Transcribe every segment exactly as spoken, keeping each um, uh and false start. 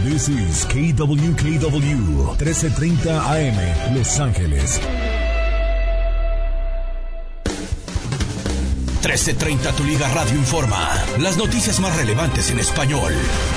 This is K W K W trece treinta A M, Los Ángeles. trece treinta Tu Liga Radio informa las noticias más relevantes en español.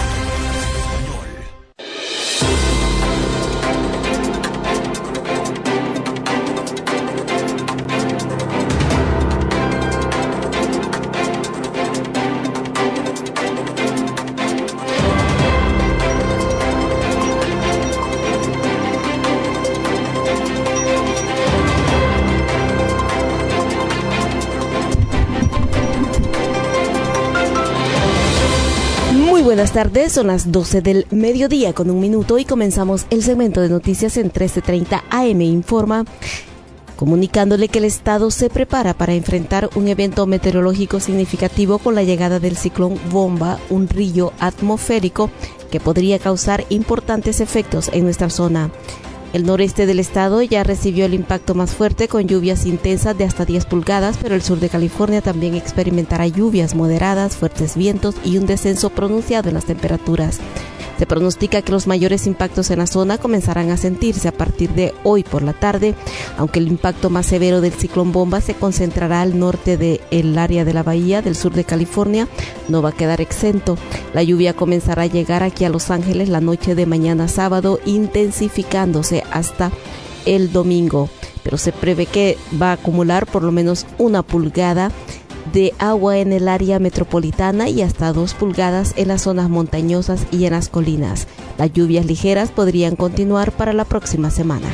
Buenas tardes, son las doce del mediodía con un minuto y comenzamos el segmento de noticias en trece treinta A M Informa, comunicándole que el Estado se prepara para enfrentar un evento meteorológico significativo con la llegada del ciclón Bomba, un río atmosférico que podría causar importantes efectos en nuestra zona. El noreste del estado ya recibió el impacto más fuerte con lluvias intensas de hasta diez pulgadas, pero el sur de California también experimentará lluvias moderadas, fuertes vientos y un descenso pronunciado en las temperaturas. Se pronostica que los mayores impactos en la zona comenzarán a sentirse a partir de hoy por la tarde, aunque el impacto más severo del ciclón Bomba se concentrará al norte del área de la bahía del sur de California. No va a quedar exento. La lluvia comenzará a llegar aquí a Los Ángeles la noche de mañana sábado, intensificándose hasta el domingo, pero se prevé que va a acumular por lo menos una pulgada de agua en el área metropolitana y hasta dos pulgadas en las zonas montañosas y en las colinas. Las lluvias ligeras podrían continuar para la próxima semana.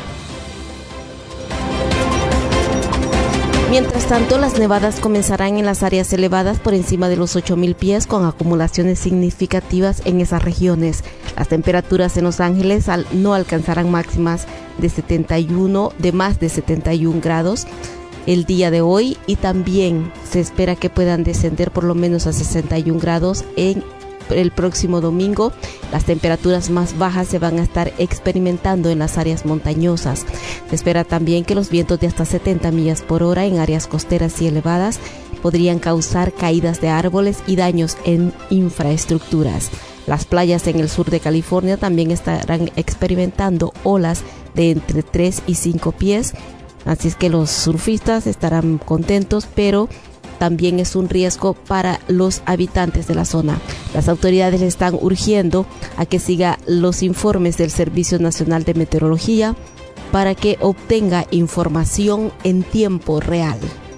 Mientras tanto, las nevadas comenzarán en las áreas elevadas por encima de los ocho mil pies, con acumulaciones significativas en esas regiones. Las temperaturas en Los Ángeles no alcanzarán máximas de setenta y uno, de más de setenta y un grados el día de hoy, y también se espera que puedan descender por lo menos a sesenta y un grados en el próximo domingo. Las temperaturas más bajas se van a estar experimentando en las áreas montañosas. Se espera también que los vientos de hasta setenta millas por hora en áreas costeras y elevadas podrían causar caídas de árboles y daños en infraestructuras. Las playas en el sur de California también estarán experimentando olas de entre tres y cinco pies. Así es que los surfistas estarán contentos, pero también es un riesgo para los habitantes de la zona. Las autoridades están urgiendo a que siga los informes del Servicio Nacional de Meteorología para que obtenga información en tiempo real.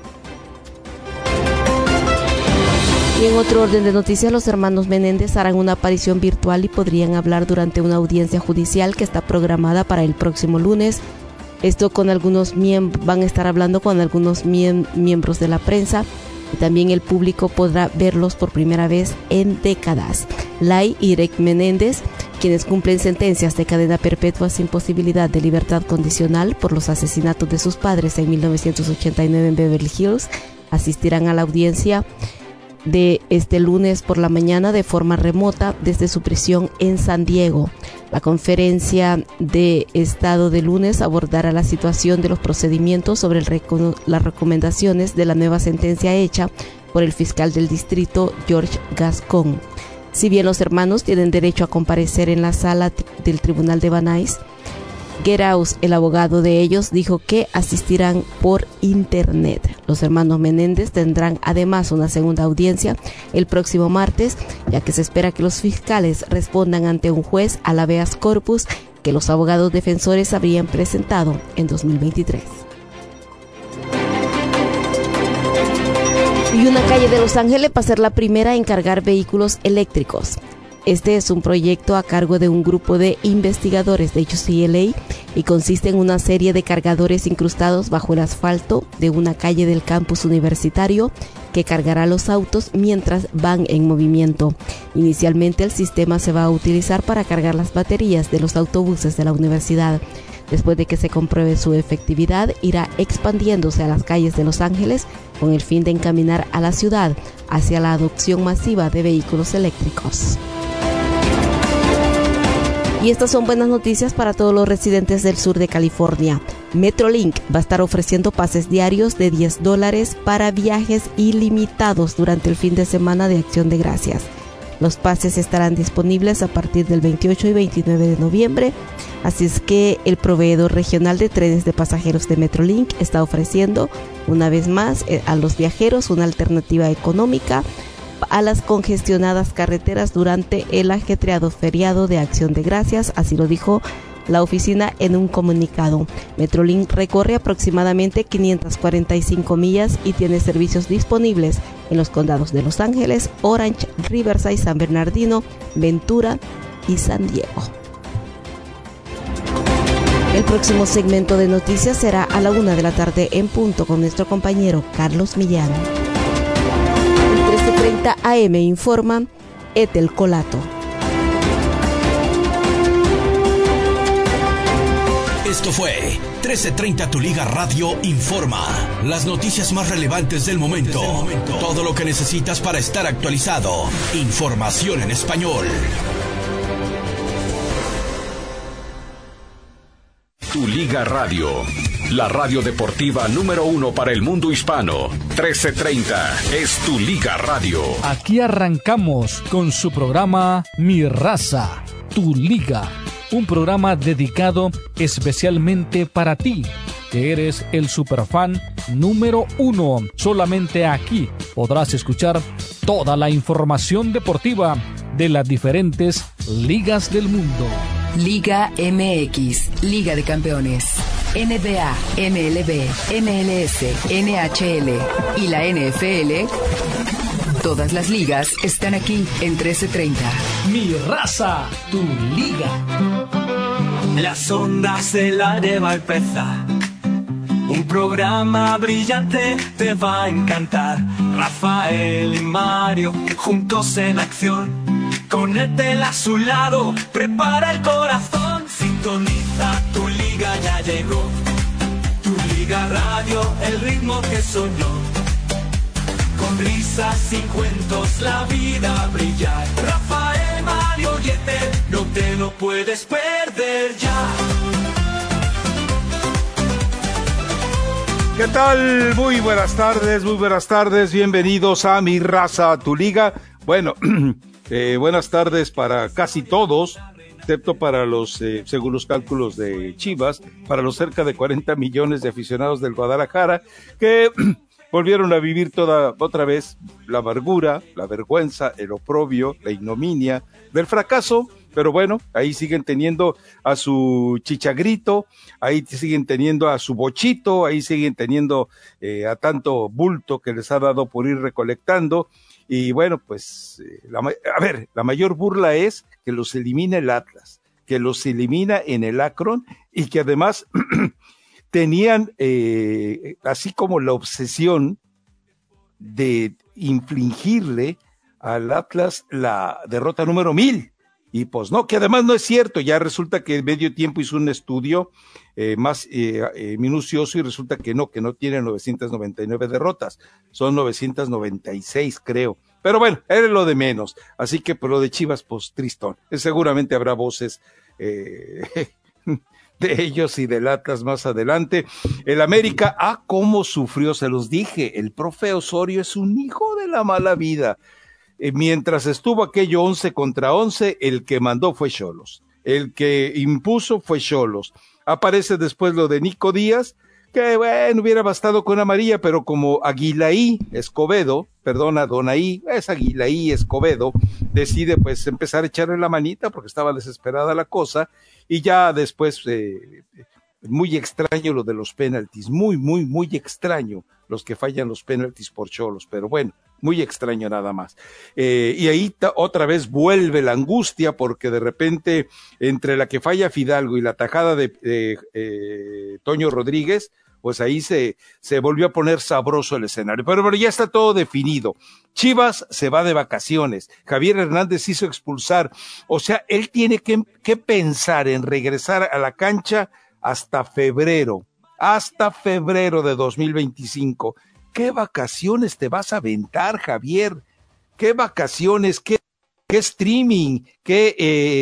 Y en otro orden de noticias, los hermanos Menéndez harán una aparición virtual y podrían hablar durante una audiencia judicial que está programada para el próximo lunes. Esto con algunos miembros, van a estar hablando con algunos miem- miembros de la prensa, y también el público podrá verlos por primera vez en décadas. Lai y Rick Menéndez, quienes cumplen sentencias de cadena perpetua sin posibilidad de libertad condicional por los asesinatos de sus padres en mil novecientos ochenta y nueve en Beverly Hills, asistirán a la audiencia de este lunes por la mañana de forma remota desde su prisión en San Diego. La conferencia de Estado de lunes abordará la situación de los procedimientos sobre el reco- las recomendaciones de la nueva sentencia hecha por el fiscal del distrito, George Gascon. Si bien los hermanos tienen derecho a comparecer en la sala t- del tribunal de Van Nuys, Geraus, el abogado de ellos, dijo que asistirán por internet. Los hermanos Menéndez tendrán además una segunda audiencia el próximo martes, ya que se espera que los fiscales respondan ante un juez al habeas corpus que los abogados defensores habrían presentado en dos mil veintitrés. Y una calle de Los Ángeles va a ser la primera en cargar vehículos eléctricos. Este es un proyecto a cargo de un grupo de investigadores de U C L A y consiste en una serie de cargadores incrustados bajo el asfalto de una calle del campus universitario que cargará los autos mientras van en movimiento. Inicialmente el sistema se va a utilizar para cargar las baterías de los autobuses de la universidad. Después de que se compruebe su efectividad, irá expandiéndose a las calles de Los Ángeles con el fin de encaminar a la ciudad hacia la adopción masiva de vehículos eléctricos. Y estas son buenas noticias para todos los residentes del sur de California. Metrolink va a estar ofreciendo pases diarios de diez dólares para viajes ilimitados durante el fin de semana de Acción de Gracias. Los pases estarán disponibles a partir del veintiocho y veintinueve de noviembre, así es que el proveedor regional de trenes de pasajeros de Metrolink está ofreciendo una vez más a los viajeros una alternativa económica a las congestionadas carreteras durante el ajetreado feriado de Acción de Gracias, así lo dijo la oficina en un comunicado. Metrolink recorre aproximadamente quinientas cuarenta y cinco millas y tiene servicios disponibles en los condados de Los Ángeles, Orange, Riverside, San Bernardino, Ventura y San Diego. El próximo segmento de noticias será a la una de la tarde en punto con nuestro compañero Carlos Millán. El trece treinta A M informa Ethel Colato. Esto fue trece treinta Tu Liga Radio Informa. Las noticias más relevantes del momento. Todo lo que necesitas para estar actualizado. Información en español. Tu Liga Radio. La radio deportiva número uno para el mundo hispano. trece treinta es Tu Liga Radio. Aquí arrancamos con su programa Mi Raza, Tu Liga. Un programa dedicado especialmente para ti, que eres el superfan número uno. Solamente aquí podrás escuchar toda la información deportiva de las diferentes ligas del mundo. Liga M X, Liga de Campeones, N B A, M L B, M L S, N H L y la N F L. Todas las ligas están aquí en trece treinta. Mi Raza, Tu Liga. Las ondas de la lleva a empezar. Un programa brillante te va a encantar. Rafael y Mario juntos en acción. Con Ethel a su lado, prepara el corazón. Sintoniza, Tu Liga ya llegó. Tu Liga Radio, el ritmo que soñó. Con risas y cuentos la vida brillar. Rafael, Mario y Ethel, no te lo puedes perder ya. ¿Qué tal? Muy buenas tardes, muy buenas tardes. Bienvenidos a Mi Raza, Tu Liga. Bueno, eh, buenas tardes para casi todos, excepto para los, eh, según los cálculos de Chivas, para los cerca de cuarenta millones de aficionados del Guadalajara, que volvieron a vivir toda otra vez la amargura, la vergüenza, el oprobio, la ignominia del fracaso, pero bueno, ahí siguen teniendo a su chichagrito, ahí siguen teniendo a su bochito, ahí siguen teniendo eh, a tanto bulto que les ha dado por ir recolectando, y bueno, pues, eh, la, a ver, la mayor burla es que los elimina el Atlas, que los elimina en el Akron, y que además tenían eh, así como la obsesión de infligirle al Atlas la derrota número mil, y pues no, que además no es cierto, ya resulta que Medio Tiempo hizo un estudio eh, más eh, eh, minucioso y resulta que no, que no tiene novecientas noventa y nueve derrotas, son novecientas noventa y seis creo, pero bueno, era lo de menos, así que por lo de Chivas, pues tristón, seguramente habrá voces eh, de ellos y del Atlas más adelante. El América, ah, cómo sufrió, se los dije, el profe Osorio es un hijo de la mala vida. Eh, mientras estuvo aquello once contra once, el que mandó fue Xolos, el que impuso fue Xolos. Aparece después lo de Nico Díaz, que bueno, hubiera bastado con amarilla, pero como Aguilaí Escobedo, perdona, Donaí, es Aguilaí Escobedo, decide pues empezar a echarle la manita porque estaba desesperada la cosa, y ya después, eh, muy extraño lo de los penaltis, muy, muy, muy extraño los que fallan los penaltis por Xolos, pero bueno, muy extraño nada más. Eh, y ahí ta, otra vez vuelve la angustia porque de repente entre la que falla Fidalgo y la tajada de eh, eh, Toño Rodríguez, pues ahí se, se volvió a poner sabroso el escenario. Pero, pero ya está todo definido. Chivas se va de vacaciones. Javier Hernández hizo expulsar. O sea, él tiene que, que pensar en regresar a la cancha hasta febrero. Hasta febrero de dos mil veinticinco. ¿Qué vacaciones te vas a aventar, Javier? ¿Qué vacaciones? ¿Qué, qué streaming? ¿Qué, eh,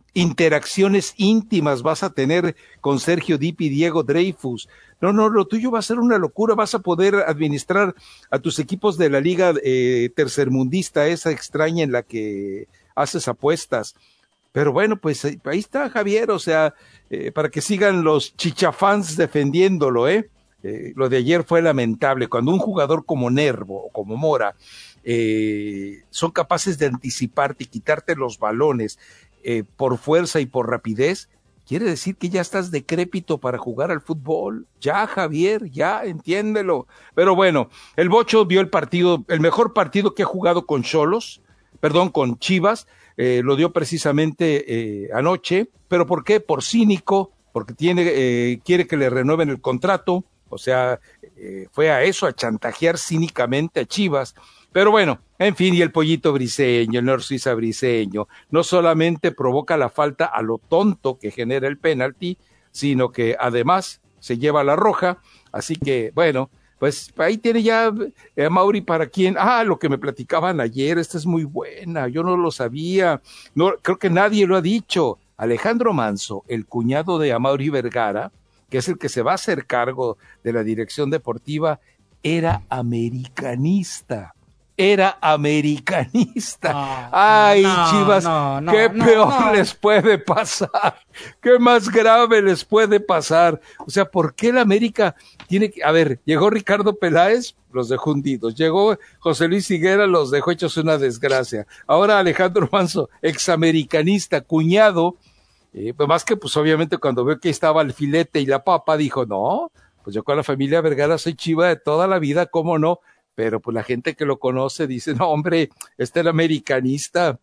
interacciones íntimas vas a tener con Sergio Dip y Diego Dreyfus. No, no, lo tuyo va a ser una locura, vas a poder administrar a tus equipos de la liga eh, tercermundista, esa extraña en la que haces apuestas. Pero bueno, pues ahí está Javier, o sea, eh, para que sigan los chichafans defendiéndolo, ¿eh? Eh, lo de ayer fue lamentable, cuando un jugador como Nervo o como Mora eh, son capaces de anticiparte y quitarte los balones eh, por fuerza y por rapidez, quiere decir que ya estás decrépito para jugar al fútbol. Ya, Javier, ya, entiéndelo. Pero bueno, el Bocho vio el partido, el mejor partido que ha jugado con Xolos, perdón, con Chivas, eh, lo dio precisamente eh, anoche. ¿Pero por qué? Por cínico, porque tiene, eh, quiere que le renueven el contrato. O sea, eh, fue a eso, a chantajear cínicamente a Chivas. Pero bueno, en fin, y el Pollito Briseño, el Narcisa Briseño, no solamente provoca la falta a lo tonto que genera el penalti, sino que además se lleva la roja. Así que, bueno, pues ahí tiene ya eh, Mauri para quien, ah, lo que me platicaban ayer, esta es muy buena, yo no lo sabía, no, creo que nadie lo ha dicho. Alejandro Manso, el cuñado de Amaury Vergara, que es el que se va a hacer cargo de la dirección deportiva, era americanista. Era americanista. No, Ay, no, Chivas, no, no, qué no, peor no. les puede pasar. Qué más grave les puede pasar. O sea, ¿por qué el América tiene que...? A ver, llegó Ricardo Peláez, los dejó hundidos. Llegó José Luis Higuera, los dejó hechos una desgracia. Ahora Alejandro Manso, examericanista, cuñado, eh, más que pues obviamente cuando veo que estaba el filete y la papa, dijo, no, pues yo con la familia Vergara soy Chiva de toda la vida, ¿cómo no? Pero pues la gente que lo conoce dice, no hombre, este es el americanista.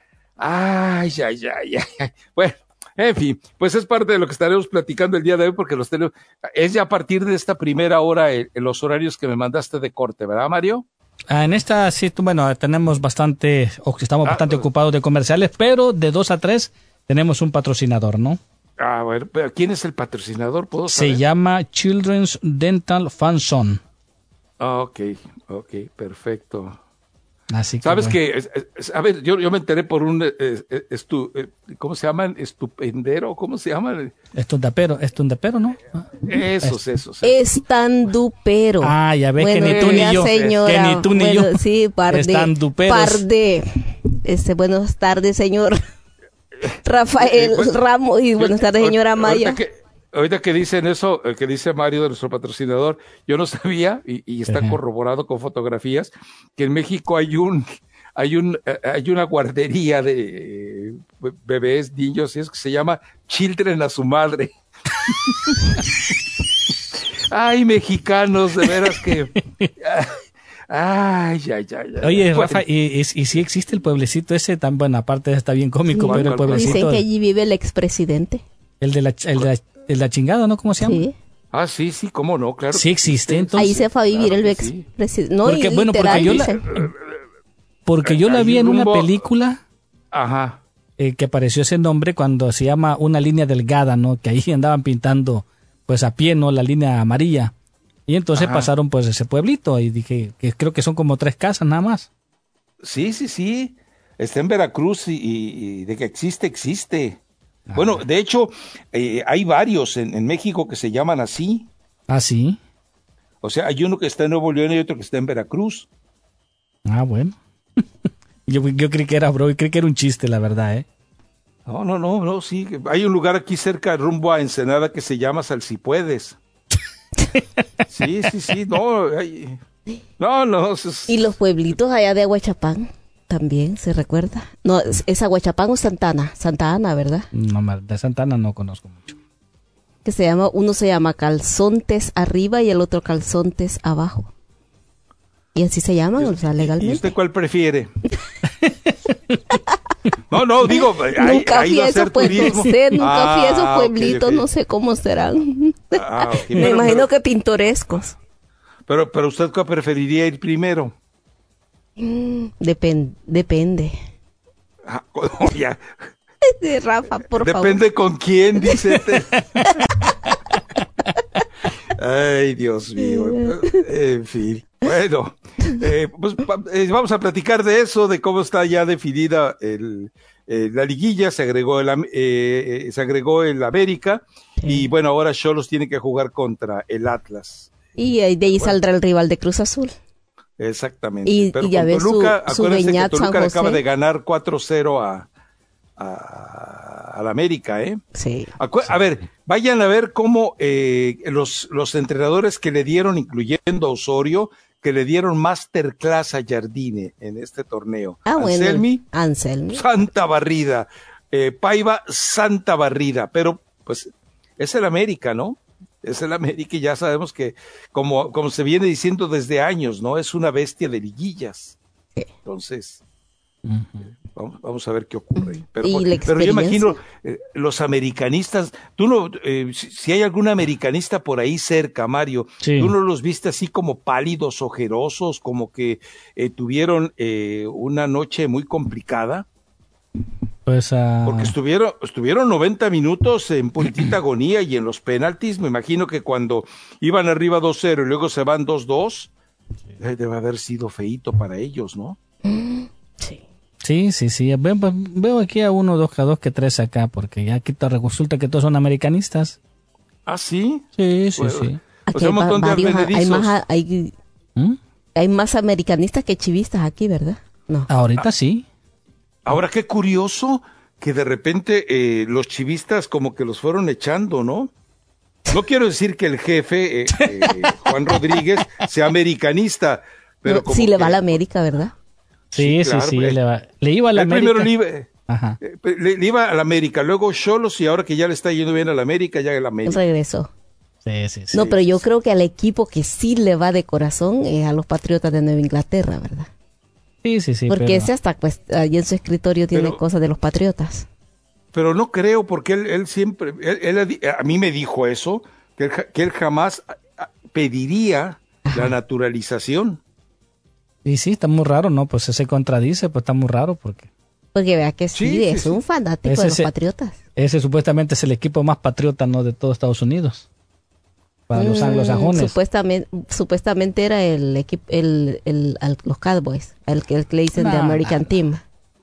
Ay, ay, ay, ay. Bueno, en fin, pues es parte de lo que estaremos platicando el día de hoy, porque los tenemos, es ya a partir de esta primera hora en los horarios que me mandaste de corte, ¿verdad, Mario? Ah, en esta sí, bueno, tenemos bastante, o estamos ah, bastante uh, ocupados de comerciales, pero de dos a tres tenemos un patrocinador, ¿no? Ah, bueno, pero ¿quién es el patrocinador? ¿Puedo saber? Se llama Children's Dental Fan Zone. Ah, ok, ok, perfecto. Así que ¿Sabes bueno. que, es, es, a ver, yo, yo me enteré por un, es, es tu, ¿cómo se llaman? Estupendero, ¿cómo se llaman? Estundapero, estundapero, ¿no? Esos, esos. esos. Estandupero. Ah, ya ves bueno, que ni tú ni yo. Señora, que ni tú ni bueno, yo. Sí, Pardé. Estanduperos. Pardé. Este, buenas tardes, señor Rafael pues, Ramos, y buenas tardes, señora Maya. Ahorita que, ahorita que dicen eso, que dice Mario, de nuestro patrocinador, yo no sabía, y, y está uh-huh. corroborado con fotografías, que en México hay un, hay un, hay una guardería de eh, bebés, niños, y es que se llama Children a su madre. Ay, mexicanos, de veras que... Ay, ay, ay, ay. Oye, Rafa, ¿y, y, y sí existe el pueblecito ese? Tan bueno, aparte está bien cómico, sí, pero el pueblecito... Dicen que allí vive el expresidente. El de la, el de la, el de la chingada, ¿no? ¿Cómo se llama? Sí. Ah, sí, sí, cómo no, claro. Sí existe, entonces. Ahí se fue a vivir claro el expresidente. Sí. No, porque, y bueno, porque yo la, porque yo la vi en una película. Ajá. Eh, que apareció ese nombre cuando se llama Una línea delgada, ¿no? Que ahí andaban pintando, pues a pie, ¿no? La línea amarilla. Y entonces Ajá. pasaron pues ese pueblito y dije que creo que son como tres casas nada más. Sí, sí, sí. Está en Veracruz y, y, y de que existe, existe. Ajá. Bueno, de hecho, eh, hay varios en, en México que se llaman así. ¿Ah, sí? O sea, hay uno que está en Nuevo León y otro que está en Veracruz. Ah, bueno. yo, yo creí que era bro, y creí que era un chiste, la verdad, ¿eh? No, no, no, no, sí. Hay un lugar aquí cerca, rumbo a Ensenada, que se llama Salsipuedes. Sí, sí, sí, no, ay, no, no. Es... Y los pueblitos allá de Aguachapán también, ¿se recuerda? No, ¿es, es Aguachapán o Santa Ana? Santa Ana, ¿verdad? No, de Santa Ana no conozco mucho. Que se llama, uno se llama Calzontes arriba y el otro Calzontes abajo. Y así se llaman, o sea, legalmente. ¿Y usted cuál prefiere? No, no, digo, nunca fui a esos pueblitos, no sé, nunca ah, fui a esos pueblitos, okay, okay. no sé cómo serán. Ah, okay, Me pero, imagino pero, que pintorescos. Pero, pero usted cuál preferiría ir primero? Depende, depende. Ah, oh, ya. De Rafa, por depende favor. Depende con quién, dice este. Ay, Dios mío. En fin. Bueno, eh, pues eh, vamos a platicar de eso, de cómo está ya definida el, eh, la liguilla, se agregó el, eh, se agregó el América, sí. Y bueno, ahora Xolos tiene que jugar contra el Atlas. Y de ahí bueno. saldrá el rival de Cruz Azul. Exactamente. Y, Pero y ya con ves Toluca, su, su acuérdense Beñat, que Toluca San acaba José. de ganar cuatro cero a, a, a la América, ¿eh? Sí. Acu- a ver, vayan a ver cómo eh, los, los entrenadores que le dieron, incluyendo a Osorio, que le dieron masterclass a Jardine en este torneo. Ah, Anselmi, bueno. Anselmi. Santa barrida. Eh, Paiva, Santa barrida. Pero, pues, es el América, ¿no? Es el América y ya sabemos que, como, como se viene diciendo desde años, ¿no? Es una bestia de liguillas. Sí. Entonces, Uh-huh. vamos, vamos a ver qué ocurre. Pero, ¿Y la pero yo experiencia? imagino, eh, los americanistas, tú no, eh, si, si hay algún americanista por ahí cerca, Mario, Sí. tú no los viste así como pálidos, ojerosos, como que eh, tuvieron eh, una noche muy complicada. Pues uh... Porque estuvieron, estuvieron noventa minutos en puritita agonía y en los penaltis, me imagino que cuando iban arriba dos cero y luego se van dos dos, eh, debe haber sido feíto para ellos, ¿no? Sí. Sí, sí, sí. Veo, veo aquí a uno, dos, a dos, que tres acá, porque ya aquí te resulta que todos son americanistas. ¿Ah, sí? Sí, sí, Bueno, sí. Aquí o sea, un hay, montón de varios, hay, advenedizos. más, hay, ¿Mm? hay más americanistas que chivistas aquí, ¿verdad? No. Ahorita Ah. sí. Ahora, qué curioso que de repente eh, los chivistas como que los fueron echando, ¿no? No quiero decir que el jefe, eh, eh, Juan Rodríguez, sea americanista, pero No, como sí le que- va a la América, ¿verdad? Sí, sí, claro, sí. pues, Le, va- le iba a la el América. primero le iba, Ajá. eh, le, le iba a la América, luego Xolos y ahora que ya le está yendo bien a la América, ya el América. Regresó. Sí, sí, sí. No, pero yo sí. creo que al equipo que sí le va de corazón es a los Patriotas de Nueva Inglaterra, ¿verdad? Sí, sí, sí. Porque pero... ese hasta pues ahí en su escritorio tiene Pero- cosas de los Patriotas. Pero no creo, porque él, él siempre, él, él a mí me dijo eso, que él, ja- que él jamás a- a- pediría la naturalización. Y sí, está muy raro, ¿no? Pues se contradice, pues está muy raro porque Porque vea que sí, Sí, sí, es sí. un fanático Ese de los se- Patriotas. ese supuestamente es el equipo más patriota, ¿no? De todo Estados Unidos. Para los Mm, anglosajones. Supuestamente, supuestamente era el equipo, el, el, al- los Cowboys, el que, el que le dicen de Nah, American nah, Team.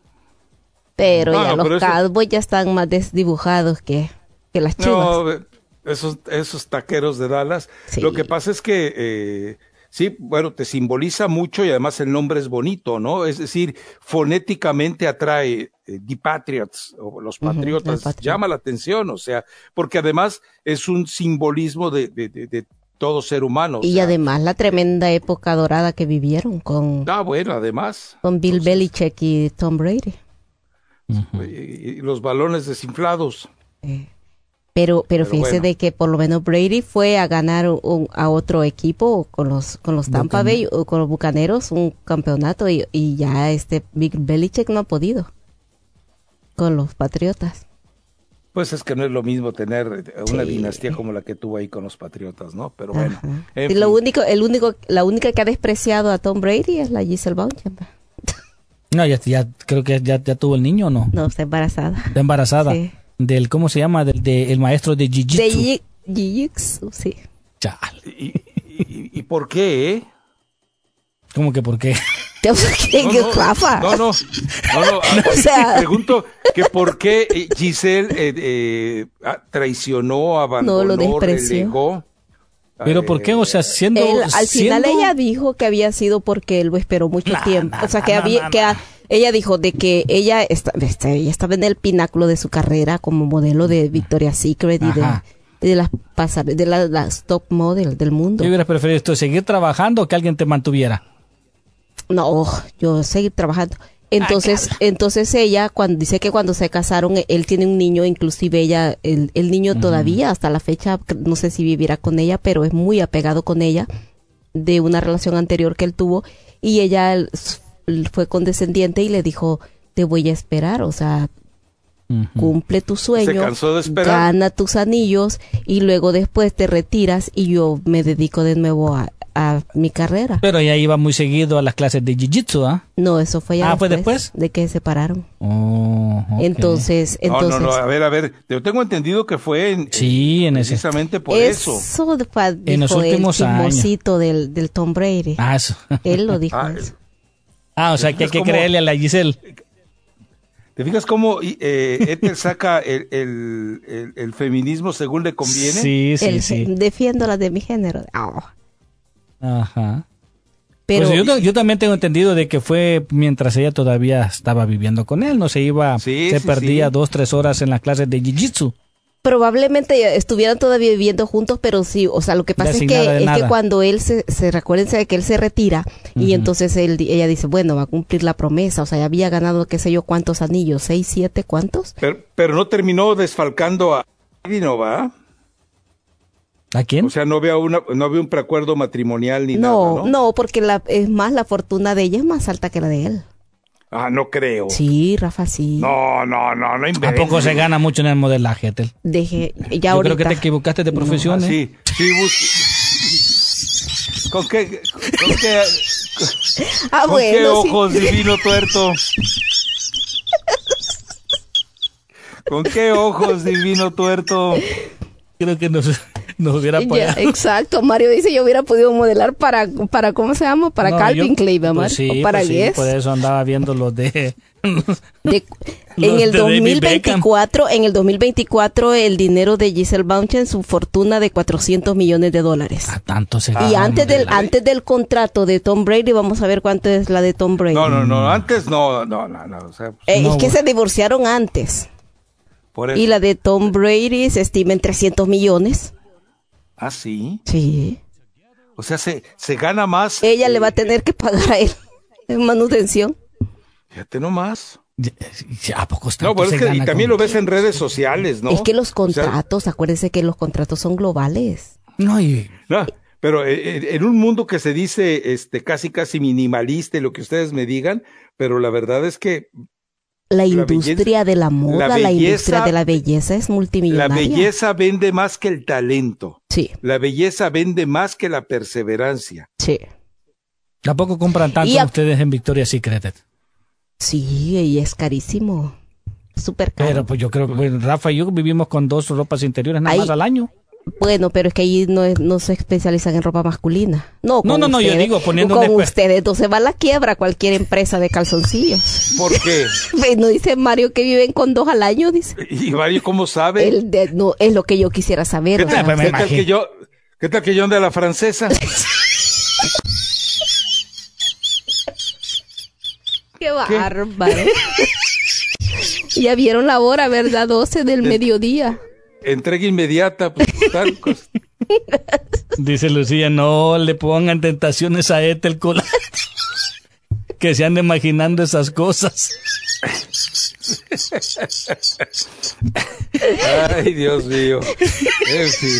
Pero No, ya no, los pero eso- Cowboys ya están más desdibujados que, que las Chivas. No, eh, esos, esos taqueros de Dallas. Sí. Lo que pasa es que, eh, sí, bueno, te simboliza mucho y además el nombre es bonito, ¿no? Es decir, fonéticamente atrae eh, The Patriots, o los Ujú, patriotas, el patriota. llama la atención, o sea, porque además es un simbolismo de, de, de, de todo ser humano. o Y sea, además la tremenda época dorada que vivieron con, Ah, bueno, además. con Bill Belichick y Tom Brady. Ujú. Y, y los balones desinflados. Eh, Pero, pero, Pero fíjese bueno. de que por lo menos Brady fue a ganar un- a otro equipo con los con los Tampa Bucane- Bay o con los Bucaneros un campeonato y, y ya este Big Belichick no ha podido con los Patriotas. Pues es que no es lo mismo tener una Sí. dinastía como la que tuvo ahí con los Patriotas, ¿no? Pero bueno. Ajá. en Y lo fin. único, el único, la única que ha despreciado a Tom Brady es la Giselle Bündchen. No, ya, ya creo que ya, ya tuvo el niño, ¿o no? No, está embarazada. Está embarazada. Sí. Del, ¿cómo se llama? Del de, el maestro de De Jiu-Jitsu. Ji- Jiu-Jitsu, sí. Chale. ¿Y, y, y por qué, eh? ¿Cómo que por qué? ¿Qué qué clafa? no, no, no, no, O sea- pregunto que por qué eh, Giselle eh, eh, ah, traicionó, abandonó, No, lo despreció. relegó. Pero ¿por qué? O sea, siendo... Él- al final siendo- ella dijo que había sido porque él lo esperó mucho Nah, tiempo. nah, o sea, nah, que nah, había nah, que nah. a- ella dijo de que ella, está, está- ella estaba en el pináculo de su carrera como modelo de Victoria's Secret y de, Ajá. y de las pasare- de la- las top model del mundo. ¿Qué hubieras preferido esto? ¿Seguir trabajando o que alguien te mantuviera? No, yo seguir trabajando. Entonces, entonces ella cuando dice que cuando se casaron él tiene un niño, inclusive ella, el, el niño todavía hasta la fecha no sé si vivirá con ella, pero es muy apegado con ella de una relación anterior que él tuvo y ella l- s- fue condescendiente y le dijo te voy a esperar, o sea, Ujú. cumple tu sueño, cansó de esperar. gana tus anillos y luego después te retiras y yo me dedico de nuevo a, a mi carrera. Pero ella iba muy seguido a las clases de Jiu-Jitsu, ¿ah? No, eso fue ya Ah, ¿fue después? de que se separaron. Oh, ok. Entonces, No, entonces, no, no, a ver, a ver, yo tengo entendido que fue en, Sí, en ese... precisamente por eso. eso fa- En los dijo el últimos años. chismosito del, del Tom Brady. Ah, eso. Él lo dijo Ah, eso. Ah, o sea que hay Es que como- creerle a la Giselle. ¿Te fijas cómo eh, Ethel saca el, el, el, el feminismo según le conviene? Sí, sí, el, sí. Defiendo las de mi género. Oh. Ajá. Pero Pues yo, yo también tengo entendido de que fue mientras ella todavía estaba viviendo con él, no se iba, sí, se sí, perdía sí. dos, tres horas en las clases de jiu-jitsu. probablemente estuvieran todavía viviendo juntos, pero sí, o sea, lo que pasa es que, es que cuando él se, se recuérdense de que él se retira, uh-huh. y entonces él, ella dice, bueno, va a cumplir la promesa, o sea, ya había ganado qué sé yo cuántos anillos, seis, siete, ¿cuántos? Pero, pero no terminó desfalcando a ¿no va? ¿A quién? O sea, no había una, no había un preacuerdo matrimonial ni no, nada, ¿no? No, porque la, es más, la fortuna de ella es más alta que la de él. Ah, no creo. Sí, Rafa, sí. No, no, no, no inventes. ¿A poco se gana mucho en el modelaje, Ethel? Deje, ya Yo ahorita. creo que te equivocaste de profesión, no, ¿eh? Sí, sí, bus... ¿Con qué, con qué, ah, con bueno, qué ojos, sí. divino tuerto? ¿Con qué ojos, divino tuerto? Creo que nos, nos hubiera apoyado. Ya, exacto, Mario dice yo hubiera podido modelar para, para ¿cómo se llama? Para no, Calvin yo, Klein, pues sí, o para pues Guess. Sí, por eso andaba viendo los de... de en el dos mil veinticuatro, en el dos mil veinticuatro el dinero de Gisele Bündchen, su fortuna de cuatrocientos millones de dólares. A tanto se Y antes del antes del contrato de Tom Brady, vamos a ver cuánto es la de Tom Brady. No, no, no, antes no, no, no, no, o sea, pues, eh, no, es que bueno. se divorciaron antes. Por eso. Y la de Tom Brady se estima en trescientos millones. ¿Ah, sí? Sí. O sea, se, se gana más. Ella eh, le va a tener que pagar a él en manutención. Fíjate nomás. ¿A poco no, pero es que y también lo ves en redes sociales, ¿no? Es que los contratos, o sea, acuérdense que los contratos son globales. No, y... no pero eh, en un mundo que se dice este casi casi minimalista y lo que ustedes me digan, pero la verdad es que la industria la belleza, de la moda, la, belleza, la industria de la belleza es multimillonaria. La belleza vende más que el talento. Sí. La belleza vende más que la perseverancia. Sí. ¿Tampoco compran tanto a... ustedes en Victoria's Secret? Sí, y es carísimo. Súper caro. Pero pues yo creo que bueno, Rafa y yo vivimos con dos ropas interiores nada ahí, más al año. Bueno, pero es que ahí no, es, no se especializan en ropa masculina. No, no, no, no, ustedes, yo digo poniendo con un ustedes, entonces va a la quiebra cualquier empresa de calzoncillos. ¿Por qué? No dice Mario que viven con dos al año, dice. ¿Y Mario cómo sabe? El de, no, es lo que yo quisiera saber. ¿Qué tal, o sea, ¿qué tal que yo, qué tal que yo ande a la francesa? Qué bárbaro. Ya vieron la hora, ¿verdad? doce del Ent- mediodía. Entrega inmediata, pues, tal cosa. Dice Lucía, no le pongan tentaciones a Ethel Cola. Que se ande imaginando esas cosas. Ay, Dios mío. En fin.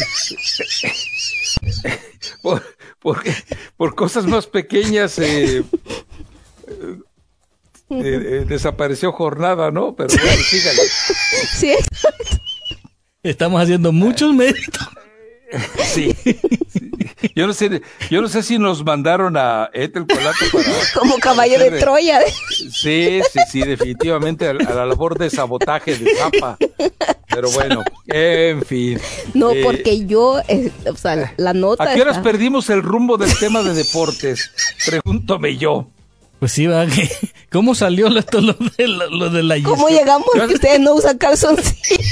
Por, por, por cosas más pequeñas eh, eh, eh, desapareció jornada, ¿no? Pero bueno, síganle. Sí, exacto. Estamos haciendo muchos méritos. Sí, sí. Yo no sé, yo no sé si nos mandaron a Ethel Colato para como caballo de, de Troya. Sí, sí, sí, definitivamente a, a la labor de sabotaje de Zapa. Pero bueno, en fin. No, eh, porque yo, eh, o sea, la nota. ¿A qué horas está... perdimos el rumbo del tema de deportes? Pregúntome yo. Pues sí, va. ¿Cómo salió esto lo de la, lo de la ¿Cómo yesca? llegamos a que ustedes no usan calzoncillos?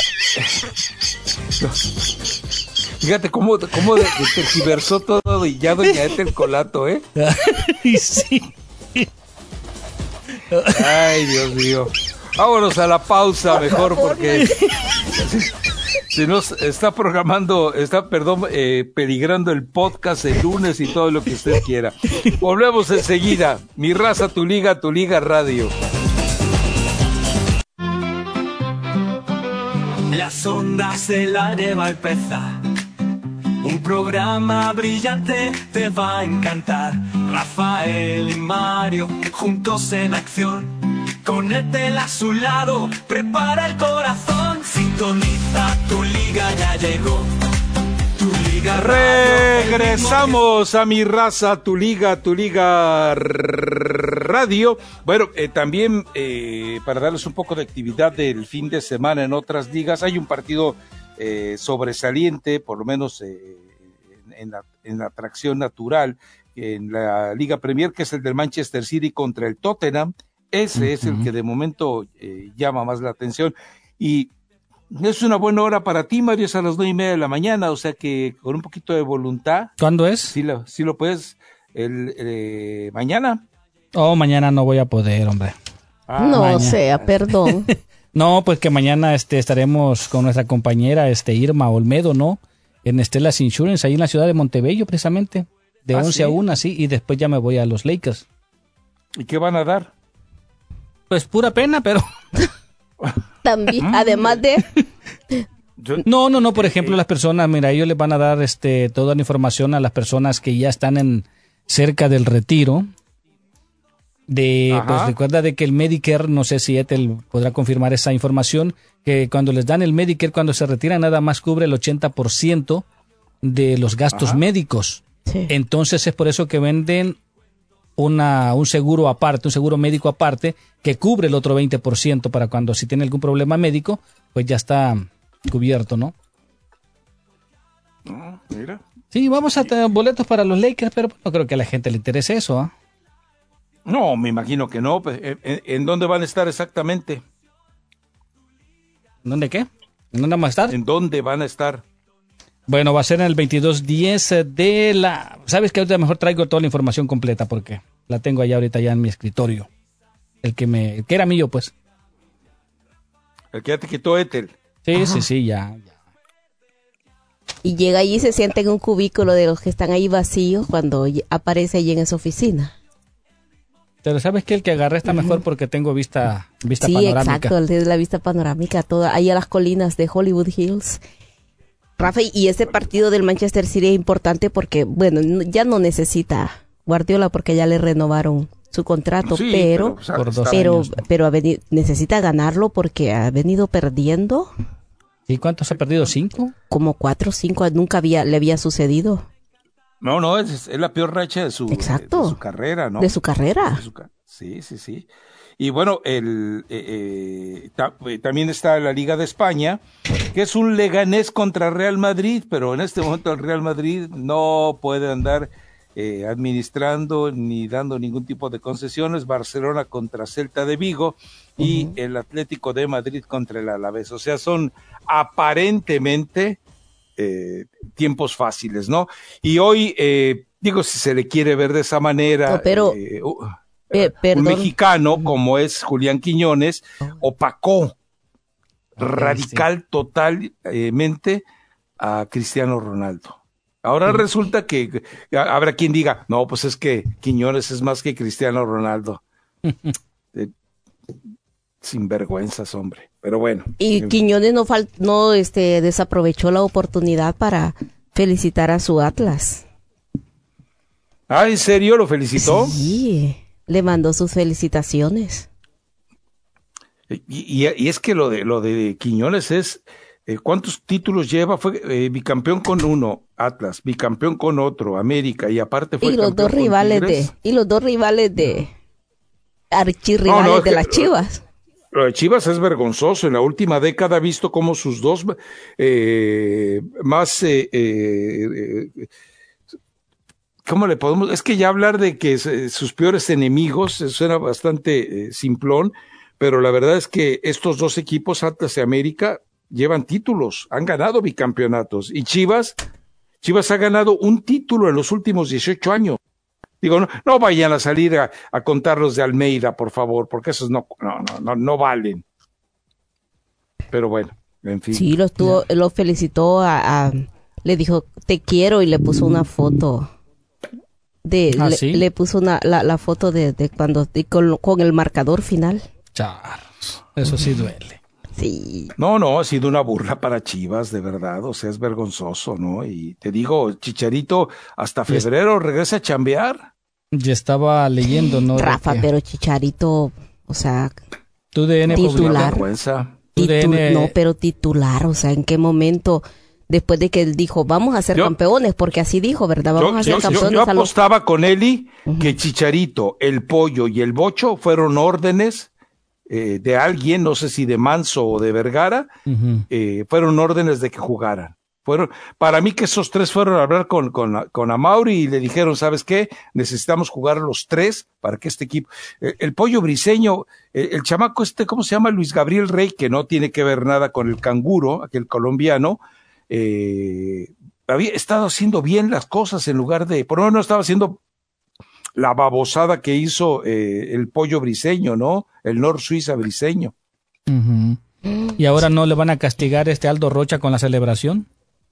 No. Fíjate cómo, cómo tergiversó todo y ya doña Ethel Colato, ¿eh? Ay, sí. Ay, Dios mío. Vámonos a la pausa mejor porque si nos está programando, está, perdón, eh, peligrando el podcast el lunes y todo lo que usted quiera. Volvemos enseguida. Mi raza, tu liga, tu liga radio. Las ondas del aire va a empezar. Un programa brillante te va a encantar. Rafael y Mario juntos en acción. Con Ethel a su lado, prepara el corazón. Sintoniza, tu liga ya llegó. Tu liga radio. Regresamos a Mi Raza, tu liga, tu liga radio. Bueno, eh, también eh, para darles un poco de actividad del fin de semana en otras ligas, hay un partido eh, sobresaliente, por lo menos eh, en, la, en la atracción natural, en la Liga Premier, que es el del Manchester City contra el Tottenham. Ese uh-huh. es el que de momento eh, llama más la atención. Y es una buena hora para ti, Mario, es a las nueve y media de la mañana, o sea que con un poquito de voluntad. ¿Cuándo es? Sí lo, sí lo puedes, el, eh, mañana. Oh, mañana no voy a poder, hombre. Ah, no mañana. sea, perdón. No, pues que mañana este, estaremos con nuestra compañera este, Irma Olmedo, ¿no? En Estelas Insurance, ahí en la ciudad de Montebello, precisamente. De ¿Ah, once sí? a una, sí, y después ya me voy a los Lakers. ¿Y qué van a dar? Pues pura pena, pero... También, además de... No, no, no, por ejemplo, las personas, mira, ellos les van a dar este, toda la información a las personas que ya están en cerca del retiro. De, pues recuerda de que el Medicare, no sé si Ethel podrá confirmar esa información, que cuando les dan el Medicare, cuando se retiran, nada más cubre el ochenta por ciento de los gastos Ajá. médicos. Sí. Entonces es por eso que venden una un seguro aparte, un seguro médico aparte, que cubre el otro veinte por ciento para cuando si tiene algún problema médico, pues ya está cubierto, ¿no? Ah, mira. Sí, vamos a tener boletos para los Lakers, pero no creo que a la gente le interese eso, ¿ah? ¿eh? No, me imagino que no. ¿En, en dónde van a estar exactamente? ¿En dónde qué? ¿En dónde van a estar? ¿En dónde van a estar? Bueno, va a ser en el veintidós diez de la... ¿Sabes qué? Ahorita mejor traigo toda la información completa porque la tengo allá ahorita ya en mi escritorio. El que me... El que era mío, pues. El que ya te quitó Ethel. Sí, Ajá. sí, sí, ya, ya. Y llega allí y se siente en un cubículo de los que están ahí vacíos cuando aparece allí en esa oficina. Pero ¿sabes qué? El que agarré está mejor porque tengo vista, vista sí, panorámica. Sí, exacto, el de la vista panorámica, toda, ahí a las colinas de Hollywood Hills. Rafa, y ese partido del Manchester City es importante porque, bueno, ya no necesita Guardiola porque ya le renovaron su contrato, sí, pero pero, por dos pero, años, ¿no? pero ha venido, necesita ganarlo porque ha venido perdiendo. ¿Y cuántos ha perdido? ¿Cinco? Como cuatro o cinco, nunca había, le había sucedido. No, no, es, es la peor racha de su, Exacto. De, de su carrera, ¿no? De su carrera. De su, sí, sí, sí. Y bueno, el eh, eh, ta, eh, también está la Liga de España, que es un Leganés contra Real Madrid, pero en este momento el Real Madrid no puede andar eh, administrando ni dando ningún tipo de concesiones. Barcelona contra Celta de Vigo y uh-huh. el Atlético de Madrid contra el Alavés. O sea, son aparentemente... Eh, tiempos fáciles, ¿no? Y hoy, eh, digo, si se le quiere ver de esa manera, no, pero, eh, uh, eh, un mexicano como es Julián Quiñones opacó radical sí. totalmente a Cristiano Ronaldo. Ahora sí. resulta que habrá quien diga, no, pues es que Quiñones es más que Cristiano Ronaldo. eh, Sinvergüenzas, hombre. Pero bueno. Y Quiñones no fal- no este desaprovechó la oportunidad para felicitar a su Atlas. Ah, ¿en serio lo felicitó? Sí, le mandó sus felicitaciones. Y, y, y es que lo de lo de Quiñones es eh, ¿cuántos títulos lleva? Fue eh, bicampeón con uno, Atlas, bicampeón con otro, América, y aparte fue y los dos rivales de y los dos rivales de archirrivales no, no, de las Chivas. Lo de Chivas es vergonzoso. En la última década ha visto cómo sus dos eh, más... Eh, eh, ¿Cómo le podemos...? Es que ya hablar de que eh, sus peores enemigos suena bastante eh, simplón, pero la verdad es que estos dos equipos, Atlas y América, llevan títulos, han ganado bicampeonatos. Y Chivas, Chivas ha ganado un título en los últimos dieciocho años. Digo, no, no vayan a salir a, a contar los de Almeida, por favor, porque esos no, no, no, no, no valen. Pero bueno, en fin. Sí, lo estuvo, lo felicitó a, a, le dijo, te quiero, y le puso una foto de, ¿Ah, le, sí? le puso una, la, la foto de, de cuando, de, con, con el marcador final. Charles, eso sí duele. Sí. No, no, ha sido una burla para Chivas, de verdad, o sea, es vergonzoso, ¿no? Y te digo, Chicharito hasta febrero regresa a chambear. Ya estaba leyendo, ¿no? Rafa, que... pero Chicharito, o sea, ¿Tú de N titular. ¿Tú de N... No, pero titular, o sea, ¿en qué momento? Después de que él dijo, vamos a ser yo, campeones, porque así dijo, ¿verdad? Vamos yo, a ser yo, campeones. Yo, yo apostaba los... con Eli uh-huh. que Chicharito, el Pollo y el Bocho fueron órdenes eh, de alguien, no sé si de Manso o de Vergara, uh-huh. eh, fueron órdenes de que jugaran. Fueron, para mí que esos tres fueron a hablar con, con, con Amauri y le dijeron, ¿sabes qué? Necesitamos jugar los tres para que este equipo, el, el Pollo Briseño, el, el chamaco este, ¿cómo se llama? Luis Gabriel Rey, que no tiene que ver nada con el canguro, aquel colombiano, eh, había estado haciendo bien las cosas en lugar de, por lo menos no estaba haciendo la babosada que hizo eh, el Pollo Briseño, ¿no? El Nor Suiza Briseño. Uh-huh. ¿Y ahora no le van a castigar este Aldo Rocha con la celebración?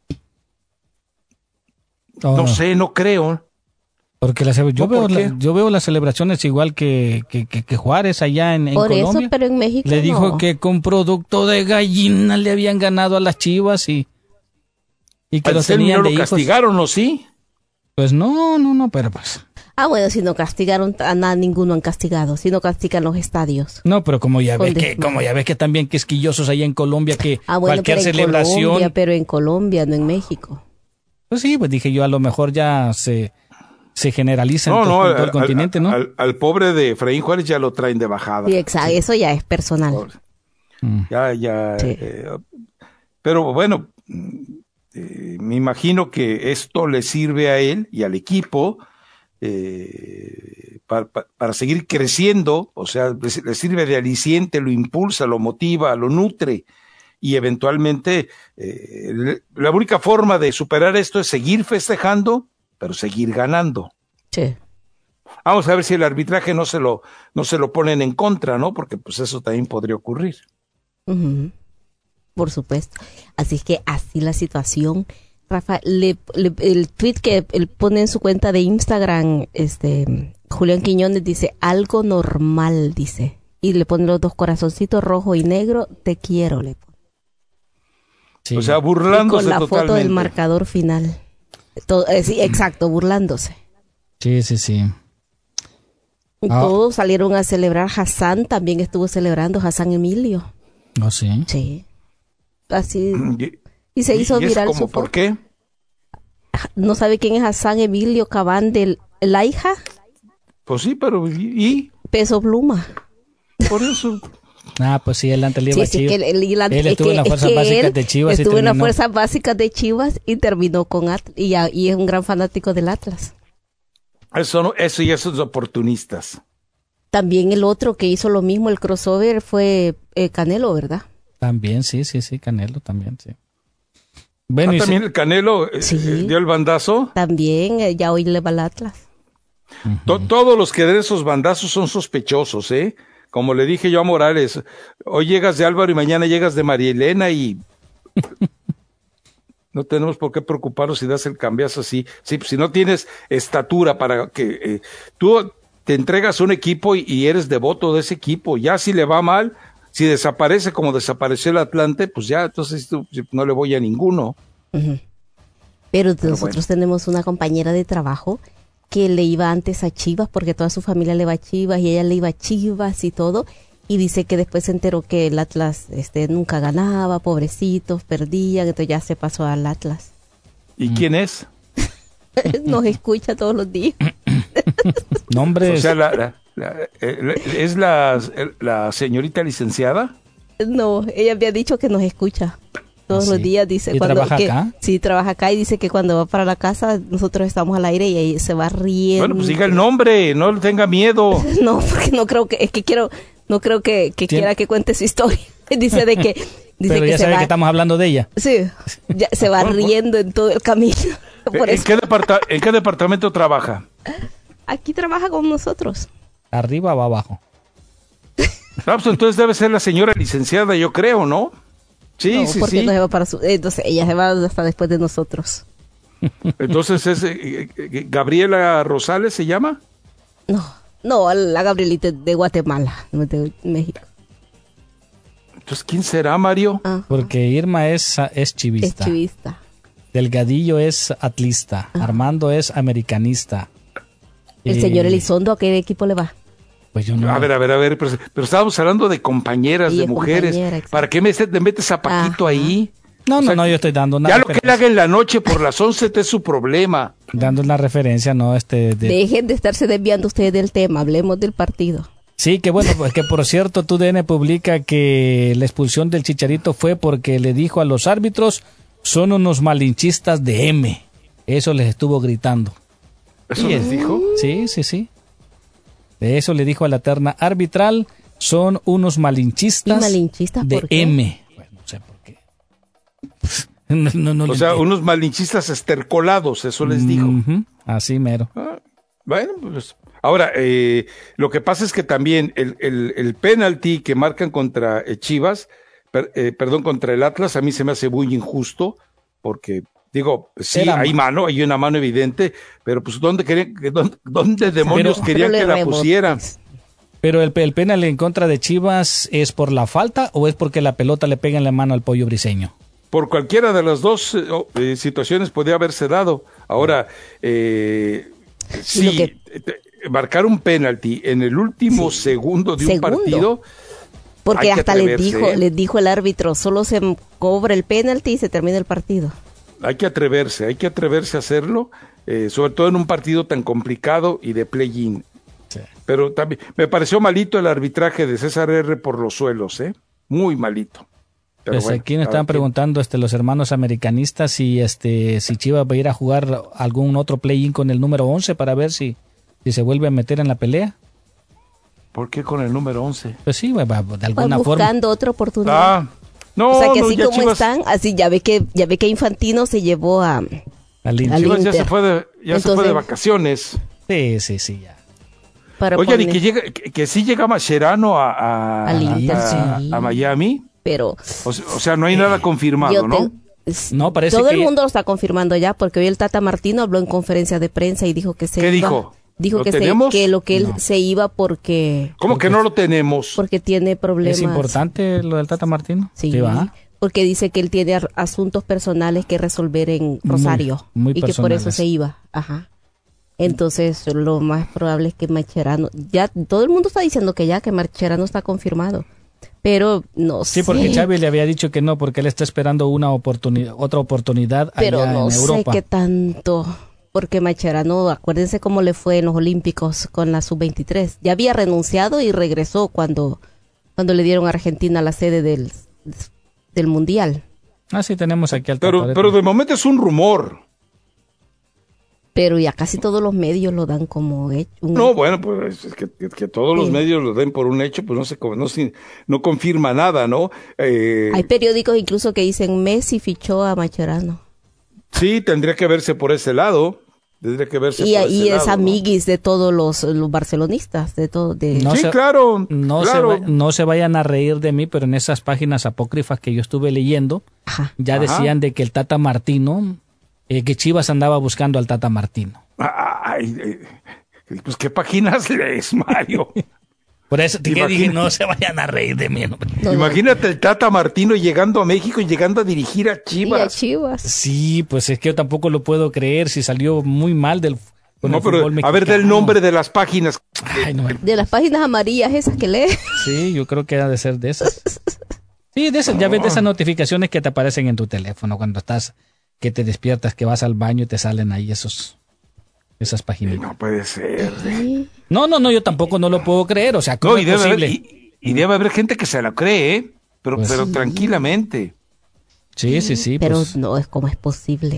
No, no sé, no creo. Porque la, yo, ¿No, veo por la, yo veo las celebraciones igual que, que, que, que Juárez allá en, en por Colombia. Por eso, pero en México le dijo no. que con producto de gallina le habían ganado a las Chivas y, y que los tenían no de lo hijos. ¿Castigaron o sí? Pues no, no, no, pero pues... Ah, bueno, si no castigaron, a nada, ninguno han castigado, si no castigan los estadios. No, pero como ya ves Con que, como ya ves que también quisquillosos allá en Colombia, que ah, bueno, cualquier pero en celebración... Colombia, pero en Colombia, no en México. Pues sí, pues dije yo, a lo mejor ya se, se generaliza en no, todo, no, todo el al, continente, al, ¿no? Al, al pobre de Efraín Juárez ya lo traen de bajada. Sí, exacto, sí. Eso ya es personal. Mm. Ya, ya. Sí. Eh, pero bueno, eh, me imagino que esto le sirve a él y al equipo eh, para, para, para seguir creciendo, o sea, le sirve de aliciente, lo impulsa, lo motiva, lo nutre. Y eventualmente eh, la única forma de superar esto es seguir festejando, pero seguir ganando. Sí. Vamos a ver si el arbitraje no se lo, no se lo ponen en contra, ¿no? Porque pues eso también podría ocurrir. Uh-huh. Por supuesto. Así es que así la situación. Rafa, le, le, el tweet que él pone en su cuenta de Instagram, este Julián Quiñones dice, algo normal, dice. Y le pone los dos corazoncitos, rojo y negro, te quiero, le pone. Sí. O sea, burlándose y con la totalmente. Foto del marcador final. Todo, eh, sí, exacto, burlándose. Sí, sí, sí. Y ah. todos salieron a celebrar. Hassan también estuvo celebrando, Hassan Emilio. ¿Oh, sí? Sí. Así. Y, y se hizo y viral como, su foto. ¿Por qué? ¿No sabe quién es Hassan Emilio Cabán de la hija? Pues sí, pero ¿y? Peso Pluma. Por eso... Ah, pues sí, él antes le iba sí, a Chivas. Sí, que él, él, él, él estuvo que, en las fuerzas que básicas él de Chivas. Estuvo y en las fuerzas básicas de Chivas y terminó con Atlas. Y, ya, y es un gran fanático del Atlas. Eso, no, eso y esos oportunistas. También el otro que hizo lo mismo, el crossover, fue eh, Canelo, ¿verdad? También, sí, sí, sí, Canelo también, sí. Bueno, ah, y también sí. el Canelo eh, sí. dio el bandazo. También, eh, ya hoy le va al Atlas. Uh-huh. To- todos los que den esos bandazos son sospechosos, ¿eh? Como le dije yo a Morales, hoy llegas de Álvaro y mañana llegas de María Elena y no tenemos por qué preocuparnos si das el cambiazo así. Sí, si no tienes estatura para que eh, tú te entregas a un equipo y, y eres devoto de ese equipo, ya si le va mal, si desaparece como desapareció el Atlante, pues ya entonces no le voy a ninguno. Uh-huh. Pero, Pero nosotros bueno. tenemos una compañera de trabajo que le iba antes a Chivas, porque toda su familia le va a Chivas y ella le iba a Chivas y todo, y dice que después se enteró que el Atlas este, nunca ganaba, pobrecitos, perdían, entonces ya se pasó al Atlas. ¿Y mm. quién es? Nos escucha todos los días. Nombres. O sea, la, la, la, ¿es la, la señorita licenciada? No, ella había dicho que nos escucha. Todos ¿Ah, sí? los días dice ¿Y cuando trabaja que, acá? Sí, trabaja acá y dice que cuando va para la casa nosotros estamos al aire y ahí se va riendo. Bueno, pues diga el nombre, no tenga miedo. No, porque no creo que, es que quiero, no creo que, que quiera que cuente su historia. Dice de que, dice Pero que ya se sabe va, que estamos hablando de ella. Sí, ya se va riendo en todo el camino. Por ¿En, eso. qué departa- ¿En qué departamento trabaja? Aquí trabaja con nosotros. ¿Arriba o abajo? Ah, pues entonces debe ser la señora licenciada, yo creo, ¿no? Sí, no, sí, porque sí. No se va para su, entonces ella se va hasta después de nosotros. Entonces es eh, eh, Gabriela Rosales, ¿se llama? No, no, la Gabrielita de Guatemala, no de México. Entonces, ¿quién será, Mario? Ajá. Porque Irma es, es chivista. Es chivista. Delgadillo es atlista. Ajá. Armando es americanista. El eh, señor Elizondo, ¿a qué equipo le va? Pues yo no. A ver, a ver, a ver, pero, pero estábamos hablando de compañeras, sí, de mujeres. ¿Para qué me, me metes a Paquito Ajá. ahí? No, o no, sea, no, yo estoy dando una Ya referencia. Lo que él haga en la noche por las once es su problema. Dando una referencia, no, este... De... Dejen de estarse desviando ustedes del tema, hablemos del partido. Sí, que bueno, pues que por cierto, T U D N publica que la expulsión del Chicharito fue porque le dijo a los árbitros, son unos malinchistas de M. Eso les estuvo gritando. ¿Eso les dijo? Sí, sí, sí. De eso le dijo a la terna arbitral, son unos malinchistas, malinchistas de por qué? M. Bueno, no sé por qué. No, no, no o sea, entiendo. Unos malinchistas estercolados, eso les dijo. Uh-huh. Así mero. Ah, bueno, pues... Ahora, eh, lo que pasa es que también el, el, el penalti que marcan contra eh, Chivas, per, eh, perdón, contra el Atlas, a mí se me hace muy injusto, porque, digo, sí, Era hay mano. mano, hay una mano evidente, pero pues, ¿dónde, querían, dónde, dónde demonios pero, querían pero que la pusieran? Pero el, el penal en contra de Chivas, ¿es por la falta o es porque la pelota le pega en la mano al Pollo Briseño? Por cualquiera de las dos eh, situaciones podría haberse dado. Ahora, eh, sí... Que... marcar un penalti en el último sí. segundo de segundo. un partido. Porque hasta les dijo, les dijo el árbitro, solo se cobra el penalti y se termina el partido. Hay que atreverse, hay que atreverse a hacerlo, eh, sobre todo en un partido tan complicado y de play-in. Sí. Pero también me pareció malito el arbitraje de César R. por los suelos, ¿eh? Muy malito. Pero pues bueno, aquí nos estaban preguntando este, los hermanos americanistas si, este, si Chivas va a ir a jugar algún otro play-in con el número once para ver si... si se vuelve a meter en la pelea. ¿Por qué con el número once? Pues sí, de alguna Van forma. buscando otra oportunidad. Ah, no, o sea que no, así ya como Chivas... están, así ya ve que ya ve que Infantino se llevó a al Chivas Inter. ya se fue de, ya Entonces, se fue de vacaciones. Sí, sí, sí, ya. Oigan, y que llega, que, que sí llega Mascherano a, a, al Inter, a, sí. a Miami. Pero o, o sea, no hay eh, nada confirmado, ¿no? Te... No, parece todo que... el mundo lo está confirmando ya, porque hoy el Tata Martino habló en conferencia de prensa y dijo que se ¿Qué iba, dijo? Dijo que, se, que lo que él no. se iba porque... ¿Cómo porque, que no lo tenemos? Porque tiene problemas. ¿Es importante lo del Tata Martino? Sí, ¿Sí va? Porque dice que él tiene asuntos personales que resolver en Rosario. Muy, muy y que por eso se iba. Ajá. Entonces, lo más probable es que Mascherano... Ya todo el mundo está diciendo que ya, que Mascherano está confirmado. Pero no sí, sé. Sí, porque Xavi le había dicho que no, porque él está esperando una oportunidad, otra oportunidad Pero allá no en Europa. Pero no sé qué tanto... Porque Mascherano, acuérdense cómo le fue en los Olímpicos con la sub veintitrés. Ya había renunciado y regresó cuando, cuando le dieron a Argentina la sede del, del Mundial. Ah, sí, tenemos aquí al pero, pero de momento es un rumor. Pero ya casi todos los medios lo dan como hecho. No, hecho. Bueno, pues es que, que todos sí. los medios lo den por un hecho, pues no se no, no confirma nada, ¿no? Eh, Hay periódicos incluso que dicen Messi fichó a Mascherano. Sí, tendría que verse por ese lado. Tendría que verse y por ese y lado, es amiguis, ¿no? De todos los, los barcelonistas, de todo. De... No sí, se, claro. No, claro. Se va, no se vayan a reír de mí, pero en esas páginas apócrifas que yo estuve leyendo, Ajá. ya Ajá. decían de que el Tata Martino, eh, que Chivas andaba buscando al Tata Martino. Ay, ay, pues qué páginas lees, Mario. Por eso te Imagina... dije, no se vayan a reír de mí. No. Imagínate el Tata Martino llegando a México y llegando a dirigir a Chivas. Y a Chivas. Sí, pues es que yo tampoco lo puedo creer si salió muy mal del con no, el pero, fútbol mexicano. A ver, del nombre de las páginas. Ay, no. De las páginas amarillas esas que lee. Sí, yo creo que ha de ser de esas. Sí, de esas, no. Ya ves de esas notificaciones que te aparecen en tu teléfono cuando estás, que te despiertas, que vas al baño y te salen ahí esos... esas páginas. No puede ser. No, no, no, yo tampoco no lo puedo creer, o sea, ¿cómo no, y es debe posible? Haber, y, y debe haber gente que se la cree, ¿eh? Pero, pues, pero sí. tranquilamente. Sí, sí, sí. Pero pues, no, es como es posible.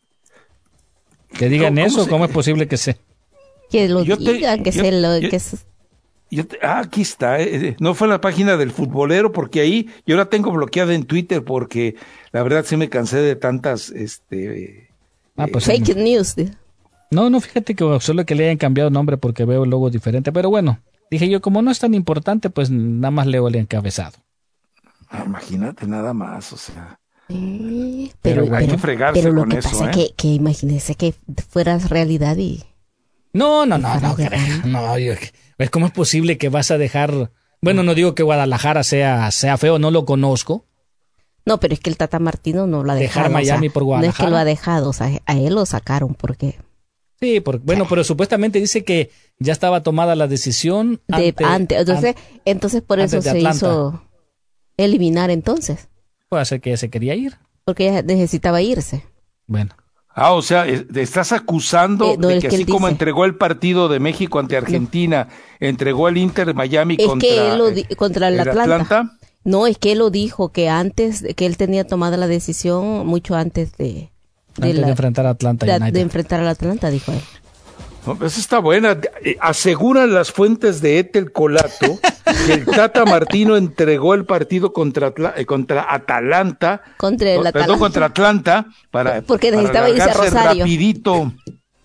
Que digan ¿Cómo, eso, cómo, ¿cómo es posible que se...? Que lo yo digan, te, que yo, se lo... Yo, que se... Yo te, ah, aquí está. Eh, no fue en la página del futbolero, porque ahí yo la tengo bloqueada en Twitter, porque la verdad sí me cansé de tantas... este ah, pues, eh, fake news. No, no, fíjate que solo que le hayan cambiado nombre porque veo el logo diferente, pero bueno, dije yo, como no es tan importante, pues nada más leo el encabezado. Ah, imagínate nada más, o sea. Eh, pero, pero hay pero, que fregarse pero lo con que eso, pasa ¿eh? que, que imagínese que fueras realidad y... No, no, no, no, no, no yo, pues, ¿cómo es posible que vas a dejar... Bueno, no digo que Guadalajara sea, sea feo, no lo conozco. No, pero es que el Tata Martino no lo ha dejado. Dejar Miami o sea, por Guadalajara. No es que lo ha dejado, o sea, a él lo sacaron porque... Sí, porque, bueno, pero supuestamente dice que ya estaba tomada la decisión de ante, antes, entonces, an, entonces por eso se Atlanta. hizo eliminar entonces. Puede ser que ella se quería ir. Porque ella necesitaba irse. Bueno. Ah, o sea, estás acusando eh, no, de que, que así como dice. entregó el partido de México ante Argentina, no. entregó el Inter Miami es contra, que él lo di- contra el, el Atlanta. Atlanta. No, es que él lo dijo, que antes, que él tenía tomada la decisión mucho antes de... De, antes la, de enfrentar a Atlanta de, United. de enfrentar al Atlanta, dijo él. No, esa está buena. Aseguran las fuentes de Etel Colato que el Tata Martino entregó el partido contra, Atla, eh, contra Atalanta. Contra el no, Atalanta. Perdón, contra Atlanta. Para, porque necesitaba para irse a Rosario. Rapidito.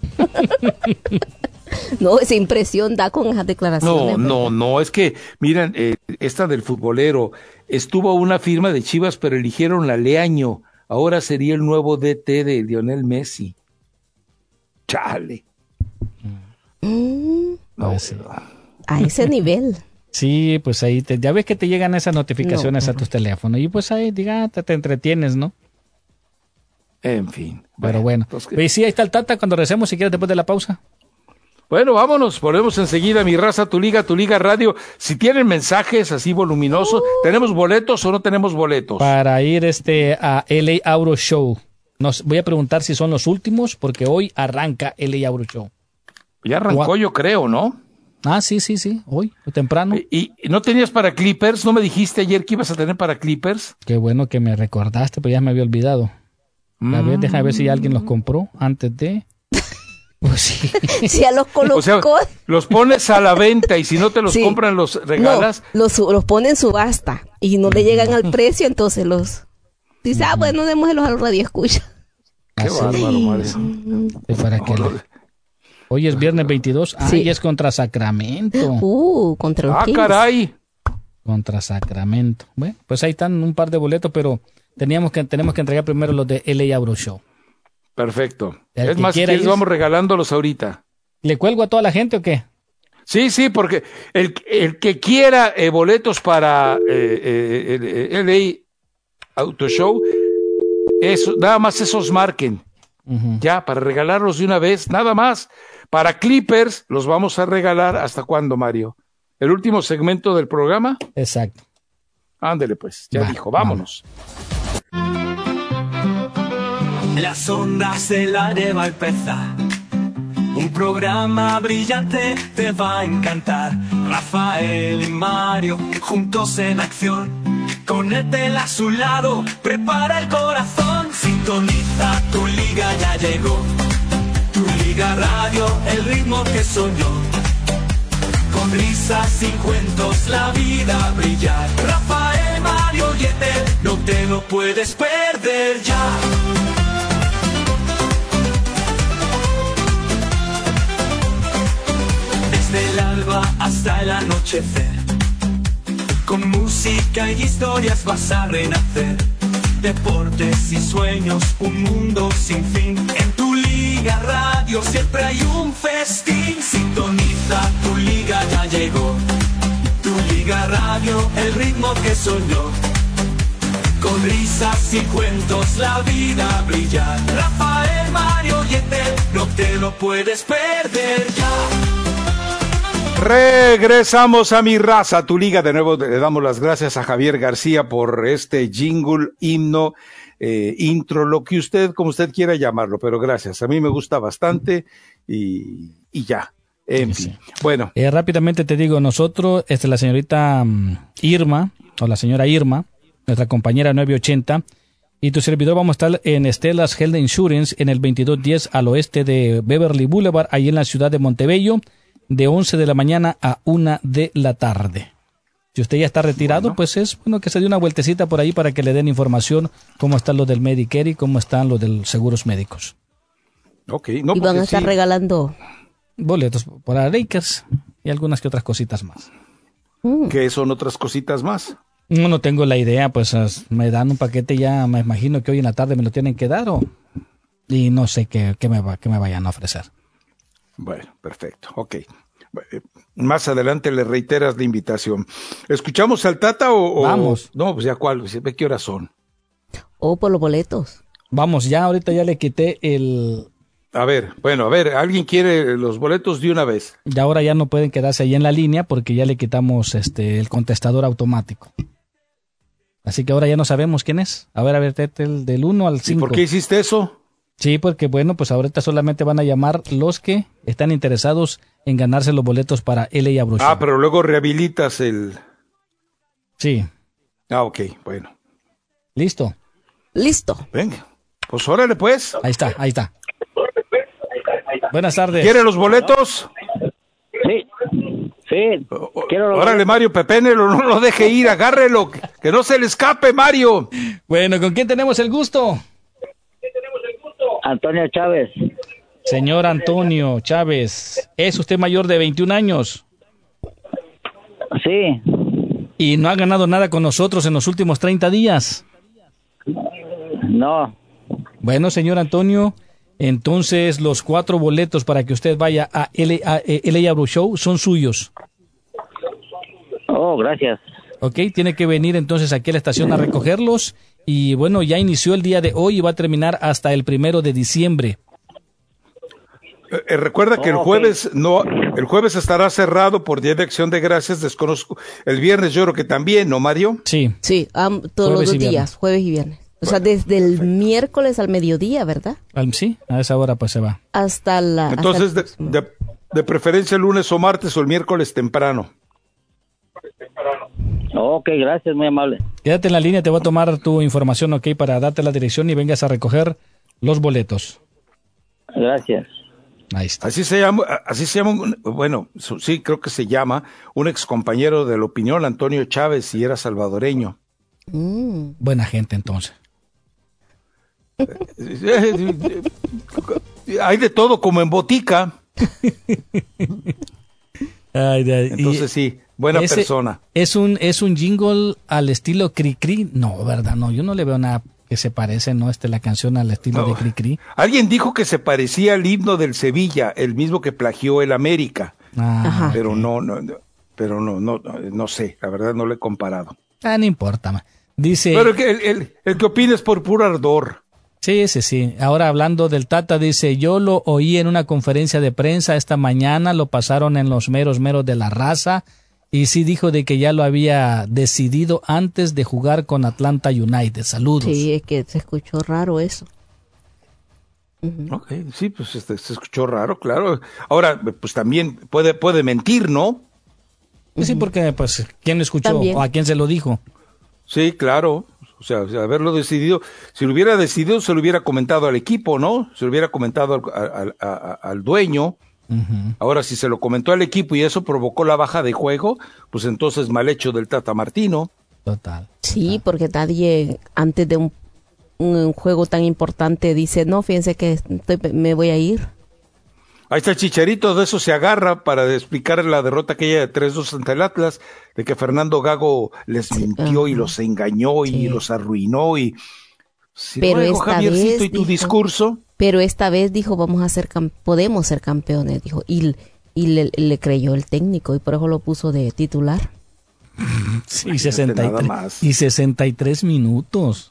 No, esa impresión da con esas declaraciones. No, no, no, es que, miren, eh, esta del futbolero, estuvo una firma de Chivas, pero eligieron a Leaño. Ahora sería el nuevo D T de Lionel Messi. Chale. Mm, No, Pues sí. a ese nivel. Sí, pues ahí te, ya ves que te llegan esas notificaciones No. a tus teléfonos y pues ahí, diga, te, te entretienes, ¿no? En fin. Pero bueno. Pues que- Pues sí, ahí está el Tata cuando recemos, si quieres, después de la pausa. Bueno, vámonos, ponemos enseguida Mi Raza, Tu Liga, Tu Liga Radio. Si tienen mensajes así voluminosos, ¿tenemos boletos o no tenemos boletos? Para ir este a L A Auto Show. Nos voy a preguntar si son los últimos, porque hoy arranca L A Auto Show. Ya arrancó, yo creo, ¿no? Ah, sí, sí, sí, hoy, temprano. ¿Y, y no tenías para Clippers? ¿No me dijiste ayer que ibas a tener para Clippers? Qué bueno que me recordaste, pero ya me había olvidado. A ver, déjame ver si alguien los compró antes de... Pues sí. Si ya los colocó. O sea, los pones a la venta y si no te los Sí. compran, los regalas. No, los, los pone en subasta y no le llegan al precio, entonces los... Dice, ah, bueno, démoselos al radio escucha. Qué Así. bárbaro, Mario. Sí, para que le- Hoy es viernes veintidós. Ah, Sí. y es contra Sacramento. Uh, contra los Ah, Kings. caray. Contra Sacramento. Bueno, pues ahí están un par de boletos, pero teníamos que, tenemos que entregar primero los de L A Auto Show. Perfecto. El Es que más, si quiera quieres, ir- vamos regalándolos ahorita. ¿Le cuelgo a toda la gente o qué? Sí, sí, porque el, el que quiera eh, boletos para eh, eh, el, el L A Auto Show, eso, nada más esos marquen. Ujú. Ya, para regalarlos de una vez, nada más. Para Clippers los vamos a regalar ¿hasta cuándo, Mario? ¿El último segmento del programa? Exacto. Ándele pues, ya Va, dijo, vámonos. Las ondas del aire va a empezar. Un programa brillante te va a encantar. Rafael y Mario juntos en acción. Con Etel a su lado, prepara el corazón. Sintoniza, tu liga ya llegó. Tu Liga Radio, el ritmo que soñó. Con risas y cuentos la vida brillar. Rafael, Mario y Etel, no te lo puedes perder ya. Desde el alba hasta el anochecer, con música y historias vas a renacer. Deportes y sueños, un mundo sin fin. En tu Liga Radio siempre hay un festín. Sintoniza, tu liga ya llegó. Tu Liga Radio, el ritmo que soñó. Con risas y cuentos la vida brillar. Rafael, Mario y Etel, no te lo puedes perder ya. Regresamos a Mi Raza, Tu Liga. De nuevo le damos las gracias a Javier García por este jingle, himno, eh, intro, lo que usted, como usted quiera llamarlo, pero gracias. A mí me gusta bastante y, y ya. En Sí, fin. sí. Bueno, Eh, rápidamente te digo, nosotros, este, la señorita um, Irma, o la señora Irma, nuestra compañera nueve ochenta, y tu servidor vamos a estar en Estelas Health Insurance en el veintidós diez al oeste de Beverly Boulevard, ahí en la ciudad de Montebello, de once de la mañana a una de la tarde. Si usted ya está retirado, Bueno. pues es bueno que se dé una vueltecita por ahí para que le den información cómo están los del Medicare y cómo están los de los seguros médicos. ok. No, Y van porque a estar sí. regalando. Boletos para Lakers y algunas que otras cositas más. Mm, que son otras cositas más. No, no tengo la idea, pues as- me dan un paquete ya, me imagino que hoy en la tarde me lo tienen que dar o y no sé qué, qué, me, va, qué me vayan a ofrecer. Bueno, perfecto, ok. Eh, Más adelante le reiteras la invitación. ¿Escuchamos al Tata o...? o- Vamos. No, pues ya cuál, ve qué horas son. O por los boletos. Vamos, ya ahorita ya le quité el... A ver, bueno, a ver, ¿alguien quiere los boletos de una vez? Y ahora ya no pueden quedarse ahí en la línea porque ya le quitamos este el contestador automático. Así que ahora ya no sabemos quién es. A ver, a ver, tete el del uno al ¿Y cinco. por qué hiciste eso? Sí, porque bueno, pues ahorita solamente van a llamar los que están interesados en ganarse los boletos para L A Abrocho. Ah, pero luego rehabilitas el... Sí. Ah, ok, bueno. Listo. Listo. Venga, pues órale pues. Ahí está, ahí está. Buenas tardes. ¿Quiere los boletos? Sí, sí. Quiero los Órale, Mario Pepénelo, no lo deje ir, agárrelo, que, que no se le escape, Mario. Bueno, ¿con quién tenemos el gusto? Antonio Chávez. Señor Antonio Chávez, ¿es usted mayor de veintiún años? Sí. ¿Y no ha ganado nada con nosotros en los últimos treinta días? No. Bueno, señor Antonio, entonces los cuatro boletos para que usted vaya a L A, L A Abro Show son suyos. Oh, gracias. Ok, tiene que venir entonces aquí a la estación a recogerlos. Y bueno, ya inició el día de hoy y va a terminar hasta el primero de diciembre. Eh, eh, recuerda que Oh, el jueves okay. no, el jueves estará cerrado por Día de Acción de Gracias, desconozco. El viernes yo creo que también, ¿no, Mario? Sí. Sí, um, todos Jueves los y días, viernes. jueves y viernes. O Bueno, sea, desde el perfecto. miércoles al mediodía, ¿verdad? Al- Sí, a esa hora pues se va. Hasta la... Entonces, hasta de, de, de preferencia el lunes o martes o el miércoles temprano. Ok, gracias, muy amable. Quédate en la línea, te voy a tomar tu información, ok, para darte la dirección y vengas a recoger los boletos. Gracias. Ahí está. Así se llama, así se llama, un- bueno, su- sí, creo que se llama un ex compañero de la opinión, Antonio Chávez, y era salvadoreño. Mm. Buena gente entonces. Hay de todo como en botica, Ay, de- y- entonces sí, buena ese persona. Es un, es un jingle al estilo Cri-Cri. No, ¿verdad? No, yo no le veo nada que se parece, ¿no? Este, la canción al estilo No. de Cri-Cri. Alguien dijo que se parecía al himno del Sevilla, el mismo que plagió el América, Ah, Ajá. pero ok. no, no, no, pero no, no, no, no sé, la verdad no lo he comparado. Ah, no importa. Ma. Dice... Pero el que, el, el, el que opina es por puro ardor. Sí, sí, sí. Ahora hablando del Tata, dice, yo lo oí en una conferencia de prensa esta mañana, lo pasaron en los meros meros de la raza, y sí dijo de que ya lo había decidido antes de jugar con Atlanta United. Saludos. Sí, es que se escuchó raro eso. Ujú. Ok, sí, pues este, se escuchó raro, claro. Ahora, pues también puede, puede mentir, ¿no? Sí, porque, pues, ¿quién lo escuchó También. o a quién se lo dijo? Sí, claro. O sea, o sea, haberlo decidido, si lo hubiera decidido, se lo hubiera comentado al equipo, ¿no? Se lo hubiera comentado al, al, al, al dueño. Uh-huh. Ahora, si se lo comentó al equipo y eso provocó la baja de juego, pues entonces mal hecho del Tata Martino. Total. Sí, porque nadie antes de un, un juego tan importante dice, no, fíjense que estoy- me voy a ir. Ahí está el Chicharito, de eso se agarra para explicar la derrota aquella de tres dos ante el Atlas, de que Fernando Gago les mintió ajá. y los engañó y Sí. los arruinó y... Si Pero luego, esta Javiercito, vez ¿y tu dijo- discurso? Pero esta vez dijo, vamos a ser, cam- podemos ser campeones, dijo. Y, y le, le creyó el técnico y por eso lo puso de titular. Sí, sesenta y nada tres, más. y sesenta y tres minutos.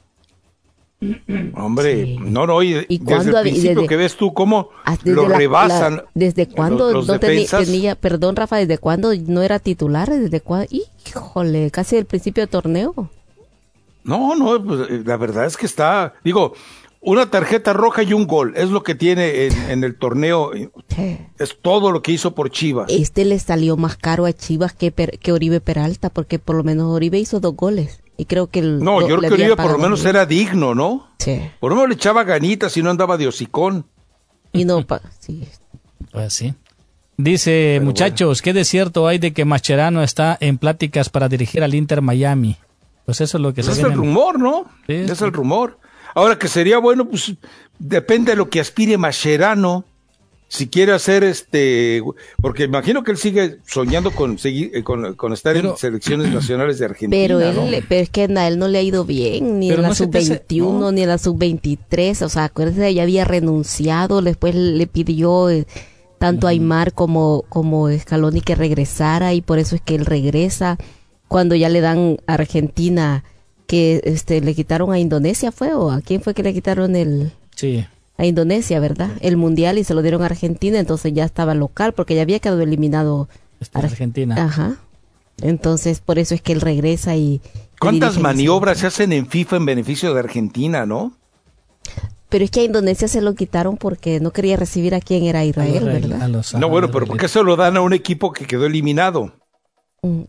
Hombre, Sí. no, no, y, ¿Y desde cuándo el había- y principio desde- que ves tú cómo Ah, desde lo la- rebasan. la- ¿Desde cuándo los no teni- defensas. tenía, perdón Rafa, desde cuándo no era titular? ¿Desde cuándo? Híjole, casi el principio del torneo. No, no, pues, eh, la verdad es que está, digo, una tarjeta roja y un gol, es lo que tiene en, en el torneo, eh, es todo lo que hizo por Chivas. Este le salió más caro a Chivas que, Per- que Oribe Peralta, porque por lo menos Oribe hizo dos goles. Y creo que el, No, do- yo le creo que habían Oribe por lo pagado menos bien. era digno, ¿no? Sí. Por lo menos le echaba ganitas y no andaba de hocicón. Y no, pa- sí. Pues sí. Dice, Pero muchachos, ¿qué de cierto hay de que Mascherano está en pláticas para dirigir al Inter Miami? Pues eso es lo que Pues se es viene. el rumor, ¿no? Sí, es sí. el rumor. Ahora que sería bueno, pues depende de lo que aspire Mascherano. Si quiere hacer este, porque imagino que él sigue soñando con seguir, eh, con, con estar Pero- en selecciones nacionales de Argentina. Pero él, ¿no? le- pero es que a él no le ha ido bien, ni Pero en la no se te hace- sub veintiuno, no. ni en la sub veintitrés. O sea, acuérdese, ya había renunciado, después le pidió eh, tanto a Aymar como, como Scaloni que regresara, y por eso es que él regresa. Cuando ya le dan a Argentina, que este le quitaron a Indonesia, ¿fue? ¿O a quién fue que le quitaron el...? Sí. A Indonesia, ¿verdad? El mundial, y se lo dieron a Argentina, entonces ya estaba local, porque ya había quedado eliminado Está en Ar- Argentina. Ajá. Entonces, por eso es que él regresa y... y ¿Cuántas dirige la maniobras se selección. hacen en FIFA en beneficio de Argentina, no? Pero es que a Indonesia se lo quitaron porque no quería recibir a quien era A los Israel, rey- ¿verdad? a los- No, a bueno, los pero ¿por reyes. qué se lo dan a un equipo que quedó eliminado? Mm.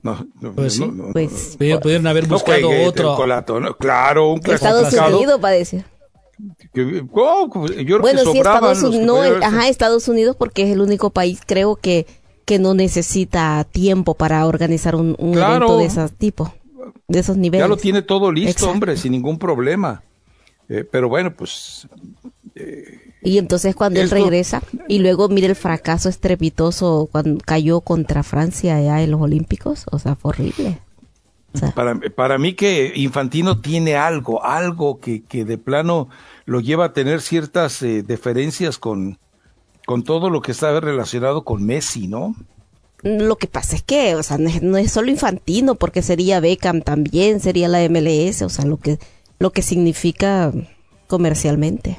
No, no, pues sí, no, no, pues no, pudieron haber buscado no juegue, otro. Colato, ¿no? Claro, un Estados Unidos va a decir. Que, oh, yo bueno, sí, Estados Unidos, no, haberse... ajá, Estados Unidos porque es el único país, creo que que no necesita tiempo para organizar un, un claro. evento de ese tipo, de esos niveles. Ya lo tiene todo listo, Exacto. hombre, sin ningún problema. Eh, pero bueno, pues... Eh, y entonces cuando esto... él regresa, y luego mire el fracaso estrepitoso cuando cayó contra Francia allá en los Olímpicos, o sea, fue horrible. O sea, para, para mí que Infantino tiene algo, algo que, que de plano lo lleva a tener ciertas eh, deferencias con... con todo lo que está relacionado con Messi, ¿no? Lo que pasa es que, o sea, no es, no es solo Infantino, porque sería Beckham también, sería la M L S, o sea, lo que lo que significa comercialmente.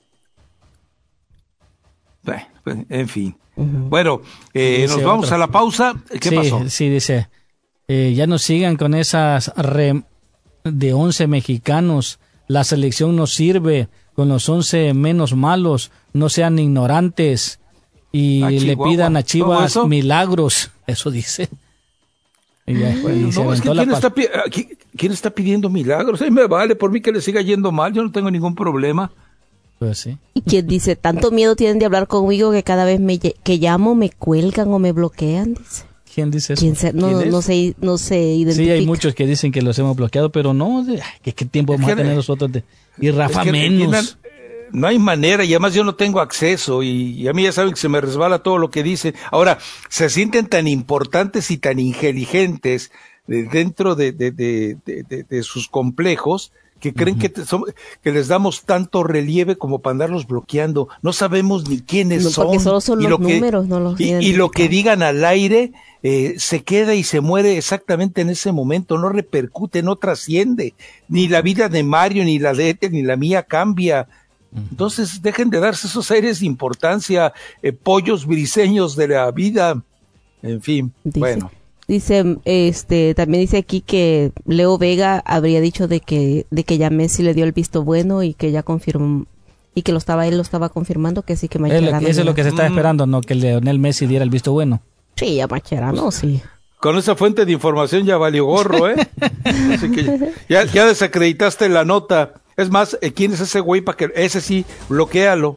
Bueno, pues, en fin. Uh-huh. Bueno, eh, nos vamos otro. a la pausa. ¿Qué sí, pasó? Sí, dice, eh, ya no sigan con esas re de once mexicanos, la selección no sirve, con los once menos malos, no sean ignorantes y le pidan a Chivas milagros, eso dice. Y ya, bueno, y no, es que ¿quién, está, ¿quién está pidiendo milagros? Ay, me vale, por mí que le siga yendo mal, yo no tengo ningún problema. Pues sí. Y quien dice, tanto miedo tienen de hablar conmigo que cada vez me, que llamo me cuelgan o me bloquean, dice. ¿Quién dice eso? ¿Quién se, no, ¿Quién no, se, no se identifica. Sí, hay muchos que dicen que los hemos bloqueado, pero no, de, ¿qué, qué tiempo vamos es a que, tener nosotros? De, y Rafa es que, menos. No hay manera, y además yo no tengo acceso, y, y a mí ya saben que se me resbala todo lo que dicen. Ahora, se sienten tan importantes y tan inteligentes de, dentro de, de, de, de, de, de sus complejos, que creen uh-huh. que, te, son, que les damos tanto relieve como para andarlos bloqueando. No sabemos ni quiénes no, son. Porque solo son y los lo que, números, no los y, y lo que digan al aire eh, se queda y se muere exactamente en ese momento, no repercute, no trasciende. Ni la vida de Mario, ni la de Ethel, ni la mía cambia. Uh-huh. Entonces dejen de darse esos aires de importancia, eh, pollos briseños de la vida. En fin, dice, bueno. Dice, este, también dice aquí que Leo Vega habría dicho de que, de que ya Messi le dio el visto bueno y que ya confirmó, y que lo estaba, él lo estaba confirmando que sí que Mascherano. Eso es lo, lo que se está esperando, ¿no? Que Lionel Messi diera el visto bueno. Sí, ya Mascherano, sí. Con esa fuente de información ya valió gorro, ¿eh? Así que ya, ya desacreditaste la nota. Es más, ¿quién es ese güey para que ese sí, bloquéalo?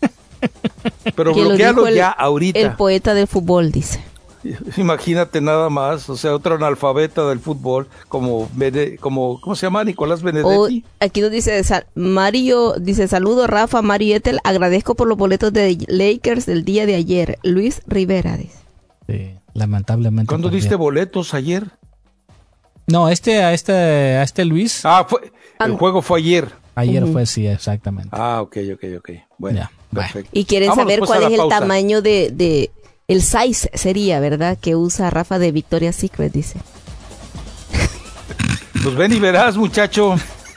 Pero bloquéalo el, ya ahorita. El poeta del fútbol dice. Imagínate nada más, o sea, otro analfabeta del fútbol, como, como ¿cómo se llama? Nicolás Benedetti. O, aquí nos dice, Mario, dice, saludo Rafa, Mario y Ethel, agradezco por los boletos de Lakers del día de ayer. Luis Rivera dice. Sí, lamentablemente. ¿Cuándo diste boletos ayer? No, este, a este, a este Luis. Ah, fue, el juego fue ayer. Ayer uh-huh. fue, sí, exactamente. Ah, ok, ok, ok. Bueno, ya, perfecto. Y quieren Vámonos, saber pues, cuál es el pausa. tamaño de, de, el size sería, ¿verdad? Que usa Rafa de Victoria's Secret, dice. Pues ven y verás, muchacho.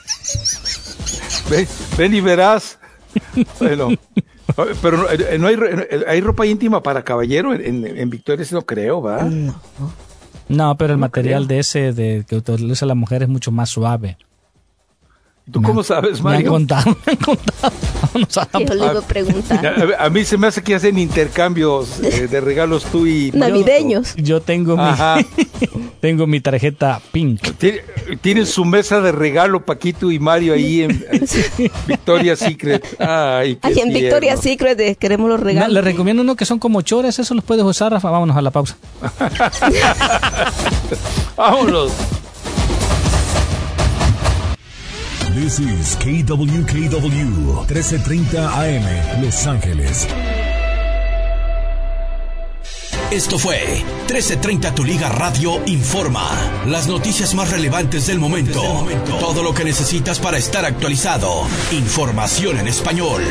Ven, ven y verás. Bueno, pero no, no hay, hay ropa íntima para caballero en, en, en Victoria's, no creo, ¿va? No. No, pero el no material creo. de ese de que utiliza la mujer es mucho más suave. ¿Tú me, cómo sabes, Mario? Me han contado, me han contado. Yo le iba a preguntar. A, a mí se me hace que hacen intercambios eh, de regalos tú y... Navideños. Yo, yo tengo mi, tengo mi tarjeta pink. Tienen su mesa de regalo, Paquito y Mario, ahí en, en Victoria's Secret. Ay, qué Ay, en Victoria's Secret eh, queremos los regalos. No, le recomiendo uno que son como chores, eso los puedes usar, Rafa. Vámonos a la pausa. Vámonos. This is K W K W trece treinta A M Los Ángeles. Esto fue trece treinta Tu Liga Radio Informa. Las noticias más relevantes del momento. Del momento. Todo lo que necesitas para estar actualizado. Información en español.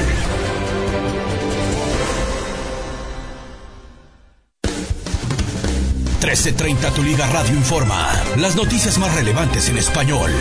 trece treinta Tu Liga Radio Informa. Las noticias más relevantes en español.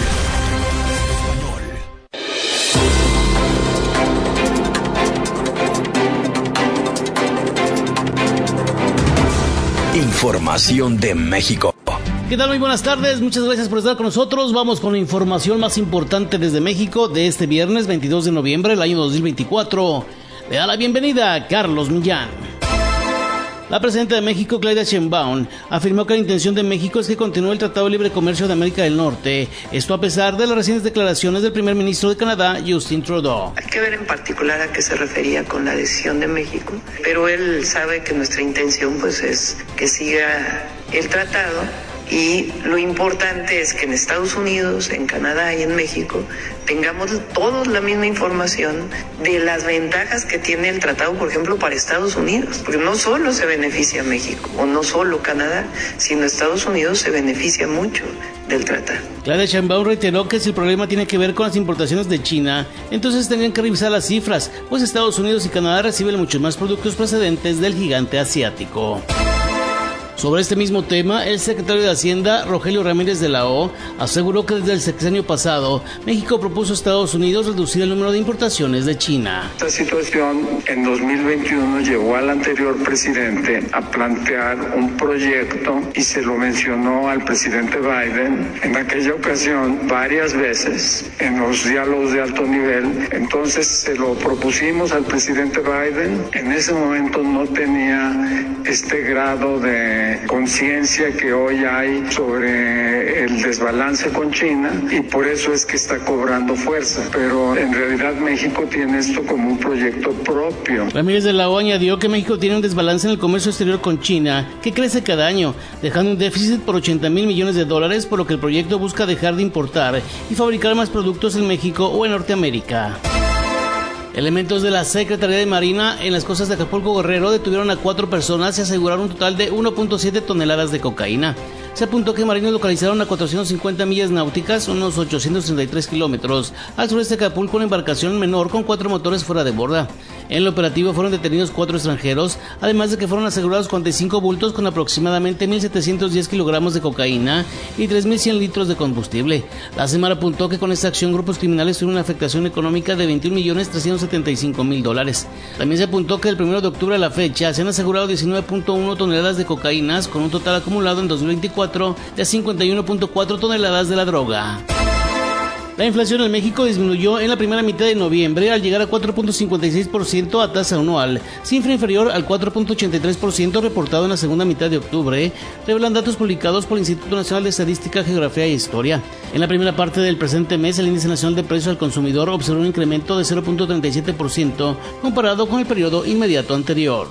Información de México. ¿Qué tal? Muy buenas tardes, muchas gracias por estar con nosotros. Vamos con la información más importante desde México de este viernes veintidós de noviembre del año dos mil veinticuatro. Le da la bienvenida a Carlos Millán. La presidenta de México, Claudia Sheinbaum, afirmó que la intención de México es que continúe el Tratado de Libre Comercio de América del Norte, esto a pesar de las recientes declaraciones del primer ministro de Canadá, Justin Trudeau. Hay que ver en particular a qué se refería con la decisión de México, pero él sabe que nuestra intención pues es que siga el tratado. Y lo importante es que en Estados Unidos, en Canadá y en México tengamos todos la misma información de las ventajas que tiene el tratado, por ejemplo, para Estados Unidos. Porque no solo se beneficia México o no solo Canadá, sino Estados Unidos se beneficia mucho del tratado. Claudia Sheinbaum reiteró que si el problema tiene que ver con las importaciones de China, entonces tendrían que revisar las cifras, pues Estados Unidos y Canadá reciben muchos más productos procedentes del gigante asiático. Sobre este mismo tema, el secretario de Hacienda, Rogelio Ramírez de la O, aseguró que desde el sexenio pasado, México propuso a Estados Unidos reducir el número de importaciones de China. Esta situación en dos mil veintiuno llevó al anterior presidente a plantear un proyecto y se lo mencionó al presidente Biden en aquella ocasión varias veces en los diálogos de alto nivel. Entonces se lo propusimos al presidente Biden. En ese momento no tenía este grado de conciencia que hoy hay sobre el desbalance con China y por eso es que está cobrando fuerza, pero en realidad México tiene esto como un proyecto propio. Ramírez de la O añadió que México tiene un desbalance en el comercio exterior con China que crece cada año, dejando un déficit por ochenta mil millones de dólares, por lo que el proyecto busca dejar de importar y fabricar más productos en México o en Norteamérica. Elementos de la Secretaría de Marina en las costas de Acapulco Guerrero detuvieron a cuatro personas y aseguraron un total de uno punto siete toneladas de cocaína. Se apuntó que marinos localizaron a cuatrocientas cincuenta millas náuticas, unos ochocientos treinta y tres kilómetros, al sureste de Acapulco una embarcación menor con cuatro motores fuera de borda. En el operativo fueron detenidos cuatro extranjeros, además de que fueron asegurados cuarenta y cinco bultos con aproximadamente mil setecientos diez kilogramos de cocaína y tres mil cien litros de combustible. La Semar apuntó que con esta acción grupos criminales tuvieron una afectación económica de veintiún millones trescientos setenta y cinco mil dólares. También se apuntó que el primero de octubre a la fecha se han asegurado diecinueve punto uno toneladas de cocaínas, con un total acumulado en dos mil veinticuatro de cincuenta y uno punto cuatro toneladas de la droga. La inflación en México disminuyó en la primera mitad de noviembre al llegar a cuatro punto cincuenta y seis por ciento a tasa anual, cifra inferior al cuatro punto ochenta y tres por ciento reportado en la segunda mitad de octubre, revelan datos publicados por el Instituto Nacional de Estadística, Geografía e Historia. En la primera parte del presente mes, el índice nacional de precios al consumidor observó un incremento de cero punto treinta y siete por ciento comparado con el periodo inmediato anterior.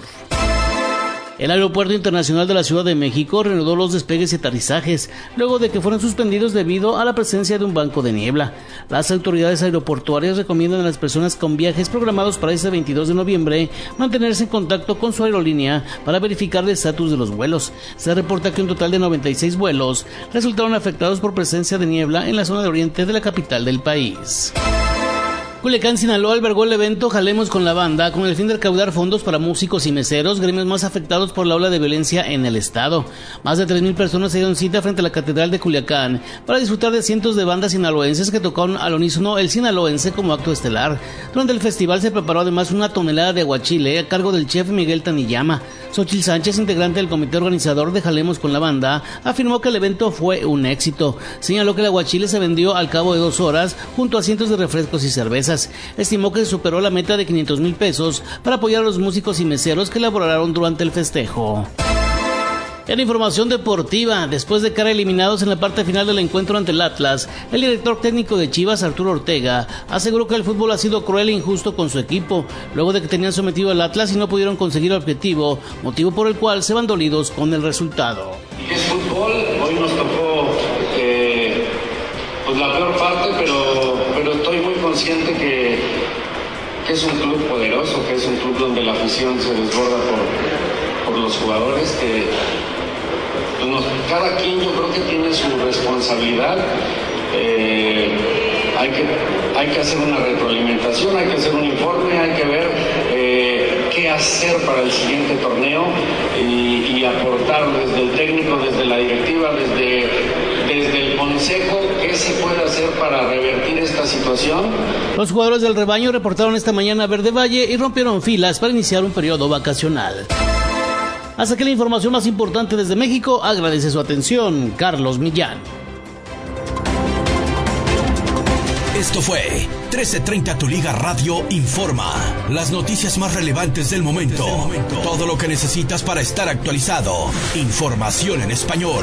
El Aeropuerto Internacional de la Ciudad de México reanudó los despegues y aterrizajes, luego de que fueron suspendidos debido a la presencia de un banco de niebla. Las autoridades aeroportuarias recomiendan a las personas con viajes programados para este veintidós de noviembre mantenerse en contacto con su aerolínea para verificar el estatus de los vuelos. Se reporta que un total de noventa y seis vuelos resultaron afectados por presencia de niebla en la zona de oriente de la capital del país. Culiacán, Sinaloa albergó el evento Jalemos con la Banda con el fin de recaudar fondos para músicos y meseros, gremios más afectados por la ola de violencia en el estado. Más de tres mil personas se dieron cita frente a la Catedral de Culiacán para disfrutar de cientos de bandas sinaloenses que tocaron al unísono el sinaloense como acto estelar. Durante el festival se preparó además una tonelada de aguachile a cargo del chef Miguel Taniyama. Xochitl Sánchez, integrante del comité organizador de Jalemos con la Banda, afirmó que el evento fue un éxito. Señaló que el aguachile se vendió al cabo de dos horas junto a cientos de refrescos y cervezas. Estimó que superó la meta de quinientos mil pesos para apoyar a los músicos y meseros que elaboraron durante el festejo. En información deportiva, después de quedar eliminados en la parte final del encuentro ante el Atlas, el director técnico de Chivas, Arturo Ortega, aseguró que el fútbol ha sido cruel e injusto con su equipo, luego de que tenían sometido al Atlas y no pudieron conseguir el objetivo, motivo por el cual se van dolidos con el resultado. Es fútbol, hoy nos tocó eh, pues la peor parte, pero, pero estoy muy consciente que, que es un club poderoso, que es un club donde la afición se desborda por, por los jugadores, que pues nos, cada quien yo creo que tiene su responsabilidad. Eh, hay que, hay que hacer una retroalimentación, hay que hacer un informe, hay que ver eh, qué hacer para el siguiente torneo y, y aportar desde el técnico, desde la directiva, desde, desde el consejo, qué se puede hacer para revertir esta situación. Los jugadores del rebaño reportaron esta mañana a Verde Valle y rompieron filas para iniciar un periodo vacacional. Hasta aquí la información más importante desde México. Agradece su atención, Carlos Millán. Esto fue trece treinta Tu Liga Radio Informa. Las noticias más relevantes del momento. Todo lo que necesitas para estar actualizado. Información en español.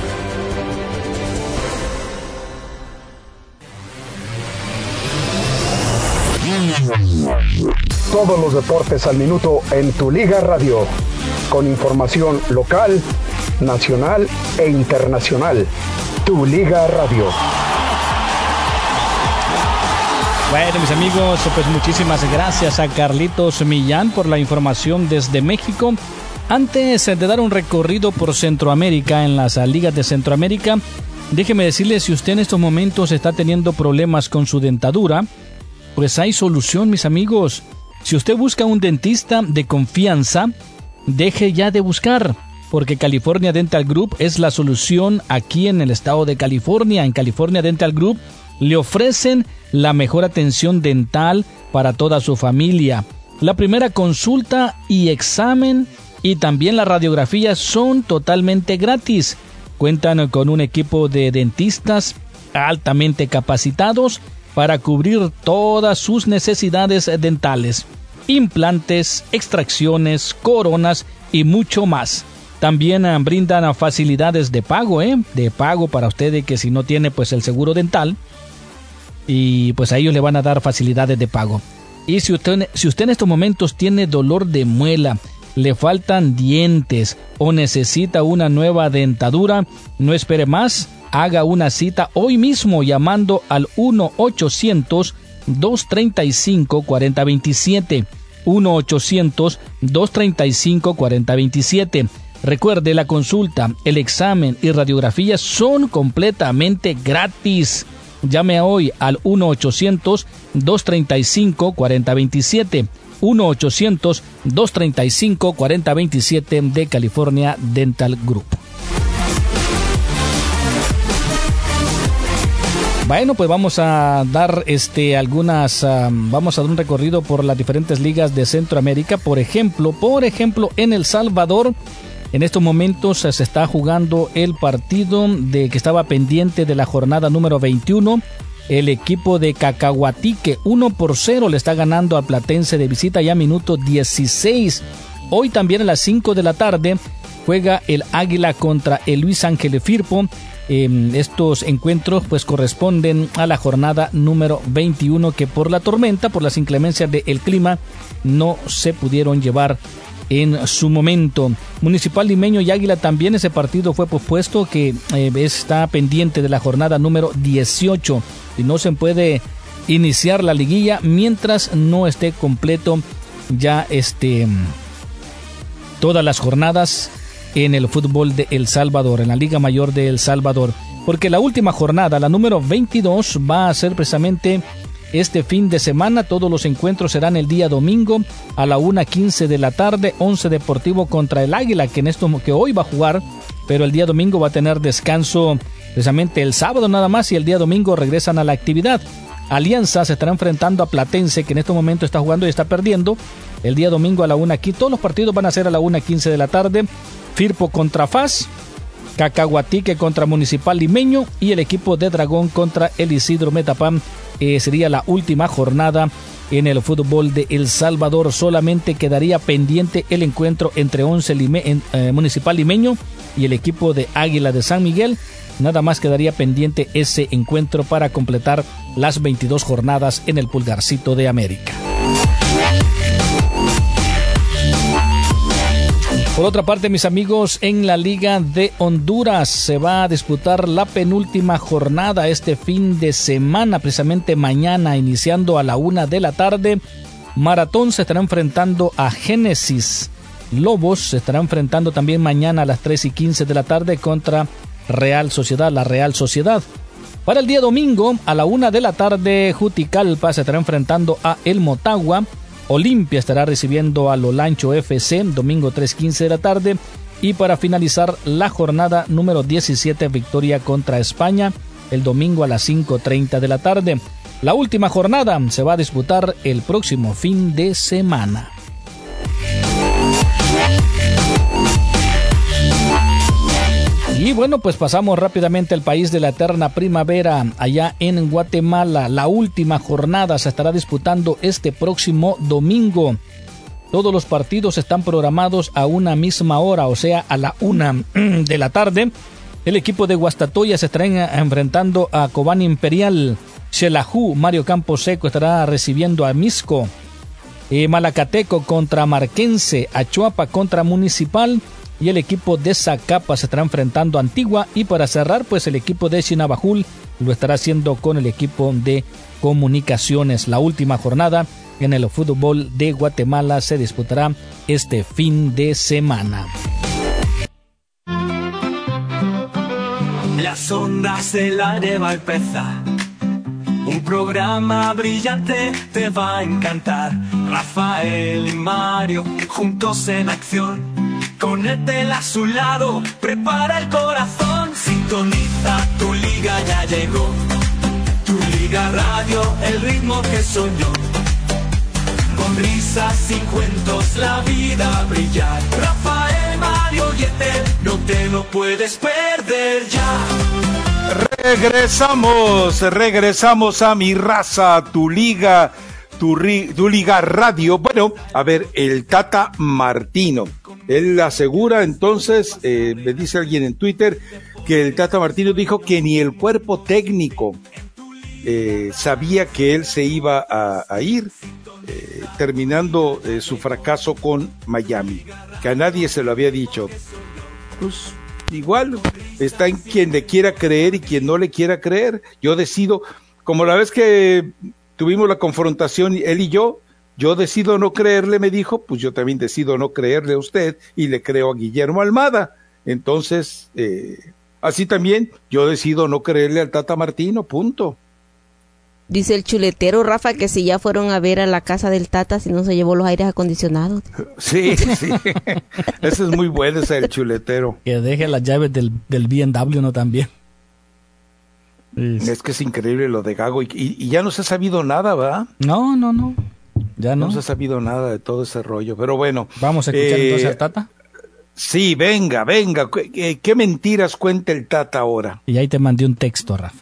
Todos los deportes al minuto en Tu Liga Radio. Con información local, nacional e internacional. Tu Liga Radio. Bueno, mis amigos, pues muchísimas gracias a Carlitos Millán por la información desde México. Antes de dar un recorrido por Centroamérica, en las ligas de Centroamérica, déjeme decirle, si usted en estos momentos está teniendo problemas con su dentadura, pues hay solución, mis amigos. Si usted busca un dentista de confianza, deje ya de buscar, porque California Dental Group es la solución aquí en el estado de California. En California Dental Group le ofrecen la mejor atención dental para toda su familia. La primera consulta y examen y también la radiografía son totalmente gratis. Cuentan con un equipo de dentistas altamente capacitados para cubrir todas sus necesidades dentales, implantes, extracciones, coronas y mucho más. También eh, brindan facilidades de pago, ¿eh? de pago para usted que si no tiene pues el seguro dental, y pues a ellos le van a dar facilidades de pago. Y si usted, si usted en estos momentos tiene dolor de muela, le faltan dientes o necesita una nueva dentadura, no espere más, haga una cita hoy mismo llamando al uno ochocientos, dos treinta y cinco, cuarenta veintisiete. uno ochocientos, dos treinta y cinco, cuarenta veintisiete. Recuerde, la consulta, el examen y radiografía son completamente gratis. Llame hoy al uno ochocientos, dos treinta y cinco, cuarenta veintisiete. uno ochocientos, dos treinta y cinco, cuarenta veintisiete de California Dental Group. Bueno, pues vamos a dar este algunas uh, vamos a dar un recorrido por las diferentes ligas de Centroamérica. Por ejemplo, por ejemplo, en El Salvador, en estos momentos se está jugando el partido de que estaba pendiente de la jornada número veintiuno. El equipo de Cacahuatique uno por cero le está ganando a Platense de visita ya minuto dieciséis. Hoy también a las cinco de la tarde juega el Águila contra el Luis Ángel Firpo. Eh, estos encuentros pues corresponden a la jornada número veintiuno, que por la tormenta, por las inclemencias del clima, no se pudieron llevar en su momento. Municipal Limeño y Águila también, ese partido fue pospuesto, que eh, está pendiente de la jornada número dieciocho y no se puede iniciar la liguilla mientras no esté completo ya este todas las jornadas en el fútbol de El Salvador, en la Liga Mayor de El Salvador, porque la última jornada, la número veintidós, va a ser precisamente este fin de semana. Todos los encuentros serán el día domingo a la una quince de la tarde. Once Deportivo contra el Águila, que en esto que hoy va a jugar, pero el día domingo va a tener descanso precisamente el sábado nada más, y el día domingo regresan a la actividad. Alianza se estará enfrentando a Platense, que en este momento está jugando y está perdiendo. El día domingo a la una aquí, todos los partidos van a ser a la una quince de la tarde. Firpo contra F A S, Cacahuatique contra Municipal Limeño y el equipo de Dragón contra el Isidro Metapán. Eh, sería la última jornada en el fútbol de El Salvador. Solamente quedaría pendiente el encuentro entre Once Lime, en, eh, Municipal Limeño y el equipo de Águila de San Miguel. Nada más quedaría pendiente ese encuentro para completar las veintidós jornadas en el Pulgarcito de América. Por otra parte, mis amigos, en la Liga de Honduras se va a disputar la penúltima jornada este fin de semana, precisamente mañana, iniciando a la una de la tarde. Maratón se estará enfrentando a Génesis. Lobos se estará enfrentando también mañana a las tres y quince de la tarde contra Real Sociedad, la Real Sociedad. Para el día domingo, a la una de la tarde, Juticalpa se estará enfrentando a El Motagua. Olimpia estará recibiendo a Lolancho F C, domingo tres quince de la tarde. Y para finalizar la jornada número diecisiete, Victoria contra España, el domingo a las cinco treinta de la tarde. La última jornada se va a disputar el próximo fin de semana. Y bueno, pues pasamos rápidamente al país de la eterna primavera, allá en Guatemala. La última jornada se estará disputando este próximo domingo. Todos los partidos están programados a una misma hora, o sea, a la una de la tarde. El equipo de Guastatoya se estará enfrentando a Cobán Imperial. Xelajú, Mario Camposeco, estará recibiendo a Misco. Eh, Malacateco contra Marquense, Achuapa contra Municipal. Y el equipo de Zacapa se estará enfrentando a Antigua. Y para cerrar, pues el equipo de Chinabajul lo estará haciendo con el equipo de Comunicaciones. La última jornada en el fútbol de Guatemala se disputará este fin de semana. Las ondas del aire va a empezar. Un programa brillante te va a encantar. Rafael y Mario juntos en acción. Con Etel a su lado, prepara el corazón. Sintoniza, tu liga ya llegó. Tu Liga Radio, el ritmo que soñó. Con risas y cuentos la vida brillar. Rafael, Mario y Etel, no te lo puedes perder ya. Regresamos, regresamos a Mi Raza, tu liga, tu, ri, tu Liga Radio. Bueno, a ver, el Tata Martino, él asegura entonces, eh, me dice alguien en Twitter, que el Tata Martino dijo que ni el cuerpo técnico eh, sabía que él se iba a, a ir, eh, terminando eh, su fracaso con Miami, que a nadie se lo había dicho. Pues igual, está en quien le quiera creer y quien no le quiera creer. Yo decido, como la vez que tuvimos la confrontación él y yo, yo decido no creerle, me dijo, pues yo también decido no creerle a usted y le creo a Guillermo Almada. Entonces, eh, así también yo decido no creerle al Tata Martino, punto. Dice el chuletero, Rafa, que si ya fueron a ver a la casa del Tata, si no se llevó los aires acondicionados. Sí, sí. Ese es muy bueno, ese el chuletero. Que deje las llaves del, del B M W, ¿no? También. Es, es que es increíble lo de Gago. Y, y, y ya no se ha sabido nada, ¿verdad? No, no, no. Ya no. No se ha sabido nada de todo ese rollo. Pero bueno. Vamos a escuchar eh, entonces al Tata. Sí, venga, venga. ¿Qué, qué mentiras cuenta el Tata ahora? Y ahí te mandé un texto, Rafa.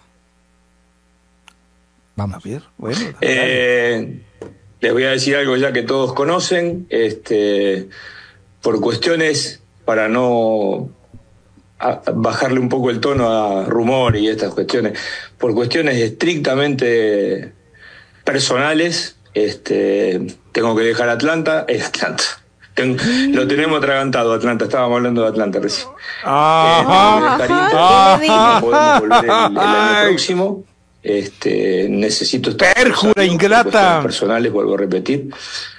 Vamos. A ver, bueno. Eh, les voy a decir algo ya que todos conocen, este, por cuestiones, para no a, bajarle un poco el tono a rumor y estas cuestiones, por cuestiones estrictamente personales, este, tengo que dejar Atlanta, es Atlanta. Ten, lo tenemos atragantado, Atlanta, estábamos hablando de Atlanta recién. Ajá. Eh, no podemos volver el, el año próximo. Este, necesito estar perjura ingrata personales, vuelvo a repetir.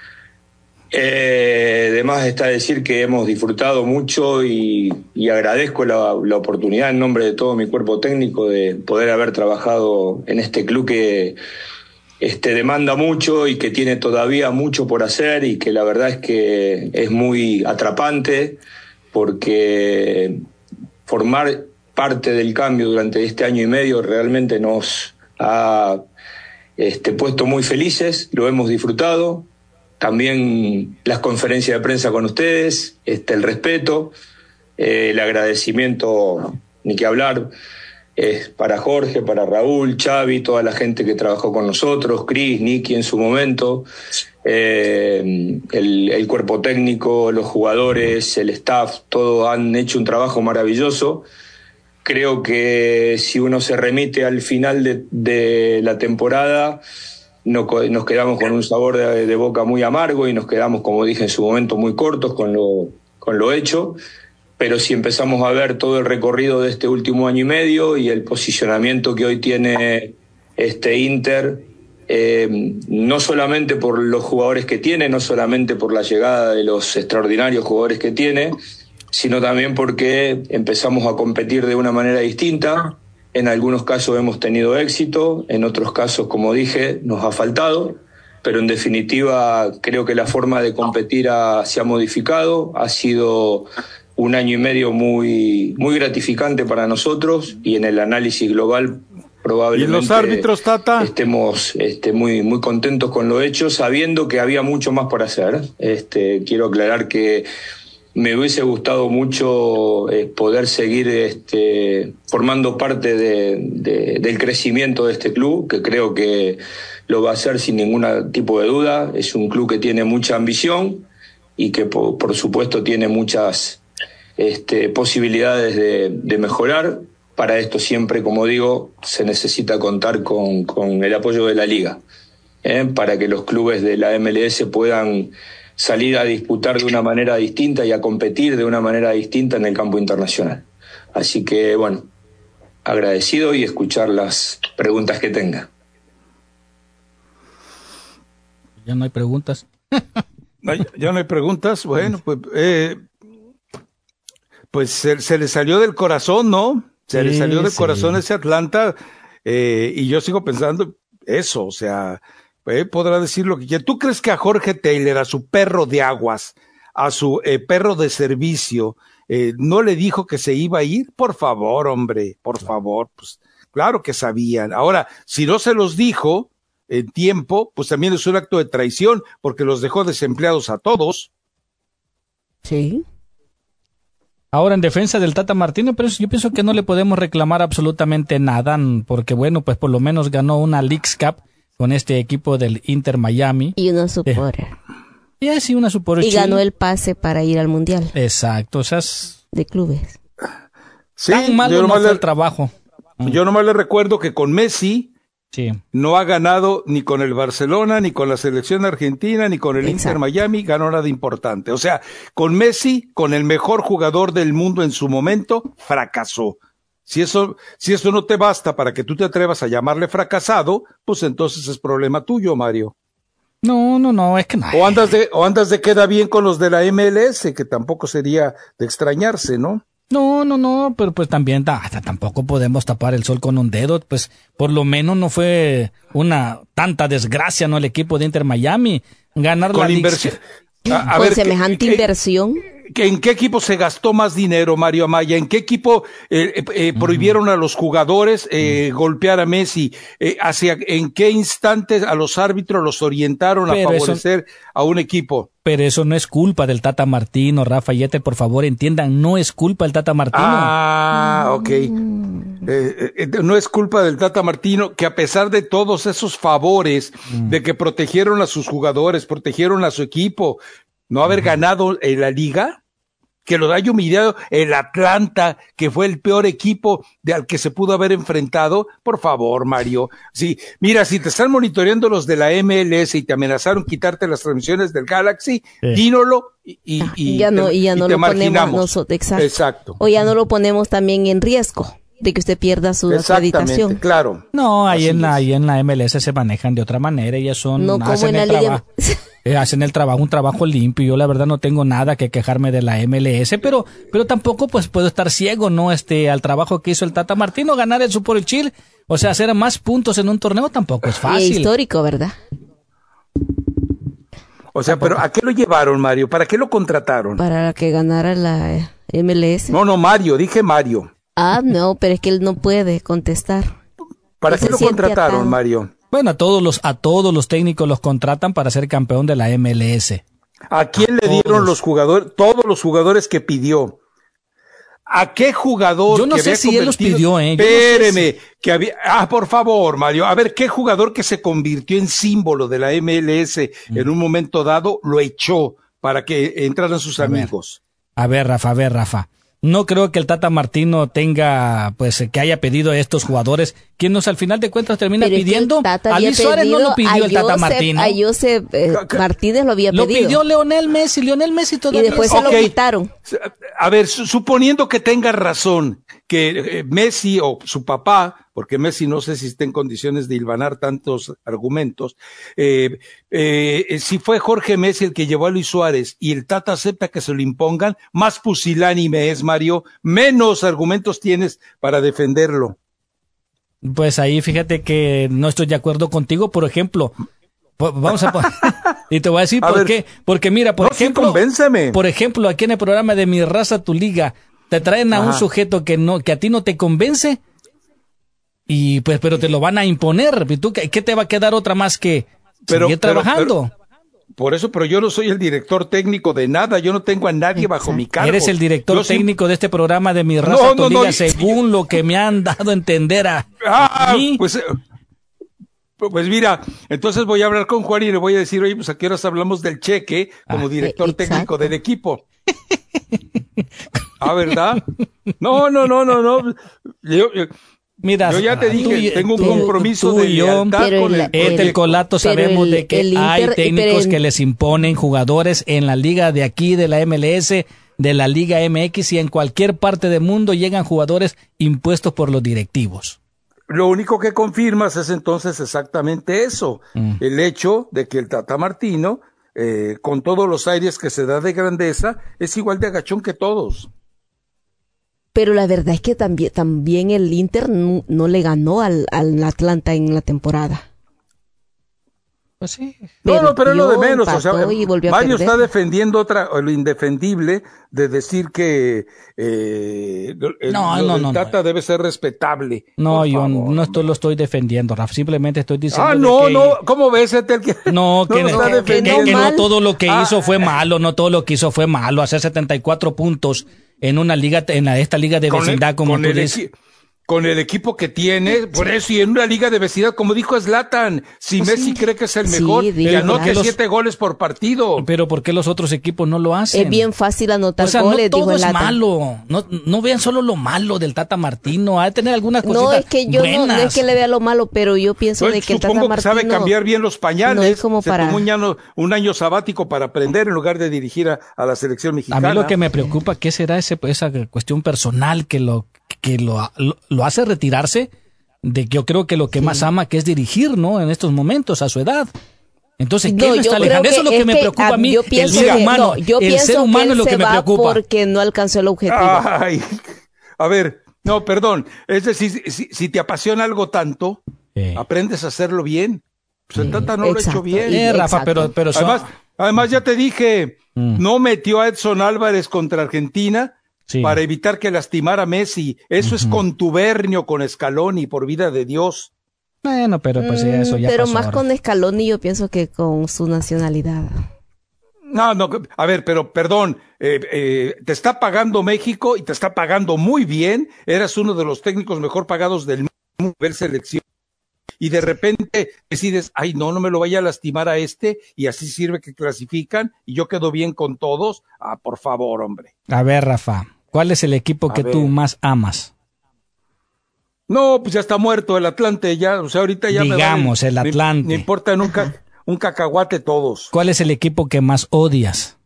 Eh, además está decir que hemos disfrutado mucho y, y agradezco la, la oportunidad en nombre de todo mi cuerpo técnico de poder haber trabajado en este club que este, demanda mucho y que tiene todavía mucho por hacer y que la verdad es que es muy atrapante porque formar parte del cambio durante este año y medio realmente nos ha este, puesto muy felices, lo hemos disfrutado, también las conferencias de prensa con ustedes, este, el respeto, eh, el agradecimiento, ni que hablar, es para Jorge, para Raúl, Xavi, toda la gente que trabajó con nosotros, Cris, Nicky en su momento, eh, el, el cuerpo técnico, los jugadores, el staff, todos han hecho un trabajo maravilloso. Creo que si uno se remite al final de, de la temporada, no, nos quedamos con un sabor de, de boca muy amargo y nos quedamos, como dije en su momento, muy cortos con lo, con lo hecho. Pero si empezamos a ver todo el recorrido de este último año y medio y el posicionamiento que hoy tiene este Inter, eh, no solamente por los jugadores que tiene, no solamente por la llegada de los extraordinarios jugadores que tiene, sino también porque empezamos a competir de una manera distinta. En algunos casos hemos tenido éxito, en otros casos, como dije, nos ha faltado, pero en definitiva creo que la forma de competir ha, se ha modificado, ha sido un año y medio muy, muy gratificante para nosotros y en el análisis global probablemente ¿Y los árbitros, Tata? estemos este, muy, muy contentos con lo hecho, sabiendo que había mucho más por hacer. Este, quiero aclarar que me hubiese gustado mucho eh, poder seguir este, formando parte de, de, del crecimiento de este club, que creo que lo va a hacer sin ningún tipo de duda. Es un club que tiene mucha ambición y que por, por supuesto tiene muchas este, posibilidades de, de mejorar. Para esto siempre, como digo, se necesita contar con, con el apoyo de la Liga, ¿eh? para que los clubes de la M L S puedan salir a disputar de una manera distinta y a competir de una manera distinta en el campo internacional. Así que, bueno, agradecido y escuchar las preguntas que tenga. Ya no hay preguntas. No, ya, ya no hay preguntas. Bueno, pues, eh, pues se, se le salió del corazón, ¿no? Se sí, le salió del sí. corazón ese Atlanta, eh, y yo sigo pensando eso, o sea, eh, podrá decir lo que quiera. ¿Tú crees que a Jorge Taylor, a su perro de aguas, a su eh, perro de servicio, eh, no le dijo que se iba a ir? Por favor, hombre, por favor, pues claro que sabían. Ahora, si no se los dijo en tiempo, pues también es un acto de traición, porque los dejó desempleados a todos. Sí. Ahora, en defensa del Tata Martino, pero yo pienso que no le podemos reclamar absolutamente nada, porque bueno, pues por lo menos ganó una Leagues Cup con este equipo del Inter Miami. Y una Supporter. Eh, y sí, una Supporter. Y ganó el pase para ir al Mundial. Exacto, o sea, es... de clubes. Sí, tan malo no fue le... el trabajo. Yo nomás le recuerdo que con Messi sí. no ha ganado ni con el Barcelona, ni con la selección argentina, ni con el Exacto. Inter Miami, ganó nada importante. O sea, con Messi, con el mejor jugador del mundo en su momento, fracasó. Si eso, si eso no te basta para que tú te atrevas a llamarle fracasado, pues entonces es problema tuyo, Mario. No, no, no, es que no. O andas de, o andas de queda bien con los de la M L S, que tampoco sería de extrañarse, ¿no? No, no, no, pero pues también hasta tampoco podemos tapar el sol con un dedo, pues por lo menos no fue una tanta desgracia, ¿no? El equipo de Inter Miami ganar con la inversión. A, a con ver, semejante ¿qué, inversión. ¿En qué equipo se gastó más dinero, Mario Amaya? ¿En qué equipo eh, eh, eh, uh-huh. prohibieron a los jugadores eh, uh-huh. golpear a Messi? Eh, hacia, ¿En qué instantes a los árbitros los orientaron pero a favorecer eso, a un equipo? Pero eso no es culpa del Tata Martino, Rafa y Ete, por favor entiendan, no es culpa del Tata Martino. Ah, ok. Mm. Eh, eh, no es culpa del Tata Martino, que a pesar de todos esos favores, mm. de que protegieron a sus jugadores, protegieron a su equipo, no haber mm. ganado en la liga, que lo haya humillado el Atlanta, que fue el peor equipo de al que se pudo haber enfrentado. Por favor, Mario. Sí, mira, si te están monitoreando los de la M L S y te amenazaron quitarte las transmisiones del Galaxy, sí. dínolo y, y, y ya no, te, y ya no y lo ponemos nosotros. Exacto. Exacto. O ya no lo ponemos también en riesgo de que usted pierda su acreditación. Claro. No, ahí en, la, ahí en la M L S se manejan de otra manera, ellas son... No como en la Liga... Eh, hacen el trabajo, un trabajo limpio. Yo la verdad no tengo nada que quejarme de la M L S, pero, pero tampoco pues puedo estar ciego, ¿no? Este, al trabajo que hizo el Tata Martino, ganar el Super Chill, o sea, hacer más puntos en un torneo tampoco es fácil. Y histórico, ¿verdad? O sea, pero ¿a qué lo llevaron, Mario? ¿Para qué lo contrataron? Para que ganara la M L S. No, no, Mario, dije Mario. Ah, no, pero es que él no puede contestar. ¿Para qué lo contrataron, atado. Mario? Bueno, a todos los a todos los técnicos los contratan para ser campeón de la M L S. ¿A quién a le todos. dieron los jugadores, todos los jugadores que pidió? ¿A qué jugador? Yo no que sé si él los pidió, eh. Espéreme, no sé si... que había, ah, por favor, Mario, a ver, ¿qué jugador que se convirtió en símbolo de la M L S mm. en un momento dado lo echó para que entraran sus a amigos? Ver. A ver, Rafa, a ver, Rafa. No creo que el Tata Martino tenga, pues, que haya pedido a estos jugadores, quien nos al final de cuentas termina pero pidiendo. A Luis Suárez no lo pidió el Tata Martino. A Josep eh, Martínez lo había lo pedido. Lo pidió Lionel Messi, Lionel Messi todavía. Y después se okay. lo quitaron. A ver, suponiendo que tenga razón, que eh, Messi o su papá, porque Messi no sé si está en condiciones de hilvanar tantos argumentos, eh, eh, si fue Jorge Messi el que llevó a Luis Suárez y el Tata acepta que se lo impongan, más pusilánime es, Mario, menos argumentos tienes para defenderlo. Pues ahí fíjate que no estoy de acuerdo contigo, por ejemplo, vamos a y te voy a decir a por ver, qué, porque mira, por no, ejemplo, sí, convénceme. Por ejemplo, aquí en el programa de Mi Raza Tu Liga, te traen a Ajá. un sujeto que no, que a ti no te convence, y pues, pero te lo van a imponer, ¿y tú qué, qué te va a quedar otra más que pero, seguir trabajando? Pero, por eso, pero yo no soy el director técnico de nada, yo no tengo a nadie Exacto. bajo mi cargo. Eres el director yo técnico sí... de este programa de Mi Raza, no, Tu no, Liga, no, según no, lo que me han dado a entender a, ah, a mí. Pues, pues mira, entonces voy a hablar con Juan y le voy a decir, oye, pues a qué horas hablamos del cheque como ah, director exacto. técnico del equipo. Ah, ¿verdad? No, no, no, no, no. Yo, yo, Mira, yo ya te dije, tú, tengo un tú, compromiso tú, tú de lealtad con el, el, el Colato, sabemos el, de que Inter, hay técnicos el, que les imponen jugadores en la liga de aquí, de la M L S, de la Liga M X, y en cualquier parte del mundo llegan jugadores impuestos por los directivos. Lo único que confirmas es entonces exactamente eso, mm. el hecho de que el Tata Martino, eh, con todos los aires que se da de grandeza, es igual de agachón que todos. Pero la verdad es que también, también el Inter no, no le ganó al, al Atlanta en la temporada. Pues sí. No, no, pero es lo de menos. O sea, Mario está defendiendo otra, lo indefendible de decir que eh, el, no, lo no, del no, Tata no. debe ser respetable. No, yo favor, no esto lo estoy defendiendo, Rafa. Simplemente estoy diciendo. Ah, no, que, no. ¿Cómo ves este? Que, no, que no, no, que, que, que no todo lo que ah, hizo fue malo. No todo lo que hizo fue malo. Hacer setenta y cuatro puntos en una liga, en la, esta liga de vecindad, el, como tú dices. Con el equipo que tiene, por eso, y en una liga de vecindad, como dijo Zlatan, si pues Messi sí. cree que es el mejor, sí, y anote los... siete goles por partido. Pero ¿por qué los otros equipos no lo hacen? Es bien fácil anotar o sea, goles, no todo dijo es malo. No, no vean solo lo malo del Tata Martino, ha de tener algunas cositas No, es que yo buenas. no, no es que le vea lo malo, pero yo pienso pues, de que el Tata Martino... Martino... Supongo que sabe cambiar bien los pañales, no es como se para... tomó un año, un año sabático para aprender en lugar de dirigir a, a la selección mexicana. A mí lo que me preocupa, ¿qué será ese, esa cuestión personal que lo que lo, lo, lo hace retirarse de que yo creo que lo que sí. más ama que es dirigir, ¿no? En estos momentos, a su edad. Entonces, ¿qué no, lo está alejando? Eso es lo que, que me preocupa a mí, el ser que, humano. No, yo el ser humano es lo que me preocupa. Porque no alcanzó el objetivo. Ay, a ver, no, perdón. Es decir, si, si te apasiona algo tanto, sí. aprendes a hacerlo bien. Pues el Tata no exacto. lo ha hecho bien. Eh, Rafa, pero, pero además, son... además, ya te dije, mm. no metió a Edson Álvarez contra Argentina. Sí. Para evitar que lastimara a Messi. Eso uh-huh. es contubernio con Scaloni, por vida de Dios. Bueno, pero pues eso ya Pero pasó más ahora. con Scaloni yo pienso que con su nacionalidad. No, no, a ver, pero perdón, eh, eh, te está pagando México y te está pagando muy bien. Eras uno de los técnicos mejor pagados del mundo, ver selección. Y de repente decides, ay, no, no me lo vaya a lastimar a este, y así sirve que clasifican, y yo quedo bien con todos. Ah, por favor, hombre. A ver, Rafa, ¿cuál es el equipo a que ver. tú más amas? No, pues ya está muerto el Atlante, ya, o sea, ahorita ya Digamos, me el Atlante. Me, me importa nunca un cacahuate todos. ¿Cuál es el equipo que más odias?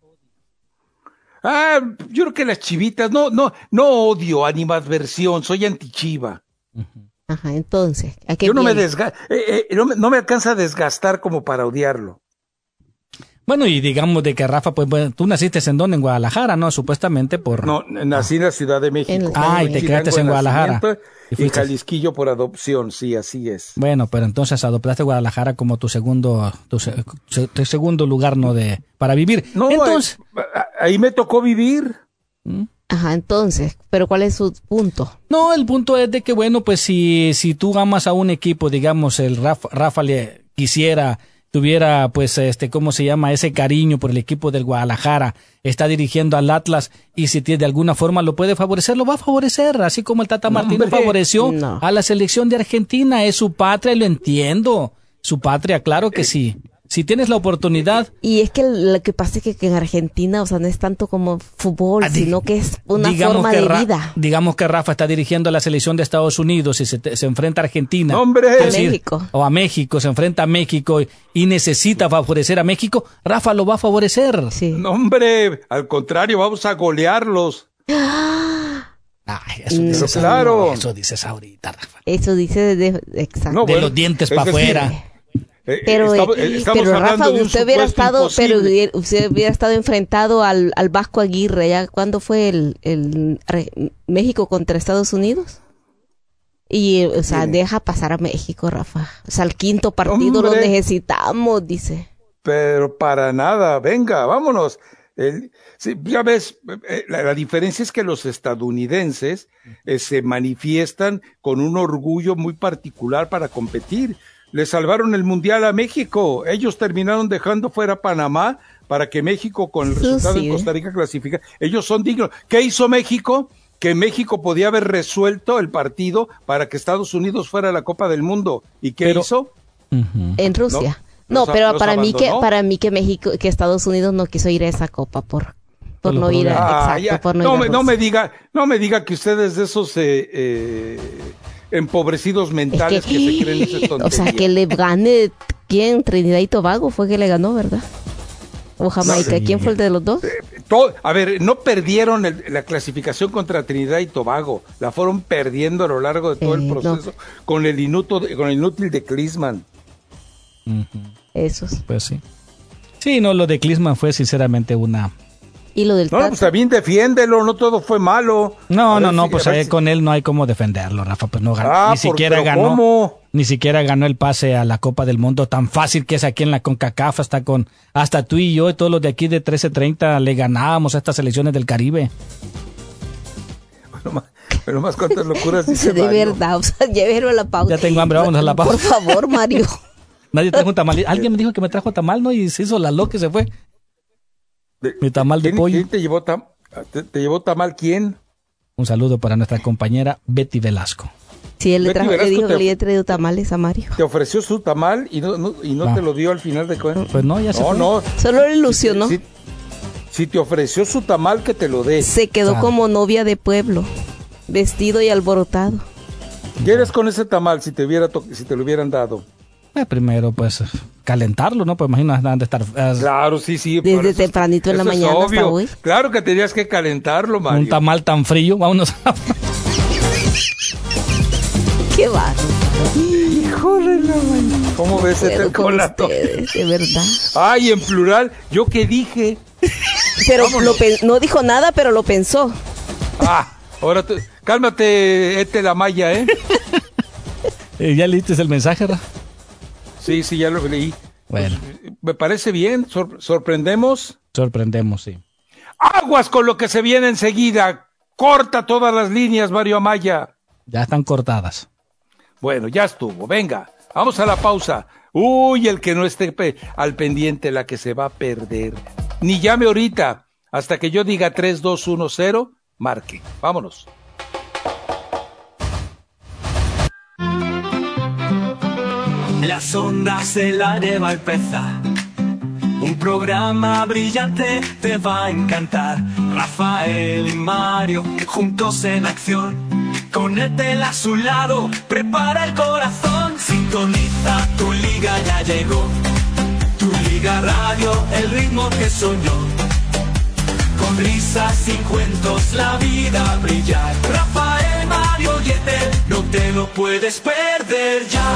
Ah, yo creo que las Chivitas, no, no, no odio, animadversión, soy antichiva. Uh-huh. Ajá, entonces, ¿a qué Yo no viene? me, desga eh, eh, no, me, no me alcanza a desgastar como para odiarlo. Bueno, y digamos de que Rafa, pues bueno, tú naciste en dónde, en Guadalajara, ¿no? Supuestamente por... No, nací en la Ciudad de México. Ah, y te creaste en Guadalajara. Y, y Jalisquillo por adopción, sí, así es. Bueno, pero entonces adoptaste Guadalajara como tu segundo, tu, tu segundo lugar, ¿no? De, para vivir. No, entonces... ahí, ahí me tocó vivir. ¿Mm? Ajá, entonces, ¿pero cuál es su punto? No, el punto es de que, bueno, pues si, si tú amas a un equipo, digamos, el Rafa, Rafa le quisiera, tuviera, pues, este, ¿cómo se llama? Ese cariño por el equipo del Guadalajara, está dirigiendo al Atlas, y si de alguna forma lo puede favorecer, lo va a favorecer, así como el Tata Martino Hombre, favoreció no. a la selección de Argentina, es su patria, y lo entiendo, su patria, claro que sí. Si tienes la oportunidad... Y es que lo que pasa es que, que en Argentina, o sea, no es tanto como fútbol, ah, sino que es una forma de Ra- vida. Digamos que Rafa está dirigiendo a la selección de Estados Unidos y se, te, se enfrenta a Argentina. ¡Hombre! A decir, México. O a México, se enfrenta a México y, y necesita favorecer a México. Rafa lo va a favorecer. Sí. No, hombre, al contrario, vamos a golearlos. Ay, eso, no, dices, claro. no, eso dices ahorita, Rafa. Eso dice de, de, exacto. No, bueno, de los dientes para afuera. Pero, estamos, eh, estamos pero Rafa, usted hubiera estado, pero usted hubiera estado enfrentado al, al Vasco Aguirre. ¿Ya cuándo fue el, el México contra Estados Unidos? Y, o sea, sí. deja pasar a México, Rafa. O sea, el quinto partido Hombre, lo necesitamos, dice. Pero para nada, venga, vámonos. El, sí, ya ves, eh, la, la diferencia es que los estadounidenses eh, se manifiestan con un orgullo muy particular para competir. le salvaron el Mundial a México. Ellos terminaron dejando fuera a Panamá para que México, con el resultado sí, en ¿eh? Costa Rica, clasifica. Ellos son dignos. ¿Qué hizo México? Que México podía haber resuelto el partido para que Estados Unidos fuera a la Copa del Mundo. ¿Y qué Pero, hizo? Uh-huh. En Rusia. No, No, los, pero los para mí que abandonó. para mí que México, que Estados Unidos no quiso ir a esa copa por por Por no los ir a, Ah, exacto, ya. por no, no, ir a me, no Rusia. me diga, no me diga que ustedes de esos eh, eh, empobrecidos mentales Es que, que, se creen esas tonterías. o sea, que le gane, ¿quién? Trinidad y Tobago fue que le ganó, ¿verdad? O Jamaica, Sí. ¿quién fue el de los dos? Todo- a ver, no perdieron el- la clasificación contra Trinidad y Tobago, la fueron perdiendo a lo largo de todo Eh, el no. proceso con el inútil, con el inútil de Klinsmann. Uh-huh. Esos. Pues sí. Sí, no, lo de Klinsmann fue sinceramente una... Y lo del No, Tata. pues también defiéndelo, no todo fue malo. No, A no, ver no, si- pues a ver ahí si- con él no hay cómo defenderlo, Rafa, pues no ganó, Ah, ni por- siquiera pero ganó, ¿cómo? ni siquiera ganó el pase a la Copa del Mundo, tan fácil que es aquí en la CONCACAF, hasta con, hasta tú y yo y todos los de aquí de trece treinta le ganábamos a estas selecciones del Caribe. Pero más, pero más cuántas locuras dice de Mario. verdad, o sea, llévelo a la pausa. Ya tengo hambre, vámonos a la pausa. Por favor, Mario. Nadie trajo un tamal, alguien me dijo que me trajo tamal, ¿no? Y se hizo la loca y se fue. De- Mi tamal de ¿Quién, pollo. quién te llevó tam, te, te llevó tamal quién? Un saludo para nuestra compañera Betty Velasco. Sí, él le, Betty trajo, le Velasco dijo te- que le había traído tamales a Mario. Te ofreció su tamal y no, no- y no Ah. te lo dio al final de cuentas. Pues no, ya se No, fue. no. Solo le ilusionó. Si, si te ofreció su tamal, que te lo dé. Se quedó Claro. como novia de pueblo, vestido y alborotado. ¿Qué eres con ese tamal si te hubiera to- si te lo hubieran dado? Eh, primero, pues, calentarlo, ¿no? Pues imagino han de estar... eh, Claro, sí, sí. por Desde eso- tempranito en la eso es mañana hasta obvio. hoy. Claro que tenías que calentarlo, Mario. un tamal tan frío, vámonos a... Qué va. Híjole, la mañana. ¿Cómo ves este Puedo con colato? ustedes, de verdad. Ay, en plural, ¿yo qué dije? Pero Vámonos. lo pen- no dijo nada, pero lo pensó. Ah, ahora tú- cálmate, Ete la Maya, ¿eh? Eh, ¿Ya leíste el mensaje, Ra? Sí, sí, ya lo leí. Bueno, Pues, me parece bien, sor- sorprendemos. sorprendemos, sí. Aguas con lo que se viene enseguida. Corta todas las líneas, Mario Amaya. Ya están cortadas. Bueno, ya estuvo. Venga, vamos a la pausa. Uy, el que no esté pe- al pendiente, la que se va a perder. Ni llame ahorita. Hasta que yo diga tres, dos, uno, cero, marque. Vámonos. Las ondas del aire va a empezar. Un programa brillante te va a encantar. Rafael y Mario juntos en acción. Con Etel a su lado, prepara el corazón. Sintoniza, tu liga ya llegó. Tu liga radio, el ritmo que soñó. Con risas y cuentos la vida brillar. Rafael, Mario y Etel, no te lo puedes perder ya.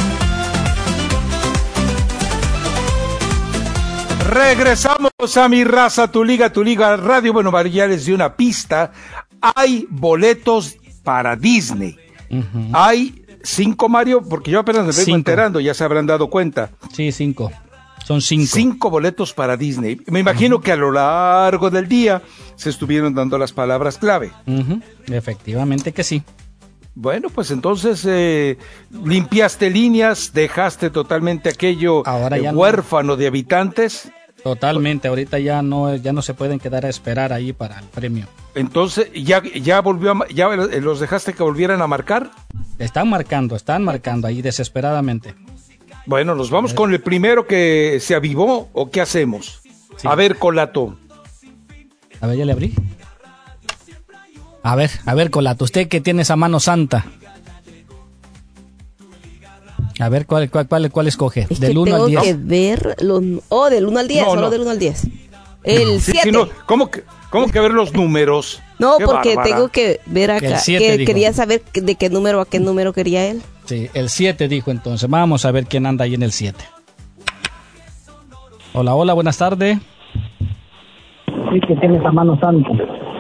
Regresamos a Mi Raza, Tu Liga, Tu Liga Radio. Bueno, Mario ya les dio una pista. Hay boletos para Disney. Uh-huh. Hay cinco, Mario, porque yo apenas me vengo Cinco. enterando, ya se habrán dado cuenta. Sí, cinco. Son cinco. Cinco boletos para Disney. Me imagino uh-huh. que a lo largo del día se estuvieron dando las palabras clave. Uh-huh. Efectivamente que sí. Bueno, pues entonces eh, limpiaste líneas, dejaste totalmente aquello Ahora eh, ya no. huérfano de habitantes. Totalmente, ahorita ya no ya no se pueden quedar a esperar ahí para el premio. Entonces, ¿ya, ya volvió a, ya los dejaste que volvieran a marcar? Están marcando, están marcando ahí desesperadamente. Bueno, nos vamos con el primero que se avivó, ¿o qué hacemos? Sí. A ver, Colato. A ver, ya le abrí. A ver, a ver, Colato, usted que tiene esa mano santa. A ver, ¿cuál, cuál, cuál, cuál escoge? Es del uno al diez. Tengo que ver los... Oh, del uno al diez, no, solo no. del uno al diez. El siete. Sí, sí, no. ¿Cómo, que, ¿Cómo que ver los números? No, Qué porque bárbara. tengo que ver acá. El siete, que dijo. quería saber de qué número a qué número quería él. Sí, el siete dijo entonces. Vamos a ver quién anda ahí en el siete. Hola, hola, buenas tardes. Sí, que tiene esa mano santa.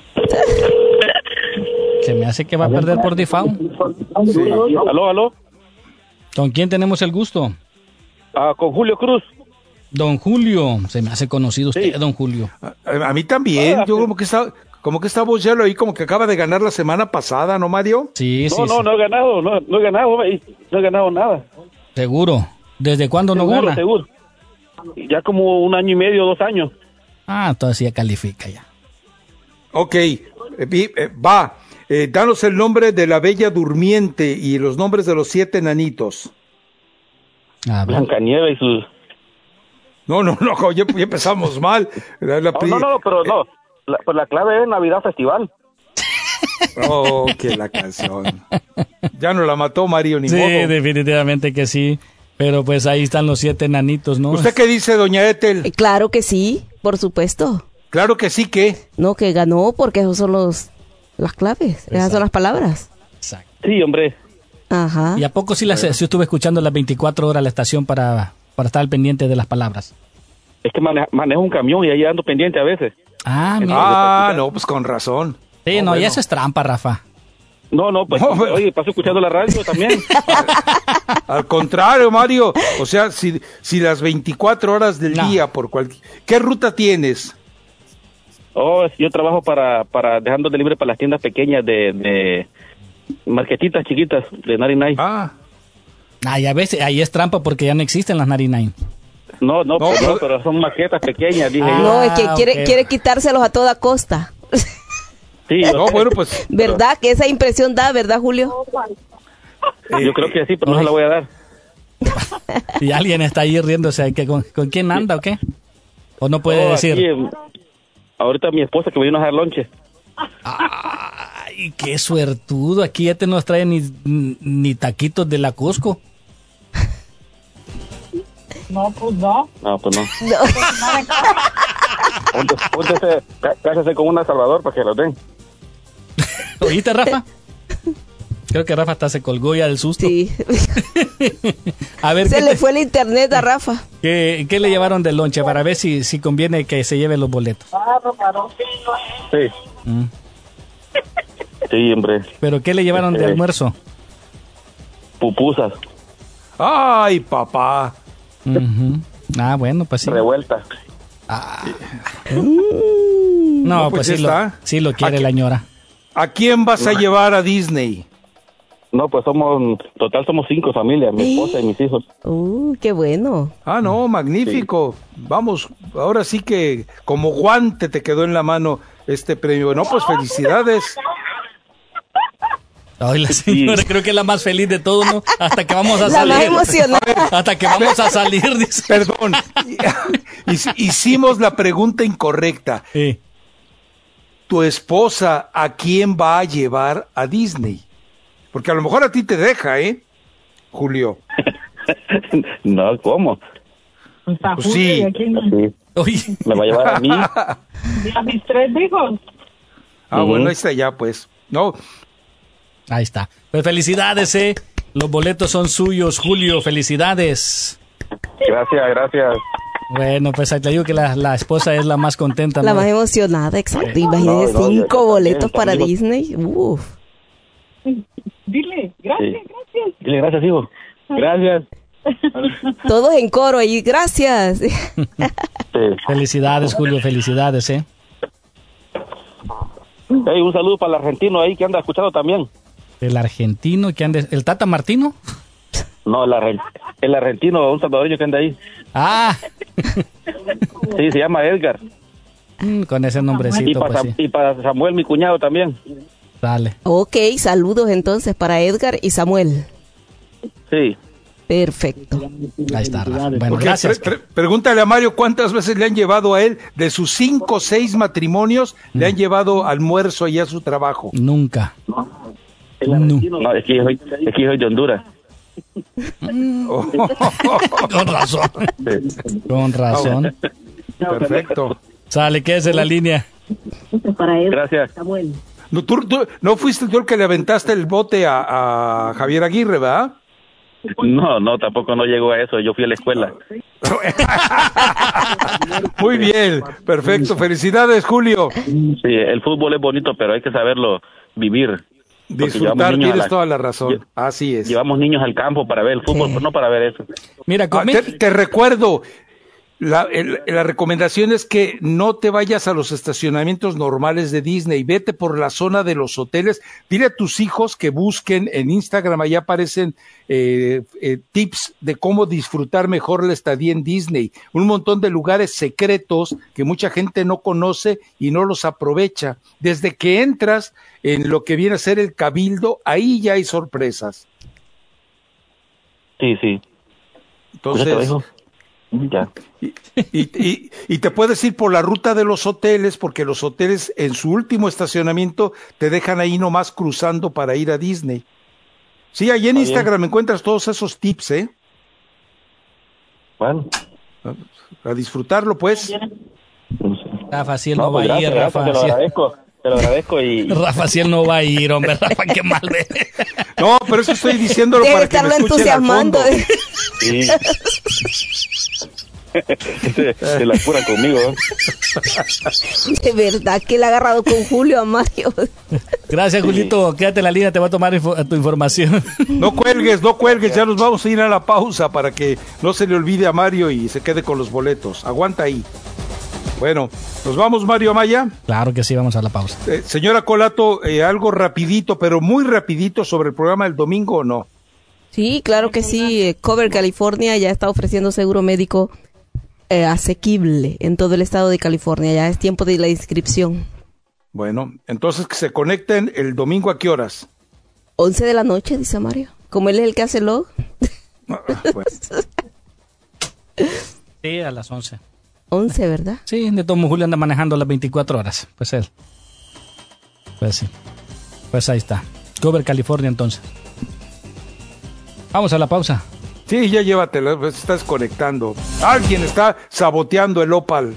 Se me hace que va a perder por default. Sí. Aló, aló. ¿Con quién tenemos el gusto? Ah, con Julio Cruz. Don Julio, se me hace conocido usted, Sí. don Julio. A, a mí también. Ah, Yo sí. como que está, como que esta voz ya lo oí como que acaba de ganar la semana pasada, ¿no, Mario? Sí, No, sí, no, sí. no he ganado, no, no he ganado, no he ganado nada. ¿Seguro? ¿Desde cuándo no Seguro, gana? seguro. Ya como un año y medio, dos años. Ah, entonces ya califica ya. Ok, eh, eh, va. Eh, danos el nombre de la Bella Durmiente y los nombres de los siete enanitos. Blancanieves y sus... No, no, no, ya, ya empezamos mal. La, la, no, no, no, pero no. La, pues la clave es Navidad Festival. Oh, que la canción. Ya no la mató Mario, ni sí, modo. Sí, definitivamente que sí. Pero pues ahí están los siete enanitos, ¿no? ¿Usted qué dice, doña Ethel? Eh, Claro que sí, por supuesto. Claro que sí, ¿qué? No, que ganó porque esos son los las claves, Exacto. Esas son las palabras. Exacto. Sí, hombre. Ajá. ¿Y a poco sí, las, sí estuve escuchando las veinticuatro horas la estación para, para estar al pendiente de las palabras? Es que manejo, manejo un camión y ahí ando pendiente a veces. Ah, mira. Ah, no, pues con razón. Sí, no, no bueno. Y eso es trampa, Rafa. No, no, pues, no, pero... oye, paso escuchando la radio también. Al contrario, Mario, o sea, si, si las veinticuatro horas del no. día por cualquier... ¿Qué ruta tienes? Oh, yo trabajo para, para dejando de libre para las tiendas pequeñas de, de marquetitas chiquitas de noventa y nueve. Ah. Ah, ya ves, ahí es trampa porque ya no existen las noventa y nueve. No, no, no, pues, no, pero son maquetas pequeñas, dije ah, yo. No, es que quiere, okay. quiere quitárselos a toda costa. Sí, no, bueno, pues. ¿Verdad pero... que esa impresión da, verdad, Julio? Eh, yo creo que sí, pero no se la voy a dar. Y alguien está ahí riéndose, ¿con, ¿con quién anda o qué? ¿O no puede oh, decir? Aquí, ahorita mi esposa que me vino a hacer lonche. Ay, qué suertudo. Aquí ya te nos trae ni, ni taquitos de la Cusco. No, pues no. No, pues no. no. Póntese, cállese con una Salvador para que los den. ¿Oíste, Rafa? Creo que Rafa hasta se colgó ya del susto. Sí. A ver, se le te... fue el internet a Rafa. ¿Qué, qué le llevaron de lonche para ver si, si conviene que se lleven los boletos? Sí. Mm. Sí, hombre. ¿Pero qué le llevaron de eh, almuerzo? Pupusas. Ay, papá. Uh-huh. Ah, bueno, pues sí. Revuelta. Ah. Mm. No, no, pues, pues sí, lo, sí lo quiere la ñora. ¿A quién vas a llevar a Disney? No, pues somos, total somos cinco familias, mi esposa y mis hijos. Uh, qué bueno. Ah, no, magnífico. Sí. Vamos, ahora sí que como guante te quedó en la mano este premio. No, pues felicidades. Ay, la señora sí. Creo que es la más feliz de todo, ¿no? Hasta que vamos a la salir. Más emocionada. Hasta que vamos a salir, dice. Perdón, hicimos la pregunta incorrecta. Sí. Tu esposa, ¿a quién va a llevar a Disney? Porque a lo mejor a ti te deja, ¿eh, Julio? No, ¿cómo? Pues a pues Julio, sí. ¿a sí. Oye. ¿Me va a llevar a mí? Y a mis tres hijos. Ah, uh-huh. Bueno, ahí está ya, pues. No. Ahí está. Pues felicidades, ¿eh? Los boletos son suyos, Julio. Felicidades. Gracias, gracias. Bueno, pues te digo que la, la esposa es la más contenta, la ¿no? más emocionada, exacto. Eh, Imagínese no, no, cinco yo, yo boletos para digo... Disney. Uf. Dile, gracias, sí. gracias. Dile gracias, hijo. Gracias. Todos en coro ahí, gracias. Sí. Felicidades, Julio, felicidades, ¿eh? Hey, un saludo para el argentino ahí que anda escuchando también. ¿El argentino que anda? ¿El Tata Martino? No, el, argent... el argentino, un salvadoreño que anda ahí. Ah. Sí, se llama Edgar. Mm, con ese nombrecito, y para, pues sí. Y para Samuel, mi cuñado también. Dale. Ok, saludos entonces para Edgar y Samuel. Sí. Perfecto. Ahí está, Rafa. Bueno, okay, gracias. Pre- pre- pregúntale a Mario cuántas veces le han llevado a él, de sus cinco o seis matrimonios, mm. le han llevado almuerzo allá a su trabajo. Nunca. No, no. no es, que yo soy, es que yo soy de Honduras. Oh. Con razón. Sí. Con razón. Perfecto. Sale, ¿qué es en la línea? Para él. Gracias. No, tú, tú, no fuiste tú el que le aventaste el bote a, a Javier Aguirre, ¿verdad? No, no, tampoco no llegó a eso. Yo fui a la escuela. Muy bien, perfecto. Felicidades, Julio. Sí, el fútbol es bonito, pero hay que saberlo vivir. Disfrutar, tienes la, toda la razón. Así es. Llevamos niños al campo para ver el fútbol, sí. Pero no para ver eso. Mira, ah, te, te recuerdo, La, el, la recomendación es que no te vayas a los estacionamientos normales de Disney, vete por la zona de los hoteles. Dile a tus hijos que busquen en Instagram, allá aparecen eh, eh, tips de cómo disfrutar mejor la estadía en Disney. Un montón de lugares secretos que mucha gente no conoce y no los aprovecha. Desde que entras en lo que viene a ser el Cabildo, ahí ya hay sorpresas. Sí, sí. Entonces... Ya. Y, y, y, y te puedes ir por la ruta de los hoteles, porque los hoteles en su último estacionamiento te dejan ahí nomás cruzando para ir a Disney. Sí, ahí en Está Instagram bien. Encuentras todos esos tips, ¿eh? Bueno. A, a disfrutarlo, pues. Rafa, si él no, no pues va gracias, a ir, Rafa. Gracias, te lo agradezco. Te lo agradezco y... Rafa, si él no va a ir, hombre, Rafa, qué mal ve. No, pero eso estoy diciéndolo Debe para que me escuchen al fondo. Sí. Se, se la cura conmigo. De verdad que le ha agarrado con Julio a Mario. Gracias, Julito. Quédate en la línea, te va a tomar info- tu información. No cuelgues, no cuelgues. Ya nos vamos a ir a la pausa para que no se le olvide a Mario y se quede con los boletos. Aguanta ahí. Bueno, ¿nos vamos, Mario Amaya? Claro que sí, vamos a la pausa. Eh, señora Colato, eh, algo rapidito, pero muy rapidito sobre el programa del domingo, ¿o no? Sí, claro que sí. Cover California ya está ofreciendo seguro médico eh, asequible en todo el estado de California. Ya es tiempo de la inscripción. Bueno, entonces que se conecten el domingo, ¿a qué horas? once de la noche, dice Mario. Como él es el que hace el log. Ah, bueno. Sí, a las once. once, ¿verdad? Sí, de todo Julio anda manejando las veinticuatro horas. Pues él. Pues sí. Pues ahí está. Cover California, entonces. Vamos a la pausa. Sí, ya llévatela, pues estás conectando. Alguien está saboteando el Opal.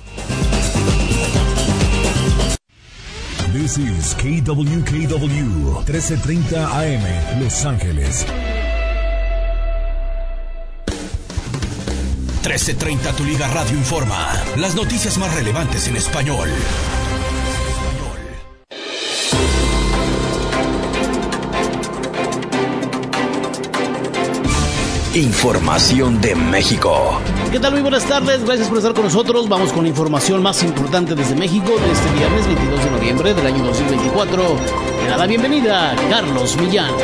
This is K W K W, trece treinta A M, Los Ángeles. trece treinta Tu Liga Radio informa. Las noticias más relevantes en español. Información de México. ¿Qué tal? Muy buenas tardes, gracias por estar con nosotros. Vamos con la información más importante desde México de este viernes veintidós de noviembre del año dos mil veinticuatro. Le da la bienvenida Carlos Millán.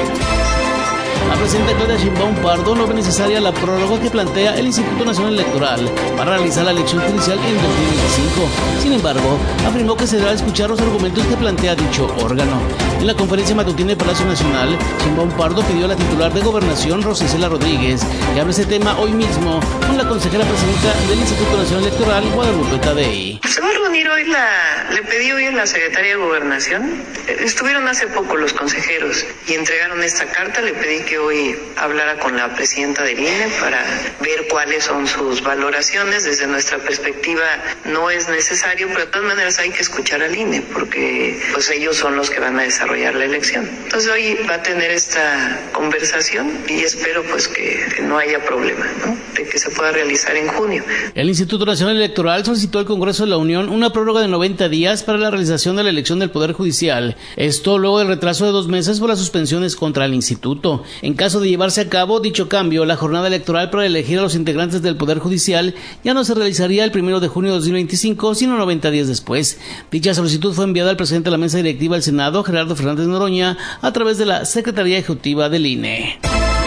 La presidenta Claudia Sheinbaum Pardo no ve necesaria la prórroga que plantea el Instituto Nacional Electoral para realizar la elección judicial en dos mil veinticinco. Sin embargo, afirmó que se deberá escuchar los argumentos que plantea dicho órgano. En la conferencia matutina del Palacio Nacional, Sheinbaum Pardo pidió a la titular de Gobernación, Rosa Isela Rodríguez, que hable ese tema hoy mismo con la consejera presidenta del Instituto Nacional Electoral, Guadalupe Tadei. Se va a reunir hoy la... Le pedí hoy a la Secretaría de Gobernación. Estuvieron hace poco los consejeros y entregaron esta carta. Le pedí que hoy hablara con la presidenta del I N E para ver cuáles son sus valoraciones. Desde nuestra perspectiva no es necesario, pero de todas maneras hay que escuchar al I N E porque pues ellos son los que van a desarrollar la elección. Entonces hoy va a tener esta conversación y espero pues que, que no haya problema, ¿no? De que se pueda realizar en junio. El Instituto Nacional Electoral solicitó al Congreso de la Unión una prórroga de noventa días para la realización de la elección del Poder Judicial. Esto luego del retraso de dos meses por las suspensiones contra el Instituto. En caso de llevarse a cabo dicho cambio, la jornada electoral para elegir a los integrantes del Poder Judicial ya no se realizaría el primero de junio de dos mil veinticinco, sino noventa días después. Dicha solicitud fue enviada al presidente de la mesa directiva del Senado, Gerardo Fernández Noroña, a través de la Secretaría Ejecutiva del I N E.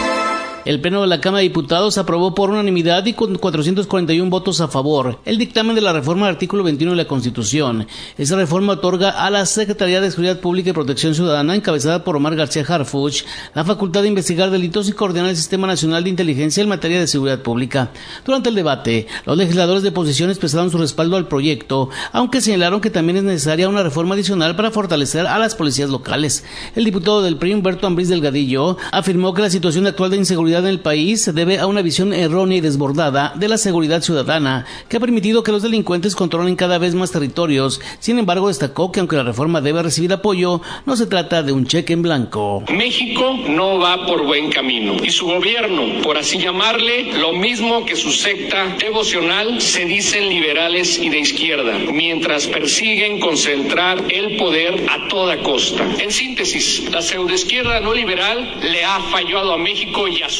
El Pleno de la Cámara de Diputados aprobó por unanimidad y con cuatrocientos cuarenta y uno votos a favor el dictamen de la reforma del artículo veintiuno de la Constitución. Esa reforma otorga a la Secretaría de Seguridad Pública y Protección Ciudadana, encabezada por Omar García Harfuch, la facultad de investigar delitos y coordinar el Sistema Nacional de Inteligencia en materia de seguridad pública. Durante el debate, los legisladores de oposición expresaron su respaldo al proyecto, aunque señalaron que también es necesaria una reforma adicional para fortalecer a las policías locales. El diputado del P R I, Humberto Ambriz Delgadillo, afirmó que la situación actual de inseguridad en el país se debe a una visión errónea y desbordada de la seguridad ciudadana, que ha permitido que los delincuentes controlen cada vez más territorios. Sin embargo, destacó que aunque la reforma debe recibir apoyo, no se trata de un cheque en blanco. México no va por buen camino y su gobierno, por así llamarle, lo mismo que su secta devocional, se dicen liberales y de izquierda, mientras persiguen concentrar el poder a toda costa. En síntesis, la pseudoizquierda no liberal le ha fallado a México y a su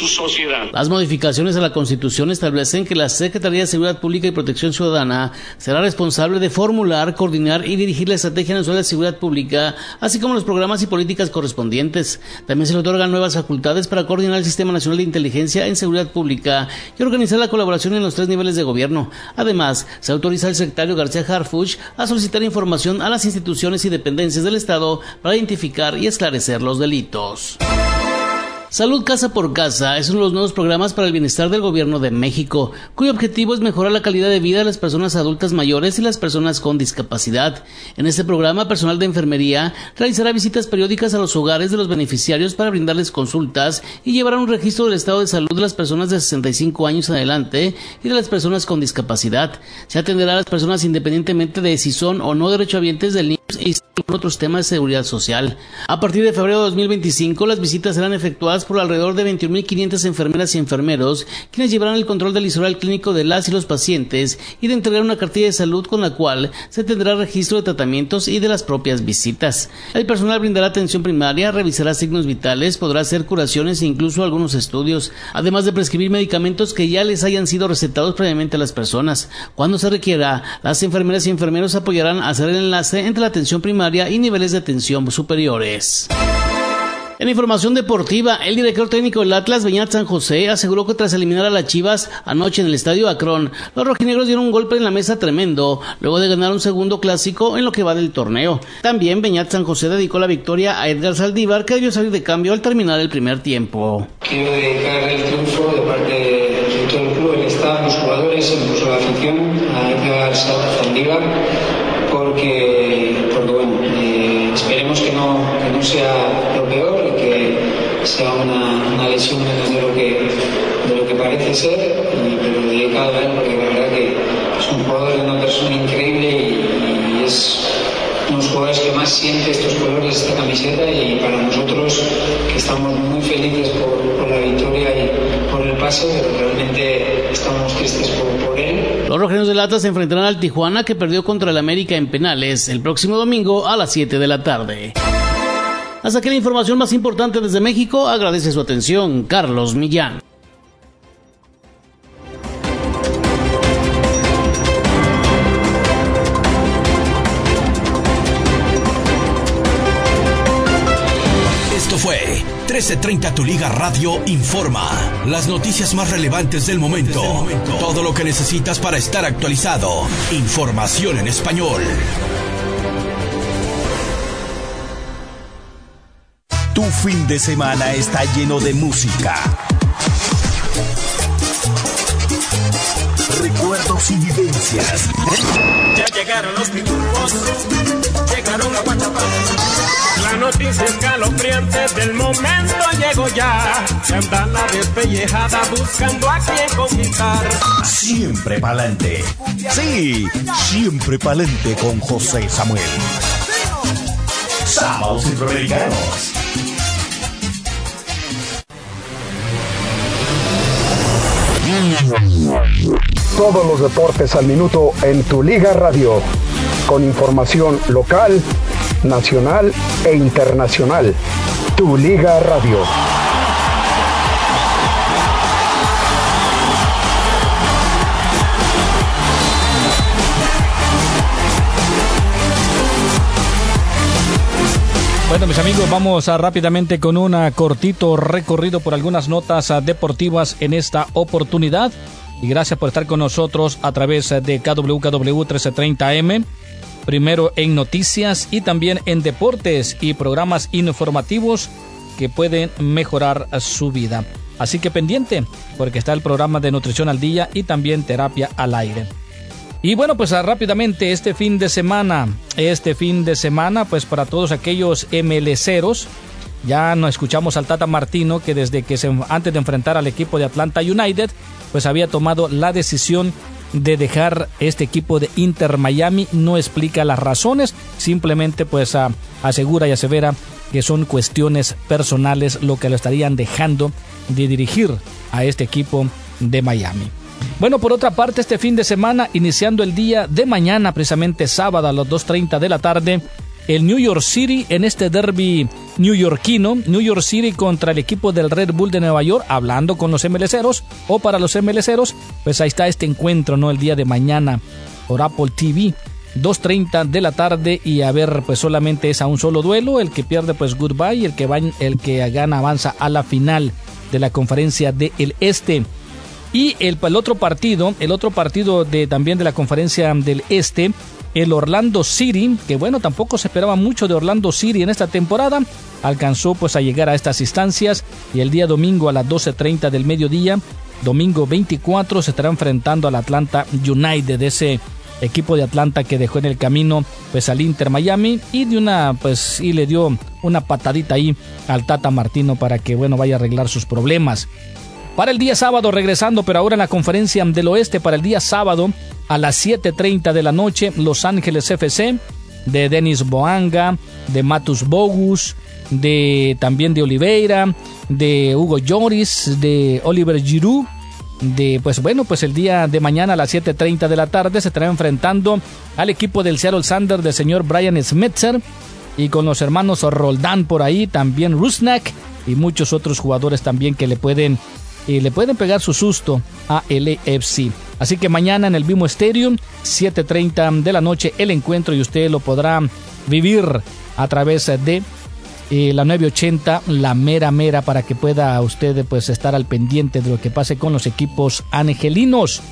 su sociedad. Las modificaciones a la Constitución establecen que la Secretaría de Seguridad Pública y Protección Ciudadana será responsable de formular, coordinar y dirigir la Estrategia Nacional de Seguridad Pública, así como los programas y políticas correspondientes. También se le otorgan nuevas facultades para coordinar el Sistema Nacional de Inteligencia en Seguridad Pública y organizar la colaboración en los tres niveles de gobierno. Además, se autoriza al secretario García Harfuch a solicitar información a las instituciones y dependencias del Estado para identificar y esclarecer los delitos. Salud Casa por Casa es uno de los nuevos programas para el bienestar del Gobierno de México, cuyo objetivo es mejorar la calidad de vida de las personas adultas mayores y las personas con discapacidad. En este programa, personal de enfermería realizará visitas periódicas a los hogares de los beneficiarios para brindarles consultas y llevará un registro del estado de salud de las personas de sesenta y cinco años en adelante y de las personas con discapacidad. Se atenderá a las personas independientemente de si son o no derechohabientes del I M S S y con otros temas de seguridad social. A partir de febrero de dos mil veinticinco, las visitas serán efectuadas por alrededor de veintiún mil quinientas enfermeras y enfermeros, quienes llevarán el control del historial clínico de las y los pacientes y de entregar una cartilla de salud con la cual se tendrá registro de tratamientos y de las propias visitas. El personal brindará atención primaria, revisará signos vitales, podrá hacer curaciones e incluso algunos estudios, además de prescribir medicamentos que ya les hayan sido recetados previamente a las personas. Cuando se requiera, las enfermeras y enfermeros apoyarán a hacer el enlace entre la atención primaria y niveles de atención superiores. En información deportiva, el director técnico del Atlas, Beñat San José, aseguró que tras eliminar a las Chivas anoche en el Estadio Akron, los rojinegros dieron un golpe en la mesa tremendo, luego de ganar un segundo clásico en lo que va del torneo. También Beñat San José dedicó la victoria a Edgar Saldívar, que debió salir de cambio al terminar el primer tiempo. Quiero dedicar el triunfo de parte de todo el club, el staff, los jugadores, incluso la afición, a Edgar Saldívar, porque, porque bueno, eh, esperemos que no, que no sea lo peor, que sea una, una lesión menos de lo que de lo que parece ser, y, pero dedicado a él porque la verdad que es un jugador de una persona increíble y, y es uno de los jugadores que más siente estos colores de esta camiseta, y para nosotros que estamos muy felices por, por la victoria y por el pase, pero realmente estamos tristes por, por él. Los rojinegros del Atlas se enfrentarán al Tijuana, que perdió contra el América en penales el próximo domingo a las siete de la tarde. Hasta aquí la información más importante desde México. Agradece su atención, Carlos Millán. Esto fue trece treinta Tu Liga Radio Informa. Las noticias más relevantes del momento. Todo lo que necesitas para estar actualizado. Información en español. Tu fin de semana está lleno de música, recuerdos y vivencias. Ya llegaron los pitufos, llegaron a Guachapán. La noticia escalofriante del momento llegó ya. Se anda la despellejada buscando a quien conquistar. Siempre pa'lante. Sí, siempre pa'lante con José Samuel. Sábados Centroamericanos. Todos los deportes al minuto en Tu Liga Radio, con información local, nacional e internacional. Tu Liga Radio. Bueno, mis amigos, vamos a rápidamente con un cortito recorrido por algunas notas a, deportivas en esta oportunidad. Y gracias por estar con nosotros a través de K W K W trece treinta A M. Primero en noticias y también en deportes y programas informativos que pueden mejorar su vida. Así que pendiente, porque está el programa de Nutrición al Día y también Terapia al Aire. Y bueno, pues rápidamente este fin de semana, este fin de semana, pues para todos aquellos MLceros, ya nos escuchamos al Tata Martino, que desde que se, antes de enfrentar al equipo de Atlanta United, pues había tomado la decisión de dejar este equipo de Inter Miami. No explica las razones, simplemente pues a, asegura y asevera que son cuestiones personales lo que lo estarían dejando de dirigir a este equipo de Miami. Bueno, por otra parte, este fin de semana, iniciando el día de mañana, precisamente sábado a las dos treinta de la tarde, el New York City en este derby newyorkino, New York City contra el equipo del Red Bull de Nueva York, hablando con los MLceros o para los MLceros, pues ahí está este encuentro, ¿no? El día de mañana por Apple T V, dos treinta de la tarde, y a ver, pues solamente es a un solo duelo, el que pierde pues goodbye, y el que va, el que gana avanza a la final de la conferencia del Este. Y el, el otro partido, el otro partido de también de la conferencia del Este, el Orlando City, que bueno, tampoco se esperaba mucho de Orlando City en esta temporada, alcanzó pues a llegar a estas instancias, y el día domingo a las doce treinta del mediodía, domingo veinticuatro, se estará enfrentando al Atlanta United, ese equipo de Atlanta que dejó en el camino pues al Inter Miami, y de una pues y le dio una patadita ahí al Tata Martino para que bueno vaya a arreglar sus problemas. Para el día sábado, regresando, pero ahora en la conferencia del Oeste, para el día sábado a las siete treinta de la noche, Los Ángeles F C de Denis Boanga, de Matus Bogus, de también de Oliveira, de Hugo Lloris, de Oliver Giroud, de pues bueno, pues el día de mañana a las siete treinta de la tarde se estará enfrentando al equipo del Seattle Sounders del señor Brian Schmetzer, y con los hermanos Roldán por ahí, también Rusnak y muchos otros jugadores también que le pueden y le pueden pegar su susto a L A F C. Así que mañana en el BMO Stadium, siete treinta de la noche, el encuentro, y usted lo podrá vivir a través de eh, la nueve ochenta, la mera mera, para que pueda usted pues estar al pendiente de lo que pase con los equipos angelinos.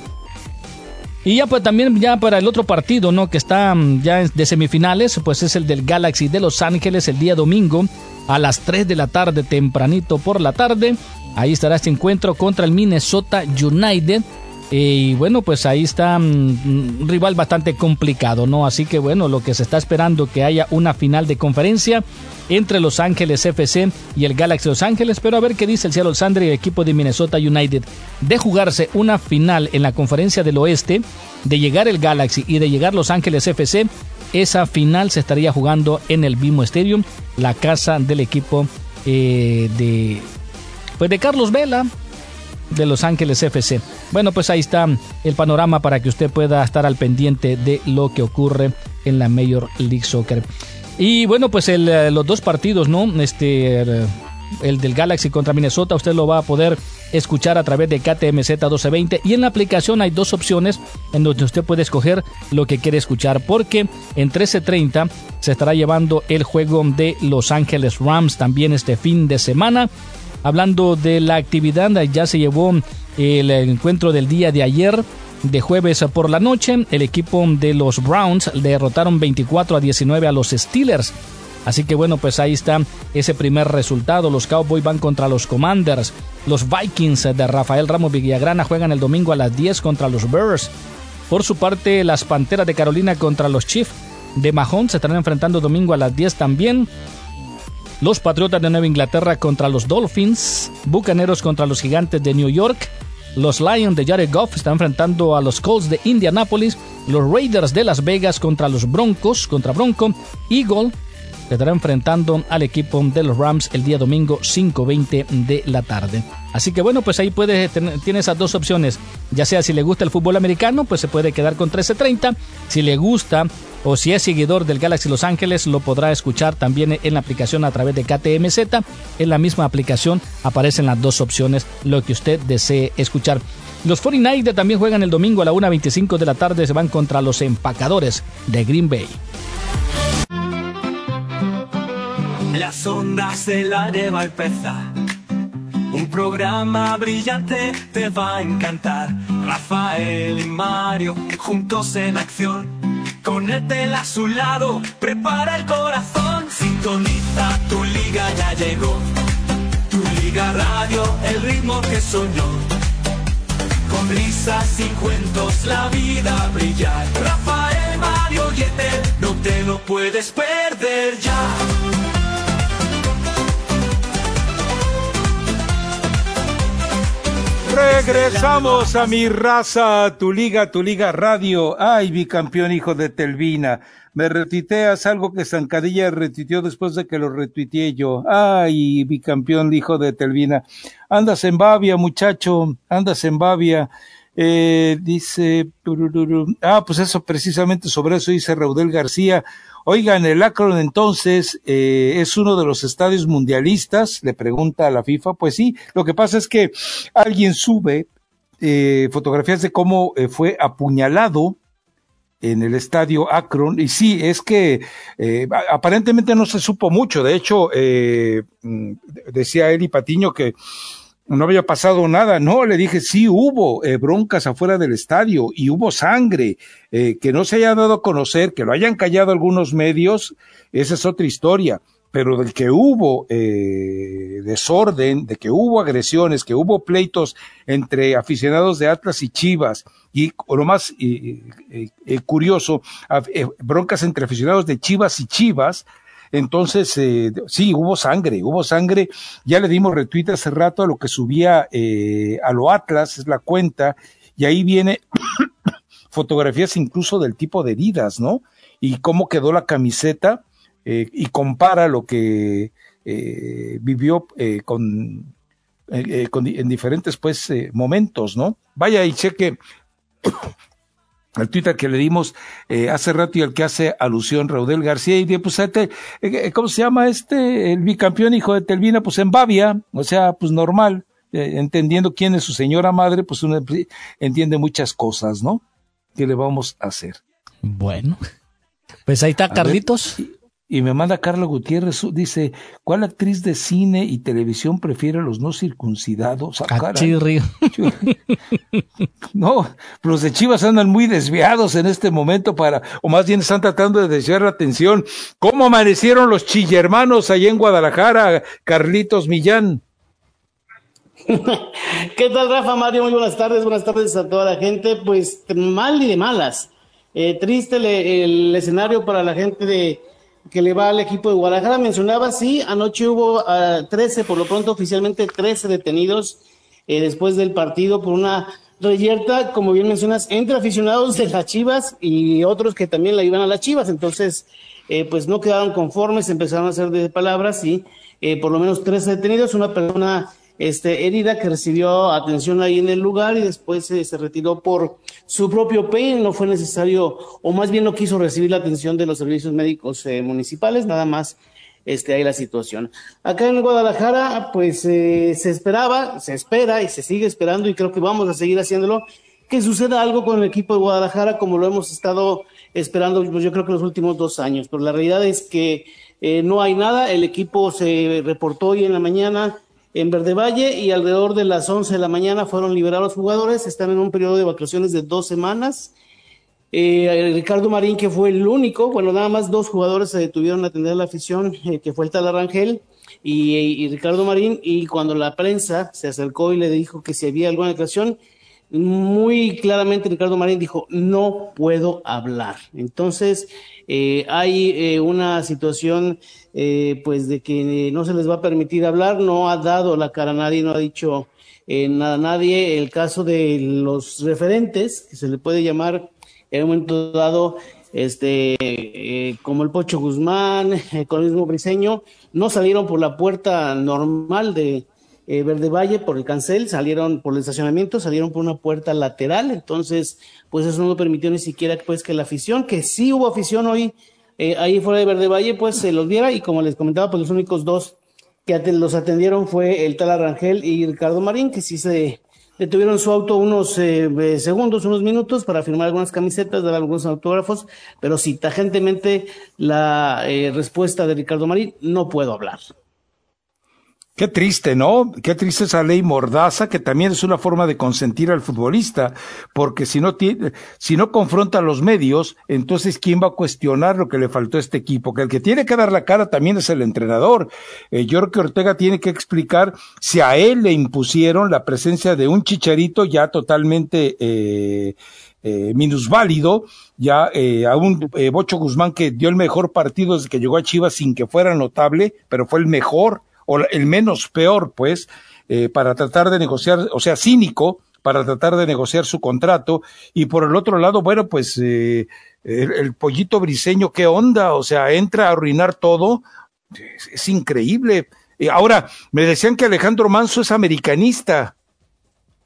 Y ya pues también ya para el otro partido, ¿no?, que está ya de semifinales, pues es el del Galaxy de Los Ángeles el día domingo a las tres de la tarde, tempranito por la tarde. Ahí estará este encuentro contra el Minnesota United. Y bueno, pues ahí está un um, rival bastante complicado, ¿no? Así que bueno, lo que se está esperando que haya una final de conferencia entre Los Ángeles F C y el Galaxy de Los Ángeles, pero a ver qué dice el Seattle Sounders y el equipo de Minnesota United. De jugarse una final en la conferencia del Oeste, de llegar el Galaxy y de llegar Los Ángeles F C, esa final se estaría jugando en el BMO Stadium, la casa del equipo eh, de... pues de Carlos Vela, de Los Ángeles F C. Bueno, pues ahí está el panorama para que usted pueda estar al pendiente de lo que ocurre en la Major League Soccer. Y bueno, pues el, los dos partidos, ¿no? Este, el del Galaxy contra Minnesota, usted lo va a poder escuchar a través de K T M Z doce veinte, y en la aplicación hay dos opciones en donde usted puede escoger lo que quiere escuchar, porque en trece treinta se estará llevando el juego de Los Ángeles Rams también este fin de semana. Hablando de la actividad, ya se llevó el encuentro del día de ayer, de jueves por la noche. El equipo de los Browns derrotaron veinticuatro a diecinueve a los Steelers. Así que bueno, pues ahí está ese primer resultado. Los Cowboys van contra los Commanders. Los Vikings de Rafael Ramos Villagrana juegan el domingo a las diez contra los Bears. Por su parte, las Panteras de Carolina contra los Chiefs de Mahomes se estarán enfrentando domingo a las diez también. Los Patriotas de Nueva Inglaterra contra los Dolphins, Bucaneros contra los Gigantes de New York, los Lions de Jared Goff están enfrentando a los Colts de Indianapolis, los Raiders de Las Vegas contra los Broncos, contra Bronco, Eagle se estará enfrentando al equipo de los Rams el día domingo cinco veinte de la tarde. Así que bueno, pues ahí puede tener, tiene esas dos opciones, ya sea si le gusta el fútbol americano, pues se puede quedar con trece treinta, si le gusta o si es seguidor del Galaxy Los Ángeles, lo podrá escuchar también en la aplicación a través de K T M Z. En la misma aplicación aparecen las dos opciones, lo que usted desee escuchar. Los cuarenta y nueve también juegan el domingo a la una veinticinco de la tarde, se van contra los Empacadores de Green Bay. Las ondas del aire va a empezar. Un programa brillante te va a encantar. Rafael y Mario juntos en acción. Con el tel a su lado, prepara el corazón. Sintoniza, tu liga ya llegó. Tu Liga Radio, el ritmo que soñó. Con risas y cuentos la vida brillar. Rafael, Mario y Etel, no te lo puedes perder ya. Regresamos a Mi Raza, tu liga, tu liga radio. Ay, bicampeón hijo de Telvina. Me retuiteas algo que Zancadilla retuiteó después de que lo retuiteé yo. Ay, bicampeón hijo de Telvina. Andas en babia, muchacho, andas en babia. Eh, dice, ah, pues eso, precisamente sobre eso dice Raudel García. Oigan, el Akron entonces eh, es uno de los estadios mundialistas, le pregunta a la FIFA. Pues sí, lo que pasa es que alguien sube eh, fotografías de cómo eh, fue apuñalado en el estadio Akron, y sí, es que eh, aparentemente no se supo mucho. De hecho, eh, decía Eli Patiño que no había pasado nada. No, le dije, sí hubo eh, broncas afuera del estadio y hubo sangre, eh, que no se haya dado a conocer, que lo hayan callado algunos medios, esa es otra historia. Pero del que hubo eh, desorden, de que hubo agresiones, que hubo pleitos entre aficionados de Atlas y Chivas, y o lo más eh, eh, eh, curioso, eh, broncas entre aficionados de Chivas y Chivas, entonces eh, sí, hubo sangre, hubo sangre. Ya le dimos retweet hace rato a lo que subía eh, a lo Atlas, es la cuenta, y ahí viene fotografías incluso del tipo de heridas, ¿no? Y cómo quedó la camiseta. Eh, y compara lo que eh, vivió eh, con, eh, con en diferentes pues eh, momentos, ¿no? Vaya y cheque el Twitter que le dimos eh, hace rato y al que hace alusión Raudel García, y pues este, eh, ¿cómo se llama este? El bicampeón hijo de Telvina, pues en Bavia, o sea, pues normal, eh, entendiendo quién es su señora madre, pues uno entiende muchas cosas, ¿no? ¿Qué le vamos a hacer? Bueno, pues ahí está, a Carlitos. Ver, y me manda Carla Gutiérrez, dice, ¿cuál actriz de cine y televisión prefiere a los no circuncidados? Ah, Chirri. No, los de Chivas andan muy desviados en este momento para, o más bien están tratando de desviar la atención. ¿Cómo amanecieron los chillermanos allá en Guadalajara, Carlitos Millán? ¿Qué tal, Rafa, Mario? Muy buenas tardes, buenas tardes a toda la gente. Pues mal y de malas. Eh, triste el, el escenario para la gente de que le va al equipo de Guadalajara. Mencionaba, sí, anoche hubo uh, trece, por lo pronto oficialmente trece detenidos eh, después del partido por una reyerta, como bien mencionas, entre aficionados de las Chivas y otros que también la iban a las Chivas. Entonces, eh, pues no quedaron conformes, empezaron a hacer de palabras y eh, por lo menos trece detenidos, una persona este, herida que recibió atención ahí en el lugar y después eh, se retiró por su propio pie. No fue necesario, o más bien no quiso recibir la atención de los servicios médicos eh, municipales, nada más este, ahí la situación. Acá en Guadalajara, pues eh, se esperaba, se espera y se sigue esperando, y creo que vamos a seguir haciéndolo, que suceda algo con el equipo de Guadalajara como lo hemos estado esperando, pues yo creo que los últimos dos años, pero la realidad es que eh, no hay nada. El equipo se reportó hoy en la mañana en Verde Valle y alrededor de las once de la mañana fueron liberados los jugadores. Están en un periodo de vacaciones de dos semanas. Eh, Ricardo Marín, que fue el único, bueno, nada más dos jugadores se detuvieron a atender a la afición, eh, que fue el Tala Rangel y, y Ricardo Marín, y cuando la prensa se acercó y le dijo que si había alguna declaración, muy claramente Ricardo Marín dijo, no puedo hablar. Entonces, eh, hay eh, una situación eh, pues de que no se les va a permitir hablar. No ha dado la cara a nadie, no ha dicho eh, nada a nadie. El caso de los referentes, que se le puede llamar en un momento dado, este eh, como el Pocho Guzmán, eh, con el mismo Briseño, no salieron por la puerta normal de Eh, Verde Valle, por el cancel, salieron por el estacionamiento, salieron por una puerta lateral. Entonces, pues eso no permitió ni siquiera pues que la afición, que sí hubo afición hoy eh, ahí fuera de Verde Valle, pues se los viera. Y como les comentaba, pues los únicos dos que at- los atendieron fue el Tala Rangel y Ricardo Marín, que sí se detuvieron su auto unos eh, segundos, unos minutos para firmar algunas camisetas, dar algunos autógrafos, pero sí, tajantemente la eh, respuesta de Ricardo Marín, no puedo hablar. Qué triste, ¿no? Qué triste esa ley mordaza, que también es una forma de consentir al futbolista, porque si no tiene, si no confronta a los medios, entonces ¿quién va a cuestionar lo que le faltó a este equipo? Que el que tiene que dar la cara también es el entrenador. Eh, yo creo que Ortega tiene que explicar si a él le impusieron la presencia de un Chicharito ya totalmente eh, eh, minusválido, ya eh, a un eh, Bocho Guzmán que dio el mejor partido desde que llegó a Chivas sin que fuera notable, pero fue el mejor, o el menos peor, pues, eh, para tratar de negociar, o sea, cínico, para tratar de negociar su contrato. Y por el otro lado, bueno, pues, eh, el, el Pollito Briseño, ¿qué onda? O sea, entra a arruinar todo. Es, es increíble. Eh, ahora, me decían que Alejandro Manso es americanista.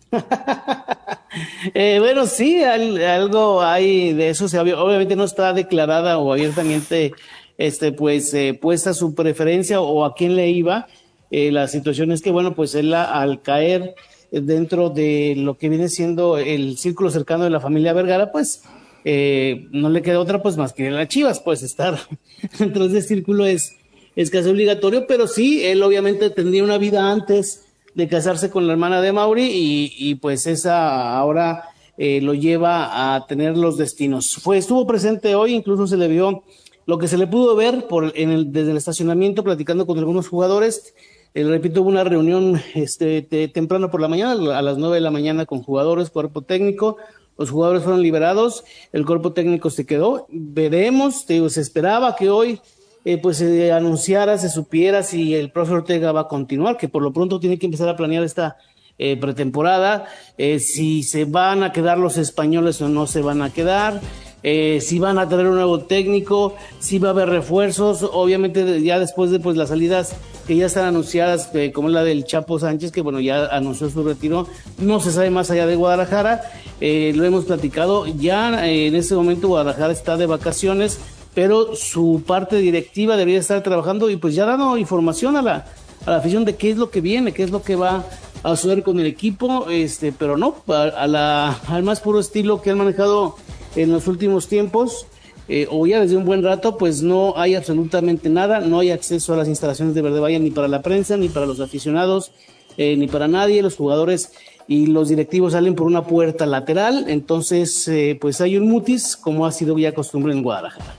eh, bueno, sí, al, algo hay de eso. Se, obviamente no está declarada o abiertamente este, pues, eh, puesta su preferencia o a quién le iba. Eh, la situación es que, bueno, pues él al caer dentro de lo que viene siendo el círculo cercano de la familia Vergara, pues eh, no le queda otra pues más que ir a las Chivas, pues estar dentro de ese círculo es, es casi obligatorio, pero sí, él obviamente tendría una vida antes de casarse con la hermana de Mauri y, y pues esa ahora eh, lo lleva a tener los destinos. Fue, estuvo presente hoy, incluso se le vio lo que se le pudo ver por, en el, desde el estacionamiento platicando con algunos jugadores. Eh, repito, hubo una reunión este, te, temprano por la mañana, a las nueve de la mañana con jugadores, cuerpo técnico. Los jugadores fueron liberados, el cuerpo técnico se quedó. Veremos, te digo, se esperaba que hoy eh, pues se anunciara, se supiera si el profe Ortega va a continuar, que por lo pronto tiene que empezar a planear esta eh, pretemporada, eh, si se van a quedar los españoles o no se van a quedar. Eh, si van a tener un nuevo técnico, si va a haber refuerzos, obviamente ya después de pues las salidas que ya están anunciadas, eh, como la del Chapo Sánchez, que bueno, ya anunció su retiro, no se sabe más allá de Guadalajara, eh, lo hemos platicado, ya eh, en este momento Guadalajara está de vacaciones, pero su parte directiva debería estar trabajando y pues ya dando información a la, a la afición de qué es lo que viene, qué es lo que va a suceder con el equipo, este, pero no, a, a la, al más puro estilo que han manejado en los últimos tiempos, eh, o ya desde un buen rato, pues no hay absolutamente nada, no hay acceso a las instalaciones de Verde Valle ni para la prensa, ni para los aficionados, eh, ni para nadie. Los jugadores y los directivos salen por una puerta lateral, entonces eh, pues hay un mutis, como ha sido ya costumbre en Guadalajara.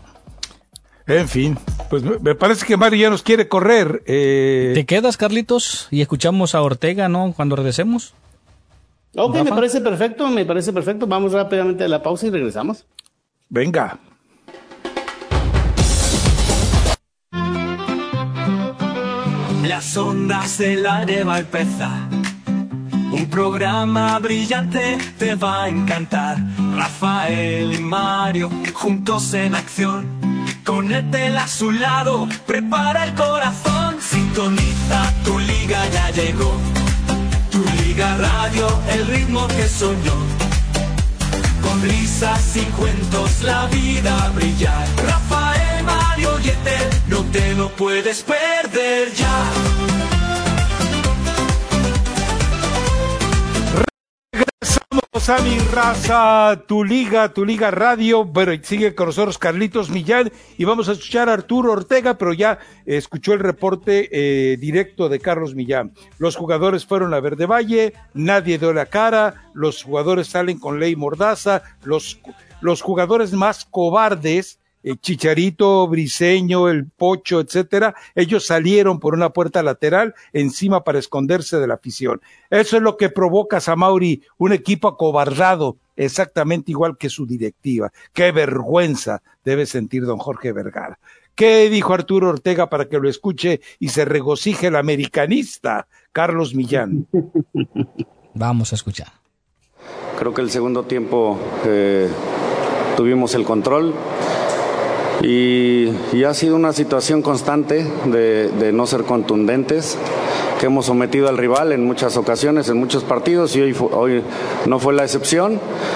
En fin, pues me parece que Mario ya nos quiere correr. Eh... ¿Te quedas, Carlitos? Y escuchamos a Ortega, ¿no? Cuando regresemos. Ok, Rafa. me parece perfecto, me parece perfecto. Vamos rápidamente a la pausa y regresamos. Venga. Las ondas del aire va a empezar. Un programa brillante te va a encantar. Rafael y Mario juntos en acción. Con Etel a su lado, prepara el corazón. Sintoniza, tu liga ya llegó. Tu Liga Radio, el ritmo que soñó. Con risas y cuentos la vida brillar. Rafael, Mario y Etel, no te lo puedes perder ya. Regresamos a Mi Raza, tu liga, tu liga radio. Bueno, sigue con nosotros Carlitos Millán y vamos a escuchar a Arturo Ortega, pero ya eh, escuchó el reporte eh, directo de Carlos Millán. Los jugadores fueron a Verde Valle, nadie dio la cara, los jugadores salen con ley mordaza, los, los jugadores más cobardes, eh, Chicharito, Briseño, el Pocho, etcétera, ellos salieron por una puerta lateral encima para esconderse de la afición. Eso es lo que provoca, Samauri, un equipo acobardado, exactamente igual que su directiva. Qué vergüenza debe sentir don Jorge Vergara. ¿Qué dijo Arturo Ortega para que lo escuche y se regocije el americanista Carlos Millán? Vamos a escuchar. Creo que el segundo tiempo eh, tuvimos el control. Y, y ha sido una situación constante de, de no ser contundentes, que hemos sometido al rival en muchas ocasiones, en muchos partidos, y hoy, hoy no fue la excepción.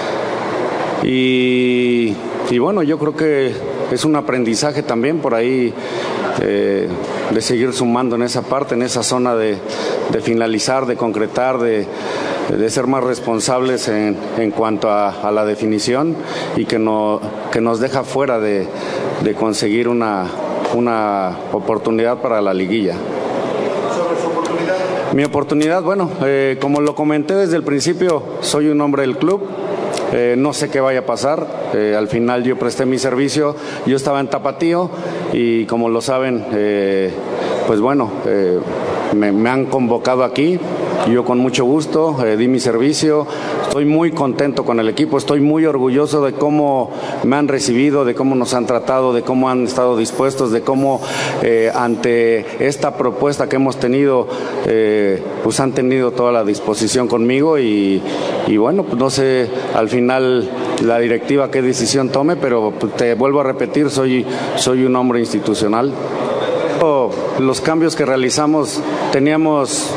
Y, y bueno, yo creo que es un aprendizaje también por ahí eh, de seguir sumando en esa parte, en esa zona de, de finalizar, de concretar, de, de ser más responsables en, en cuanto a, a la definición, y que, no, que nos deja fuera de, de conseguir una, una oportunidad para la liguilla. ¿Sobre su oportunidad? Mi oportunidad, bueno, eh, como lo comenté desde el principio, soy un hombre del club. Eh, no sé qué vaya a pasar, eh, al final yo presté mi servicio, yo estaba en Tapatío y como lo saben, eh, pues bueno, eh, me, me han convocado aquí, yo con mucho gusto eh, di mi servicio, estoy muy contento con el equipo, estoy muy orgulloso de cómo me han recibido, de cómo nos han tratado, de cómo han estado dispuestos, de cómo eh, ante esta propuesta que hemos tenido, eh, pues han tenido toda la disposición conmigo y, y bueno, pues no sé al final la directiva qué decisión tome, pero te vuelvo a repetir, soy, soy un hombre institucional. Los cambios que realizamos, teníamos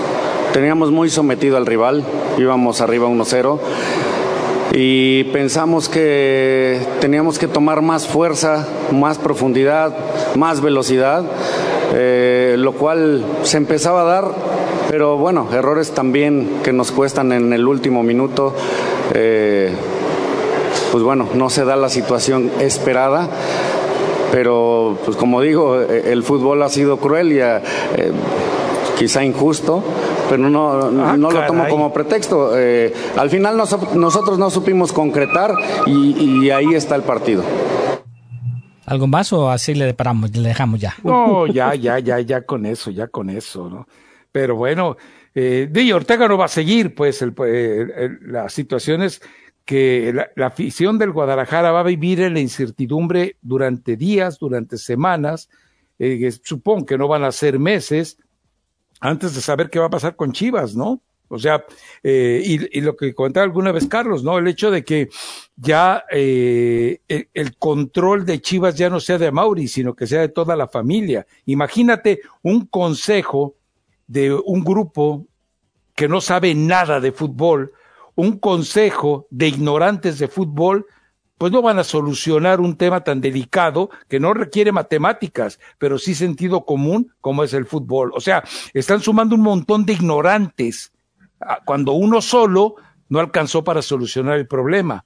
teníamos muy sometido al rival, íbamos arriba uno cero y pensamos que teníamos que tomar más fuerza, más profundidad, más velocidad, eh, lo cual se empezaba a dar, pero bueno, errores también que nos cuestan en el último minuto. Eh, pues bueno, no se da la situación esperada, pero pues como digo, el fútbol ha sido cruel y eh, quizá injusto, pero no, ah, no lo tomo como pretexto. Eh, al final nos, nosotros no supimos concretar y, y ahí está el partido. ¿Algo más o así le paramos, le dejamos ya? No, ya, ya, ya, ya con eso, ya con eso, ¿no? Pero bueno, eh, Di Ortega no va a seguir, pues, el, el, el, la situación es que la, la afición del Guadalajara va a vivir en la incertidumbre durante días, durante semanas, eh, que supongo que no van a ser meses, antes de saber qué va a pasar con Chivas, ¿no? O sea, eh, y, y lo que comentaba alguna vez Carlos, ¿no? El hecho de que ya eh, el, el control de Chivas ya no sea de Amaury, sino que sea de toda la familia. Imagínate un consejo de un grupo que no sabe nada de fútbol, un consejo de ignorantes de fútbol, pues no van a solucionar un tema tan delicado que no requiere matemáticas, pero sí sentido común como es el fútbol. O sea, están sumando un montón de ignorantes cuando uno solo no alcanzó para solucionar el problema.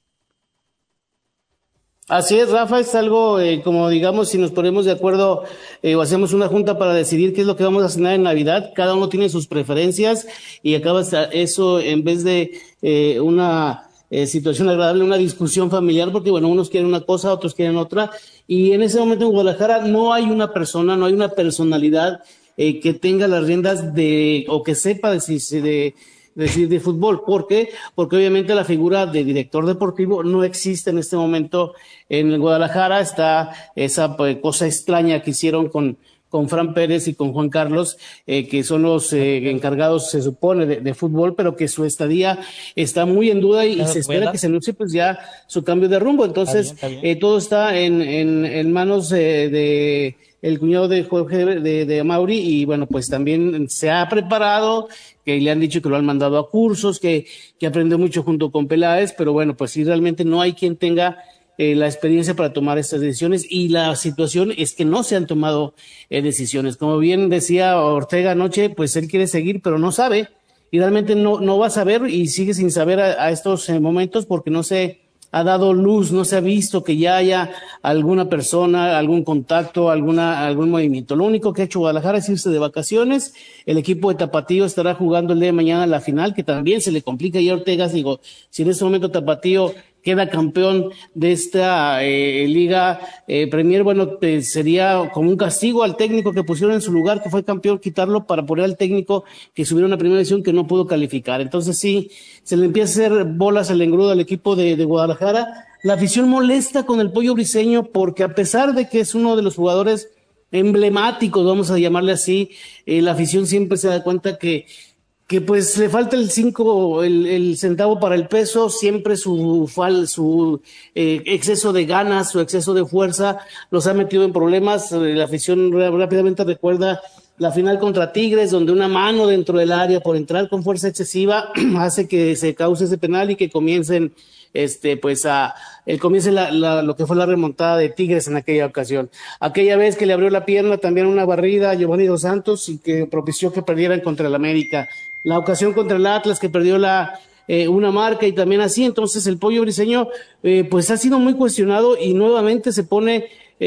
Así es, Rafa, es algo eh, como digamos, si nos ponemos de acuerdo eh, o hacemos una junta para decidir qué es lo que vamos a cenar en Navidad, cada uno tiene sus preferencias y acaba eso en vez de eh, una eh, situación agradable, una discusión familiar, porque bueno, unos quieren una cosa, otros quieren otra, y en ese momento en Guadalajara no hay una persona, no hay una personalidad eh, que tenga las riendas de, o que sepa decir de, decir de fútbol. ¿Por qué? Porque obviamente la figura de director deportivo no existe en este momento en Guadalajara. Está esa pues, cosa extraña que hicieron con, con Fran Pérez y con Juan Carlos, eh, que son los eh, encargados, se supone, de, de fútbol, pero que su estadía está muy en duda y, y se espera que se anuncie pues ya su cambio de rumbo. Entonces, está bien, está bien. Eh, todo está en, en, en manos eh, de el cuñado de Jorge, de, de Amaury, y bueno, pues también se ha preparado, que le han dicho que lo han mandado a cursos, que, que aprendió mucho junto con Peláez, pero bueno, pues sí, realmente no hay quien tenga eh, la experiencia para tomar estas decisiones, y la situación es que no se han tomado eh, decisiones. Como bien decía Ortega anoche, pues él quiere seguir, pero no sabe, y realmente no, no va a saber, y sigue sin saber a, a estos eh, momentos, porque no se ha dado luz, no se ha visto que ya haya alguna persona, algún contacto, alguna, algún movimiento. Lo único que ha hecho Guadalajara es irse de vacaciones. El equipo de Tapatío estará jugando el día de mañana la final, que también se le complica. Y Ortega, digo, si en este momento Tapatío queda campeón de esta eh, Liga eh, Premier, bueno, eh, sería como un castigo al técnico que pusieron en su lugar, que fue campeón, quitarlo para poner al técnico que subiera una primera edición que no pudo calificar. Entonces sí, se le empieza a hacer bolas al engrudo al equipo de, de Guadalajara. La afición molesta con el Pollo Briseño porque a pesar de que es uno de los jugadores emblemáticos, vamos a llamarle así, eh, la afición siempre se da cuenta que que pues le falta el cinco, el, el centavo para el peso, siempre su fal, su eh, exceso de ganas, su exceso de fuerza los ha metido en problemas. La afición rápidamente recuerda la final contra Tigres, donde una mano dentro del área por entrar con fuerza excesiva hace que se cause ese penal y que comiencen este pues a el comience la, la, lo que fue la remontada de Tigres en aquella ocasión. Aquella vez que le abrió la pierna también una barrida a Giovanni Dos Santos y que propició que perdieran contra el América. La ocasión contra el Atlas que perdió la eh, una marca y también así. Entonces el Pollo Briseño eh, pues ha sido muy cuestionado y nuevamente se pone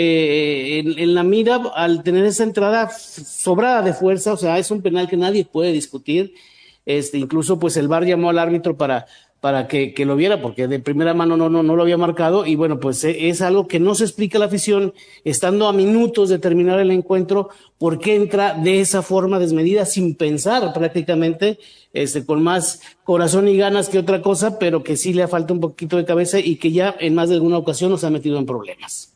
eh, en, en la mira al tener esa entrada sobrada de fuerza. O sea, es un penal que nadie puede discutir. Este, incluso pues el V A R llamó al árbitro para para que, que lo viera, porque de primera mano no, no, no lo había marcado, y bueno, pues es algo que no se explica a la afición, estando a minutos de terminar el encuentro, por qué entra de esa forma desmedida, sin pensar prácticamente, este, con más corazón y ganas que otra cosa, pero que sí le falta un poquito de cabeza y que ya en más de alguna ocasión nos ha metido en problemas.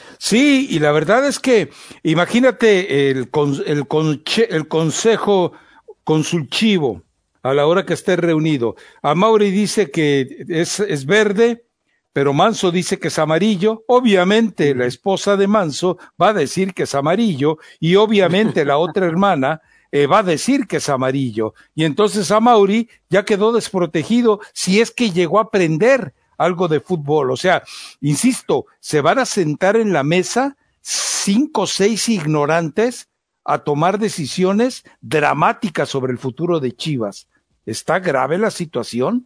Sí, y la verdad es que, imagínate el, con, el, conche, el consejo consultivo, a la hora que esté reunido. Amaury dice que es, es verde, pero Manso dice que es amarillo. Obviamente la esposa de Manso va a decir que es amarillo y obviamente la otra hermana eh, va a decir que es amarillo. Y entonces Amauri ya quedó desprotegido si es que llegó a aprender algo de fútbol. O sea, insisto, se van a sentar en la mesa cinco o seis ignorantes a tomar decisiones dramáticas sobre el futuro de Chivas. ¿Está grave la situación?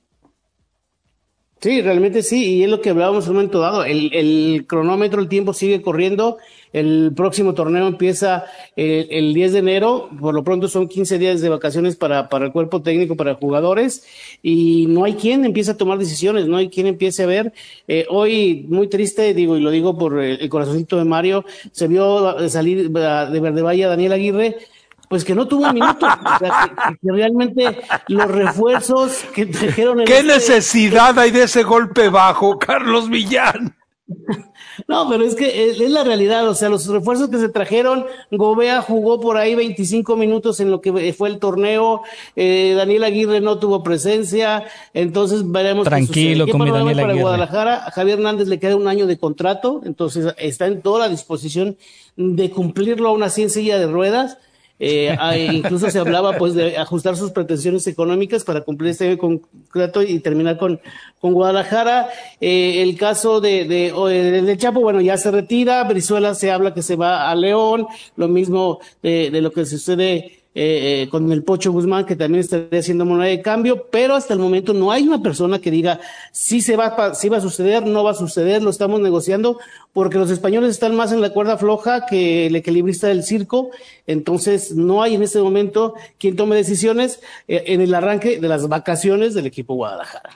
Sí, realmente sí, y es lo que hablábamos en un momento dado. El, el cronómetro, el tiempo sigue corriendo. El próximo torneo empieza el, el diez de enero. Por lo pronto son quince días de vacaciones para, para el cuerpo técnico, para jugadores, y no hay quien empiece a tomar decisiones, no hay quien empiece a ver. Eh, hoy, muy triste, digo, y lo digo por el, el corazoncito de Mario, se vio salir de Verde Valle a Daniel Aguirre, pues que no tuvo un minuto, o sea, que, que realmente los refuerzos que trajeron... En ¿Qué este... necesidad hay de ese golpe bajo, Carlos Millán? No, pero es que es, es la realidad, o sea, los refuerzos que se trajeron, Gobea jugó por ahí veinticinco minutos en lo que fue el torneo, eh, Daniel Aguirre no tuvo presencia, entonces veremos Tranquilo qué con mi Daniel para Aguirre. Guadalajara. A Javier Hernández le queda un año de contrato, entonces está en toda la disposición de cumplirlo aún así en silla de ruedas. Eh, incluso se hablaba pues de ajustar sus pretensiones económicas para cumplir este contrato y terminar con, con Guadalajara. Eh, el caso de, de, de, de Chapo, bueno, ya se retira. Brizuela se habla que se va a León, lo mismo de, de lo que sucede Eh, eh, con el Pocho Guzmán, que también estaría haciendo moneda de cambio, pero hasta el momento no hay una persona que diga si se va, si va a suceder, no va a suceder, lo estamos negociando, porque los españoles están más en la cuerda floja que el equilibrista del circo, entonces no hay en este momento quien tome decisiones eh, en el arranque de las vacaciones del equipo Guadalajara.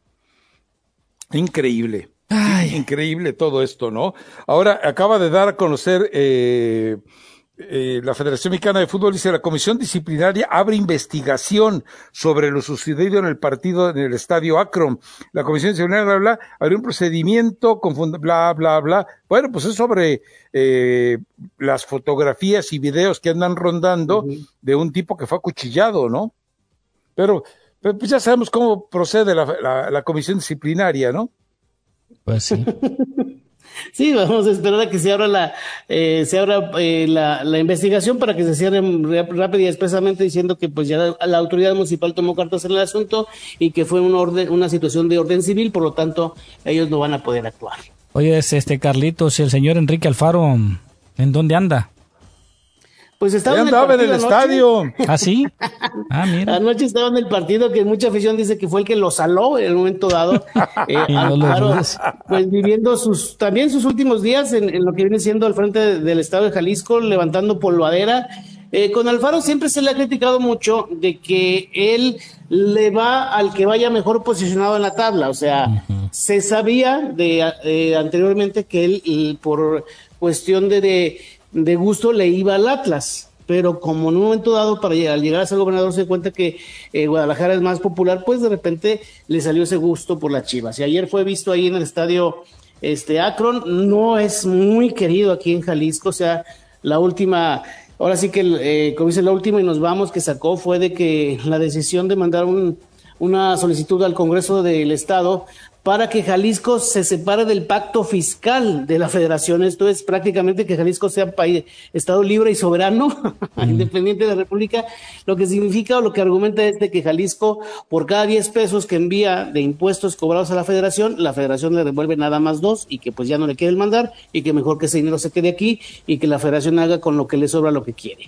Increíble. Ay. Increíble todo esto, ¿no? Ahora acaba de dar a conocer eh, Eh, la Federación Mexicana de Fútbol, dice: la Comisión Disciplinaria abre investigación sobre lo sucedido en el partido en el Estadio Akron. La Comisión Disciplinaria, bla, bla, abrió un procedimiento con fund- bla, bla, bla. Bueno, pues es sobre eh, las fotografías y videos que andan rondando uh-huh. de un tipo que fue acuchillado, ¿no? Pero, pero pues ya sabemos cómo procede la, la, la Comisión Disciplinaria, ¿no? Pues sí. Sí, vamos a esperar a que se abra la eh, se abra eh, la, la investigación para que se cierre rápido y expresamente diciendo que pues ya la, la autoridad municipal tomó cartas en el asunto y que fue una orden, una situación de orden civil, por lo tanto ellos no van a poder actuar. Oye, este Carlitos, el señor Enrique Alfaro, ¿en dónde anda? Pues estaba ya en el, andaba en el estadio. ¿Ah, sí? Ah, mira. Anoche estaba en el partido que mucha afición dice que fue el que lo saló en el momento dado. Eh, no Alfaro, pues viviendo sus también sus últimos días en, en lo que viene siendo al frente de, del estado de Jalisco, levantando polvadera. Eh, con Alfaro siempre se le ha criticado mucho de que él le va al que vaya mejor posicionado en la tabla. O sea, uh-huh. se sabía de eh, anteriormente que él, y por cuestión de... de de gusto le iba al Atlas, pero como en un momento dado para llegar, al llegar a ser gobernador se cuenta que eh, Guadalajara es más popular, pues de repente le salió ese gusto por las Chivas, y ayer fue visto ahí en el estadio este Akron. No es muy querido aquí en Jalisco, o sea, la última, ahora sí que eh, como dice la última y nos vamos que sacó fue de que la decisión de mandar un, una solicitud al Congreso del Estado para que Jalisco se separe del pacto fiscal de la federación. Esto es prácticamente que Jalisco sea país, estado libre y soberano, mm. independiente de la república, lo que significa o lo que argumenta es de que Jalisco, por cada diez pesos que envía de impuestos cobrados a la federación, la federación le devuelve nada más dos, y que pues ya no le quiere mandar, y que mejor que ese dinero se quede aquí, y que la federación haga con lo que le sobra lo que quiere.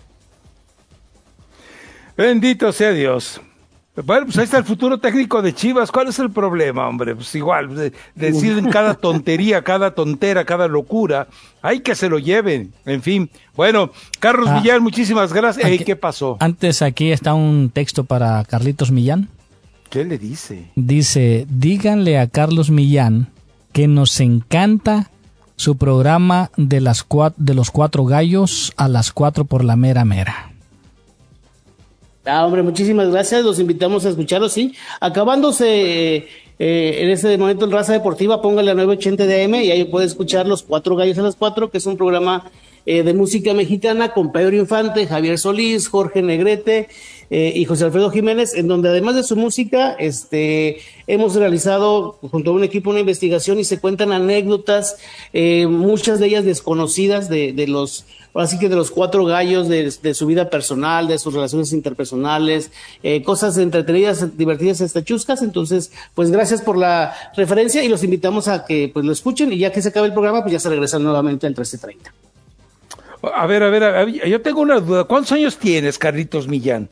Bendito sea Dios. Bueno, pues ahí está el futuro técnico de Chivas. ¿Cuál es el problema, hombre? Pues igual, de, deciden cada tontería, cada tontera, cada locura. Hay que se lo lleven. En fin. Bueno, Carlos ah, Millán, muchísimas gracias. Aquí, ¿qué pasó? Antes aquí está un texto para Carlitos Millán. ¿Qué le dice? Dice: díganle a Carlos Millán que nos encanta su programa de, las cua- de los cuatro gallos a las cuatro por la mera mera. Ah, hombre, muchísimas gracias, los invitamos a escucharlo, sí. Acabándose eh, eh, en este momento en Raza Deportiva, póngale a nueve ochenta de A M y ahí puede escuchar Los Cuatro Gallos a las Cuatro, que es un programa eh, de música mexicana con Pedro Infante, Javier Solís, Jorge Negrete, eh, y José Alfredo Jiménez, en donde además de su música, este, hemos realizado junto a un equipo una investigación y se cuentan anécdotas, eh, muchas de ellas desconocidas de, de los, así que de los cuatro gallos, de, de su vida personal, de sus relaciones interpersonales, eh, cosas entretenidas, divertidas, hasta chuscas. Entonces, pues gracias por la referencia y los invitamos a que pues lo escuchen, y ya que se acabe el programa, pues ya se regresan nuevamente al trece treinta. A ver, a ver, a ver, yo tengo una duda. ¿Cuántos años tienes, Carlitos Millán?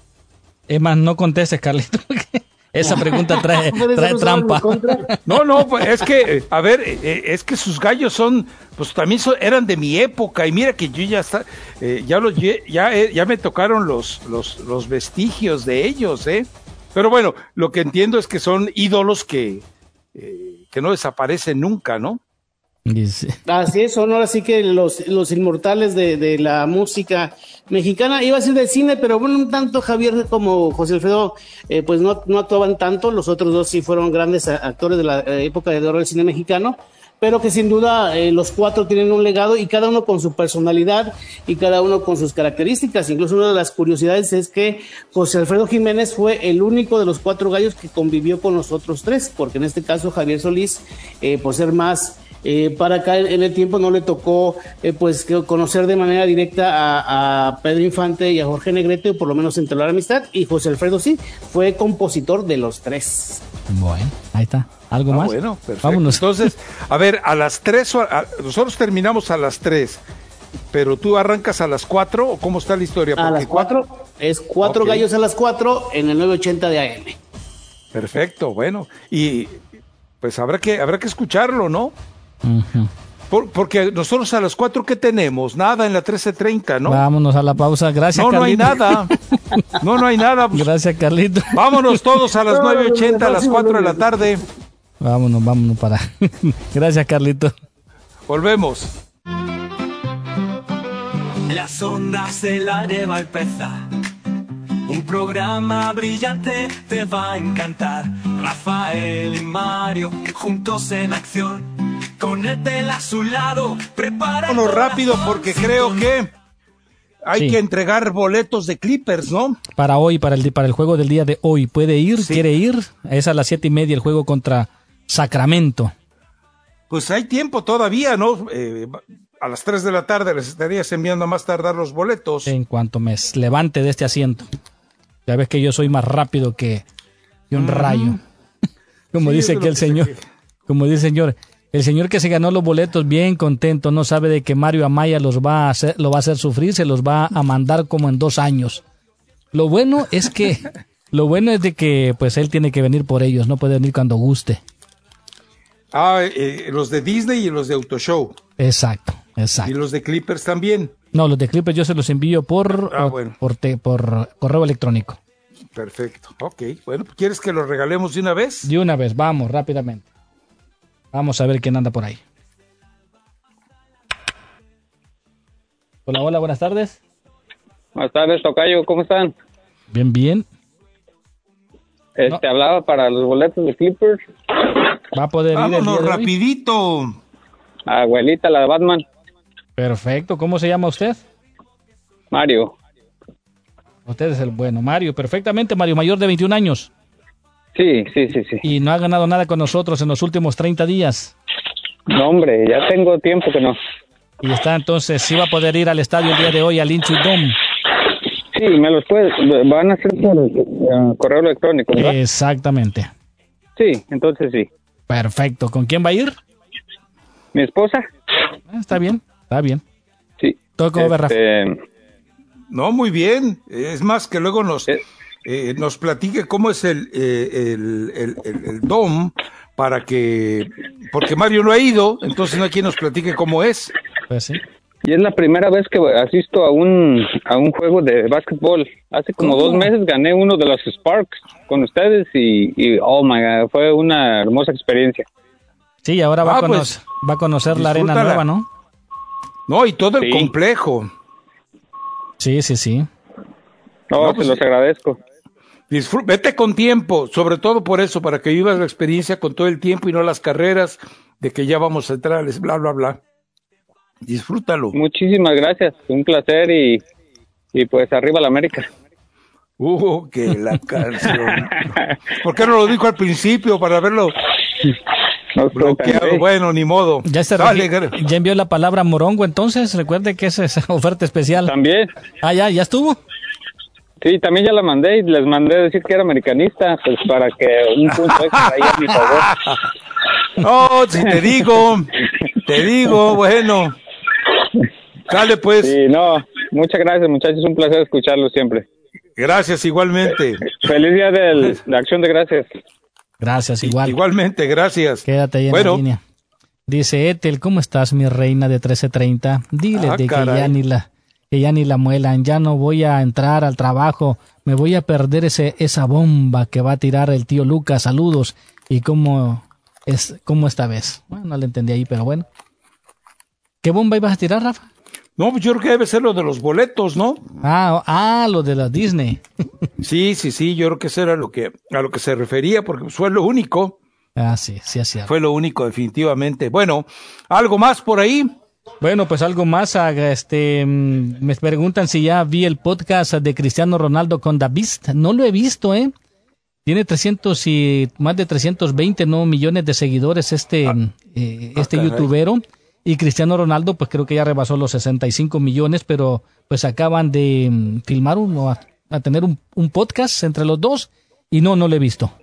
Es más, no contestes, Carlitos, porque esa pregunta trae, trae trampa. No, no, pues es que, a ver, es que sus gallos son, pues también son, eran de mi época, y mira que yo ya está, eh, ya los, ya, ya me tocaron los, los, los vestigios de ellos, eh. Pero bueno, lo que entiendo es que son ídolos que, eh, que no desaparecen nunca, ¿no? Sí. Así es, son ahora sí que los, los inmortales de, de la música mexicana. Iba a decir del cine, pero bueno, tanto Javier como José Alfredo eh, pues no, no actuaban tanto. Los otros dos sí fueron grandes actores de la eh, época de oro del cine mexicano, pero que sin duda eh, los cuatro tienen un legado, y cada uno con su personalidad y cada uno con sus características. Incluso una de las curiosidades es que José Alfredo Jiménez fue el único de los cuatro gallos que convivió con los otros tres, porque en este caso Javier Solís, eh, por ser más Eh, para acá en el tiempo, no le tocó eh, pues conocer de manera directa a, a Pedro Infante y a Jorge Negrete, o por lo menos entablar amistad, y José Alfredo sí, fue compositor de los tres. Bueno, ahí está. ¿Algo ah, más? Bueno, perfecto. Vámonos. Entonces, a ver, a las tres, a, nosotros terminamos a las tres, pero tú arrancas a las cuatro, ¿o cómo está la historia? A las cuatro, es cuatro okay. Gallos a las cuatro en el nueve ochenta de A M. Perfecto, bueno, y pues habrá que, habrá que escucharlo, ¿no? Uh-huh. Por, porque nosotros a las cuatro, ¿qué tenemos? Nada en la trece treinta, ¿no? Vámonos a la pausa, gracias, no, Carlito. No, hay nada. No, no hay nada. Gracias, Carlito. Vámonos todos a las nueve ochenta, a las cuatro de la tarde. Vámonos, vámonos para. Gracias, Carlito. Volvemos. Las ondas de la va a empezar. Un programa brillante te va a encantar. Rafael y Mario juntos en acción. Con Etel a su lado, prepara. Vámonos rápido porque creo que hay sí. que entregar boletos de Clippers, ¿no? Para hoy, para el para el juego del día de hoy. ¿Puede ir? Sí. ¿Quiere ir? Es a las siete y media el juego contra Sacramento. Pues hay tiempo todavía, ¿no? Eh, a las tres de la tarde les estarías enviando a más tardar los boletos. En cuanto me levante de este asiento. Ya ves que yo soy más rápido que, que un uh-huh. rayo. Como sí, dice aquí el señor. Que... Como dice el señor. El señor que se ganó los boletos bien contento, no sabe de que Mario Amaya los va a hacer, lo va a hacer sufrir, se los va a mandar como en dos años. Lo bueno es que, lo bueno es de que pues él tiene que venir por ellos, no puede venir cuando guste. Ah, eh, los de Disney y los de Autoshow. Exacto, exacto. ¿Y los de Clippers también? No, los de Clippers yo se los envío por, ah, bueno. por, te, por correo electrónico. Perfecto, ok. Bueno, ¿quieres que los regalemos de una vez? De una vez, vamos, rápidamente. Vamos a ver quién anda por ahí. Hola, hola, buenas tardes. Buenas tardes, tocayo, ¿cómo están? Bien, bien. Este, no. Hablaba para los boletos de Clippers. Va a poder Vámonos, ir el día de rapidito. Hoy? Abuelita, la de Batman. Perfecto, ¿cómo se llama usted? Mario. Usted es el bueno, Mario, perfectamente, Mario, mayor de veintiún años. Sí, sí, sí, sí. ¿Y no ha ganado nada con nosotros en los últimos treinta días? No, hombre, ya tengo tiempo que no. Y está entonces, ¿sí va a poder ir al estadio el día de hoy, al Intuit Dome? Sí, me los puedes, van a hacer por uh, correo electrónico, ¿verdad? Exactamente. Sí, entonces sí. Perfecto, ¿con quién va a ir? Mi esposa. Ah, está bien, está bien. Sí. ¿Todo cómo este... va, Rafa? No, muy bien. Es más, que luego nos... Eh... Eh, nos platique cómo es el, eh, el, el, el, el D O M para que, porque Mario no ha ido, entonces no hay quien nos platique cómo es. Pues sí. Y es la primera vez que asisto a un a un juego de básquetbol. Hace como ¿Cómo? dos meses gané uno de los Sparks con ustedes y, y oh my God, fue una hermosa experiencia. Sí, ahora va, ah, a, cono- pues, va a conocer la arena nueva, ¿no? No, y todo el sí. complejo. Sí, sí, sí. No, no pues, se los agradezco. Disfr- vete con tiempo, sobre todo por eso, para que vivas la experiencia con todo el tiempo y no las carreras de que ya vamos a entrar, bla, bla, bla. Disfrútalo. Muchísimas gracias, un placer y, y pues arriba la América. Uh, que la canción. ¿Por qué no lo dijo al principio para verlo no bloqueado? Bueno, ni modo. Ya, se Dale, regi- ya envió la palabra morongo, entonces recuerde que esa es oferta especial. También. Ah, ya, ya estuvo. Sí, también ya la mandé y les mandé decir que era americanista, pues para que un punto extra ahí a mi favor. No, si te digo, te digo, bueno. Dale pues. Sí, no, muchas gracias muchachos, un placer escucharlo siempre. Gracias, igualmente. Feliz día del, de Acción de Gracias. Gracias, igual. Igualmente, gracias. Quédate ahí en bueno. la línea. Dice Ethel, ¿cómo estás, mi reina de trece treinta? Dile Ah, de que caray. ya ni la que ya ni la muelan, ya no voy a entrar al trabajo, me voy a perder ese esa bomba que va a tirar el tío Lucas. Saludos. ¿Y cómo es cómo esta vez? Bueno, no le entendí ahí, pero bueno. ¿Qué bomba ibas a tirar, Rafa? No, pues yo creo que debe ser lo de los boletos, ¿no? Ah, ah, lo de la Disney. Sí, sí, sí, yo creo que eso era lo que, a lo que se refería, porque fue lo único. Ah, sí, sí, así. Fue lo único, definitivamente. Bueno, ¿algo más por ahí? Bueno, pues algo más. Este, me preguntan si ya vi el podcast de Cristiano Ronaldo con The Beast. No lo he visto, ¿eh? Tiene trescientos y más de trescientos veinte ¿no? millones de seguidores este, ah, eh, este ah, youtubero. Y Cristiano Ronaldo, pues creo que ya rebasó los sesenta y cinco millones, pero pues acaban de um, filmar uno, a, a tener un, un podcast entre los dos, y no, no lo he visto.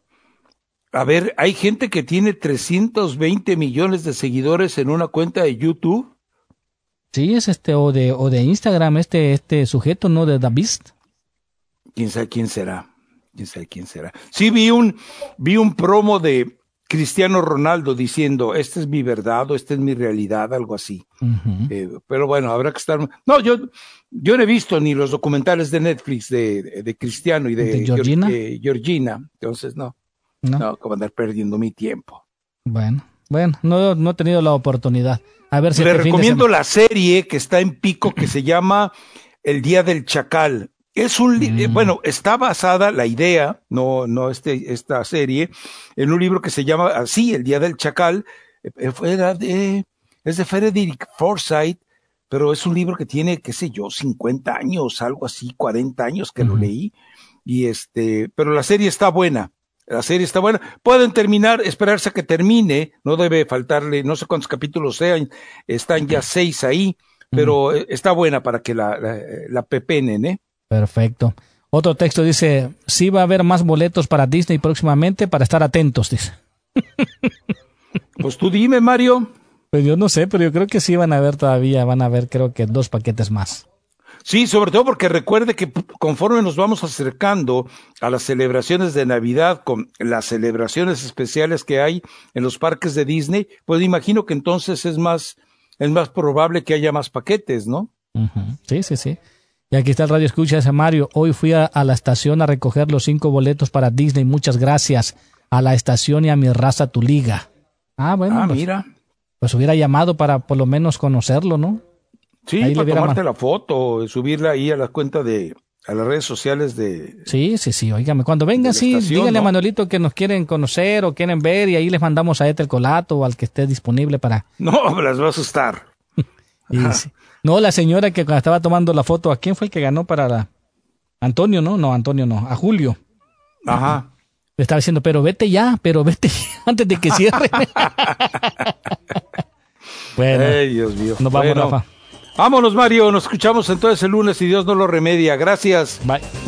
A ver, hay gente que tiene trescientos veinte millones de seguidores en una cuenta de YouTube. Sí, es este, o de, o de Instagram, este, este sujeto, ¿no? De The Beast. ¿Quién sabe quién será? ¿Quién sabe quién será? Sí, vi un, vi un promo de Cristiano Ronaldo diciendo, esta es mi verdad o esta es mi realidad, algo así. Uh-huh. Eh, pero bueno, habrá que estar... No, yo, yo no he visto ni los documentales de Netflix de, de, de Cristiano y de, ¿De Georgina? Eh, Georgina, entonces no, no, no, como andar perdiendo mi tiempo. Bueno, bueno, no, no he tenido la oportunidad. A ver si Le este recomiendo fin de la serie que está en Pico que se llama El Día del Chacal. Es un, mm. eh, bueno, está basada la idea, no, no este, esta serie, en un libro que se llama así, El Día del Chacal. Eh, era de, es de Frederick Forsyth, pero es un libro que tiene, qué sé yo, cincuenta años, algo así, cuarenta años que uh-huh. lo leí. Y este, pero la serie está buena. La serie está buena. Pueden terminar, esperarse a que termine. No debe faltarle, no sé cuántos capítulos sean. Están ya seis ahí, pero uh-huh. está buena para que la, la, la pepenen, ¿eh? Perfecto. Otro texto dice, sí va a haber más boletos para Disney próximamente, para estar atentos, dice. Pues tú dime, Mario. Pues yo no sé, pero yo creo que sí van a haber todavía, van a haber creo que dos paquetes más. Sí, sobre todo porque recuerde que conforme nos vamos acercando a las celebraciones de Navidad, con las celebraciones especiales que hay en los parques de Disney, pues imagino que entonces es más, es más probable que haya más paquetes, ¿no? Uh-huh. Sí, sí, sí. Y aquí está el radio escucha, ese Mario. Hoy fui a, a la estación a recoger los cinco boletos para Disney. Muchas gracias a la estación y a mi raza, tu liga. Ah, bueno. Ah, pues, mira. Pues hubiera llamado para por lo menos conocerlo, ¿no? Sí, ahí para tomarte man... la foto, subirla ahí a la cuenta de, a las redes sociales de... Sí, sí, sí, óigame. Cuando vengan, sí, estación, díganle ¿no? a Manuelito que nos quieren conocer o quieren ver y ahí les mandamos a Ethel Colato o al que esté disponible para... No, me las va a asustar. y, sí. No, la señora que cuando estaba tomando la foto, ¿a quién fue el que ganó para la... Antonio, ¿no? No, Antonio no, a Julio. Ajá. Le estaba diciendo, pero vete ya, pero vete ya, antes de que cierre. Bueno, ay, Dios mío. Nos vamos, bueno, Rafa. Vámonos, Mario, nos escuchamos entonces el lunes si Dios no lo remedia. Gracias. Bye.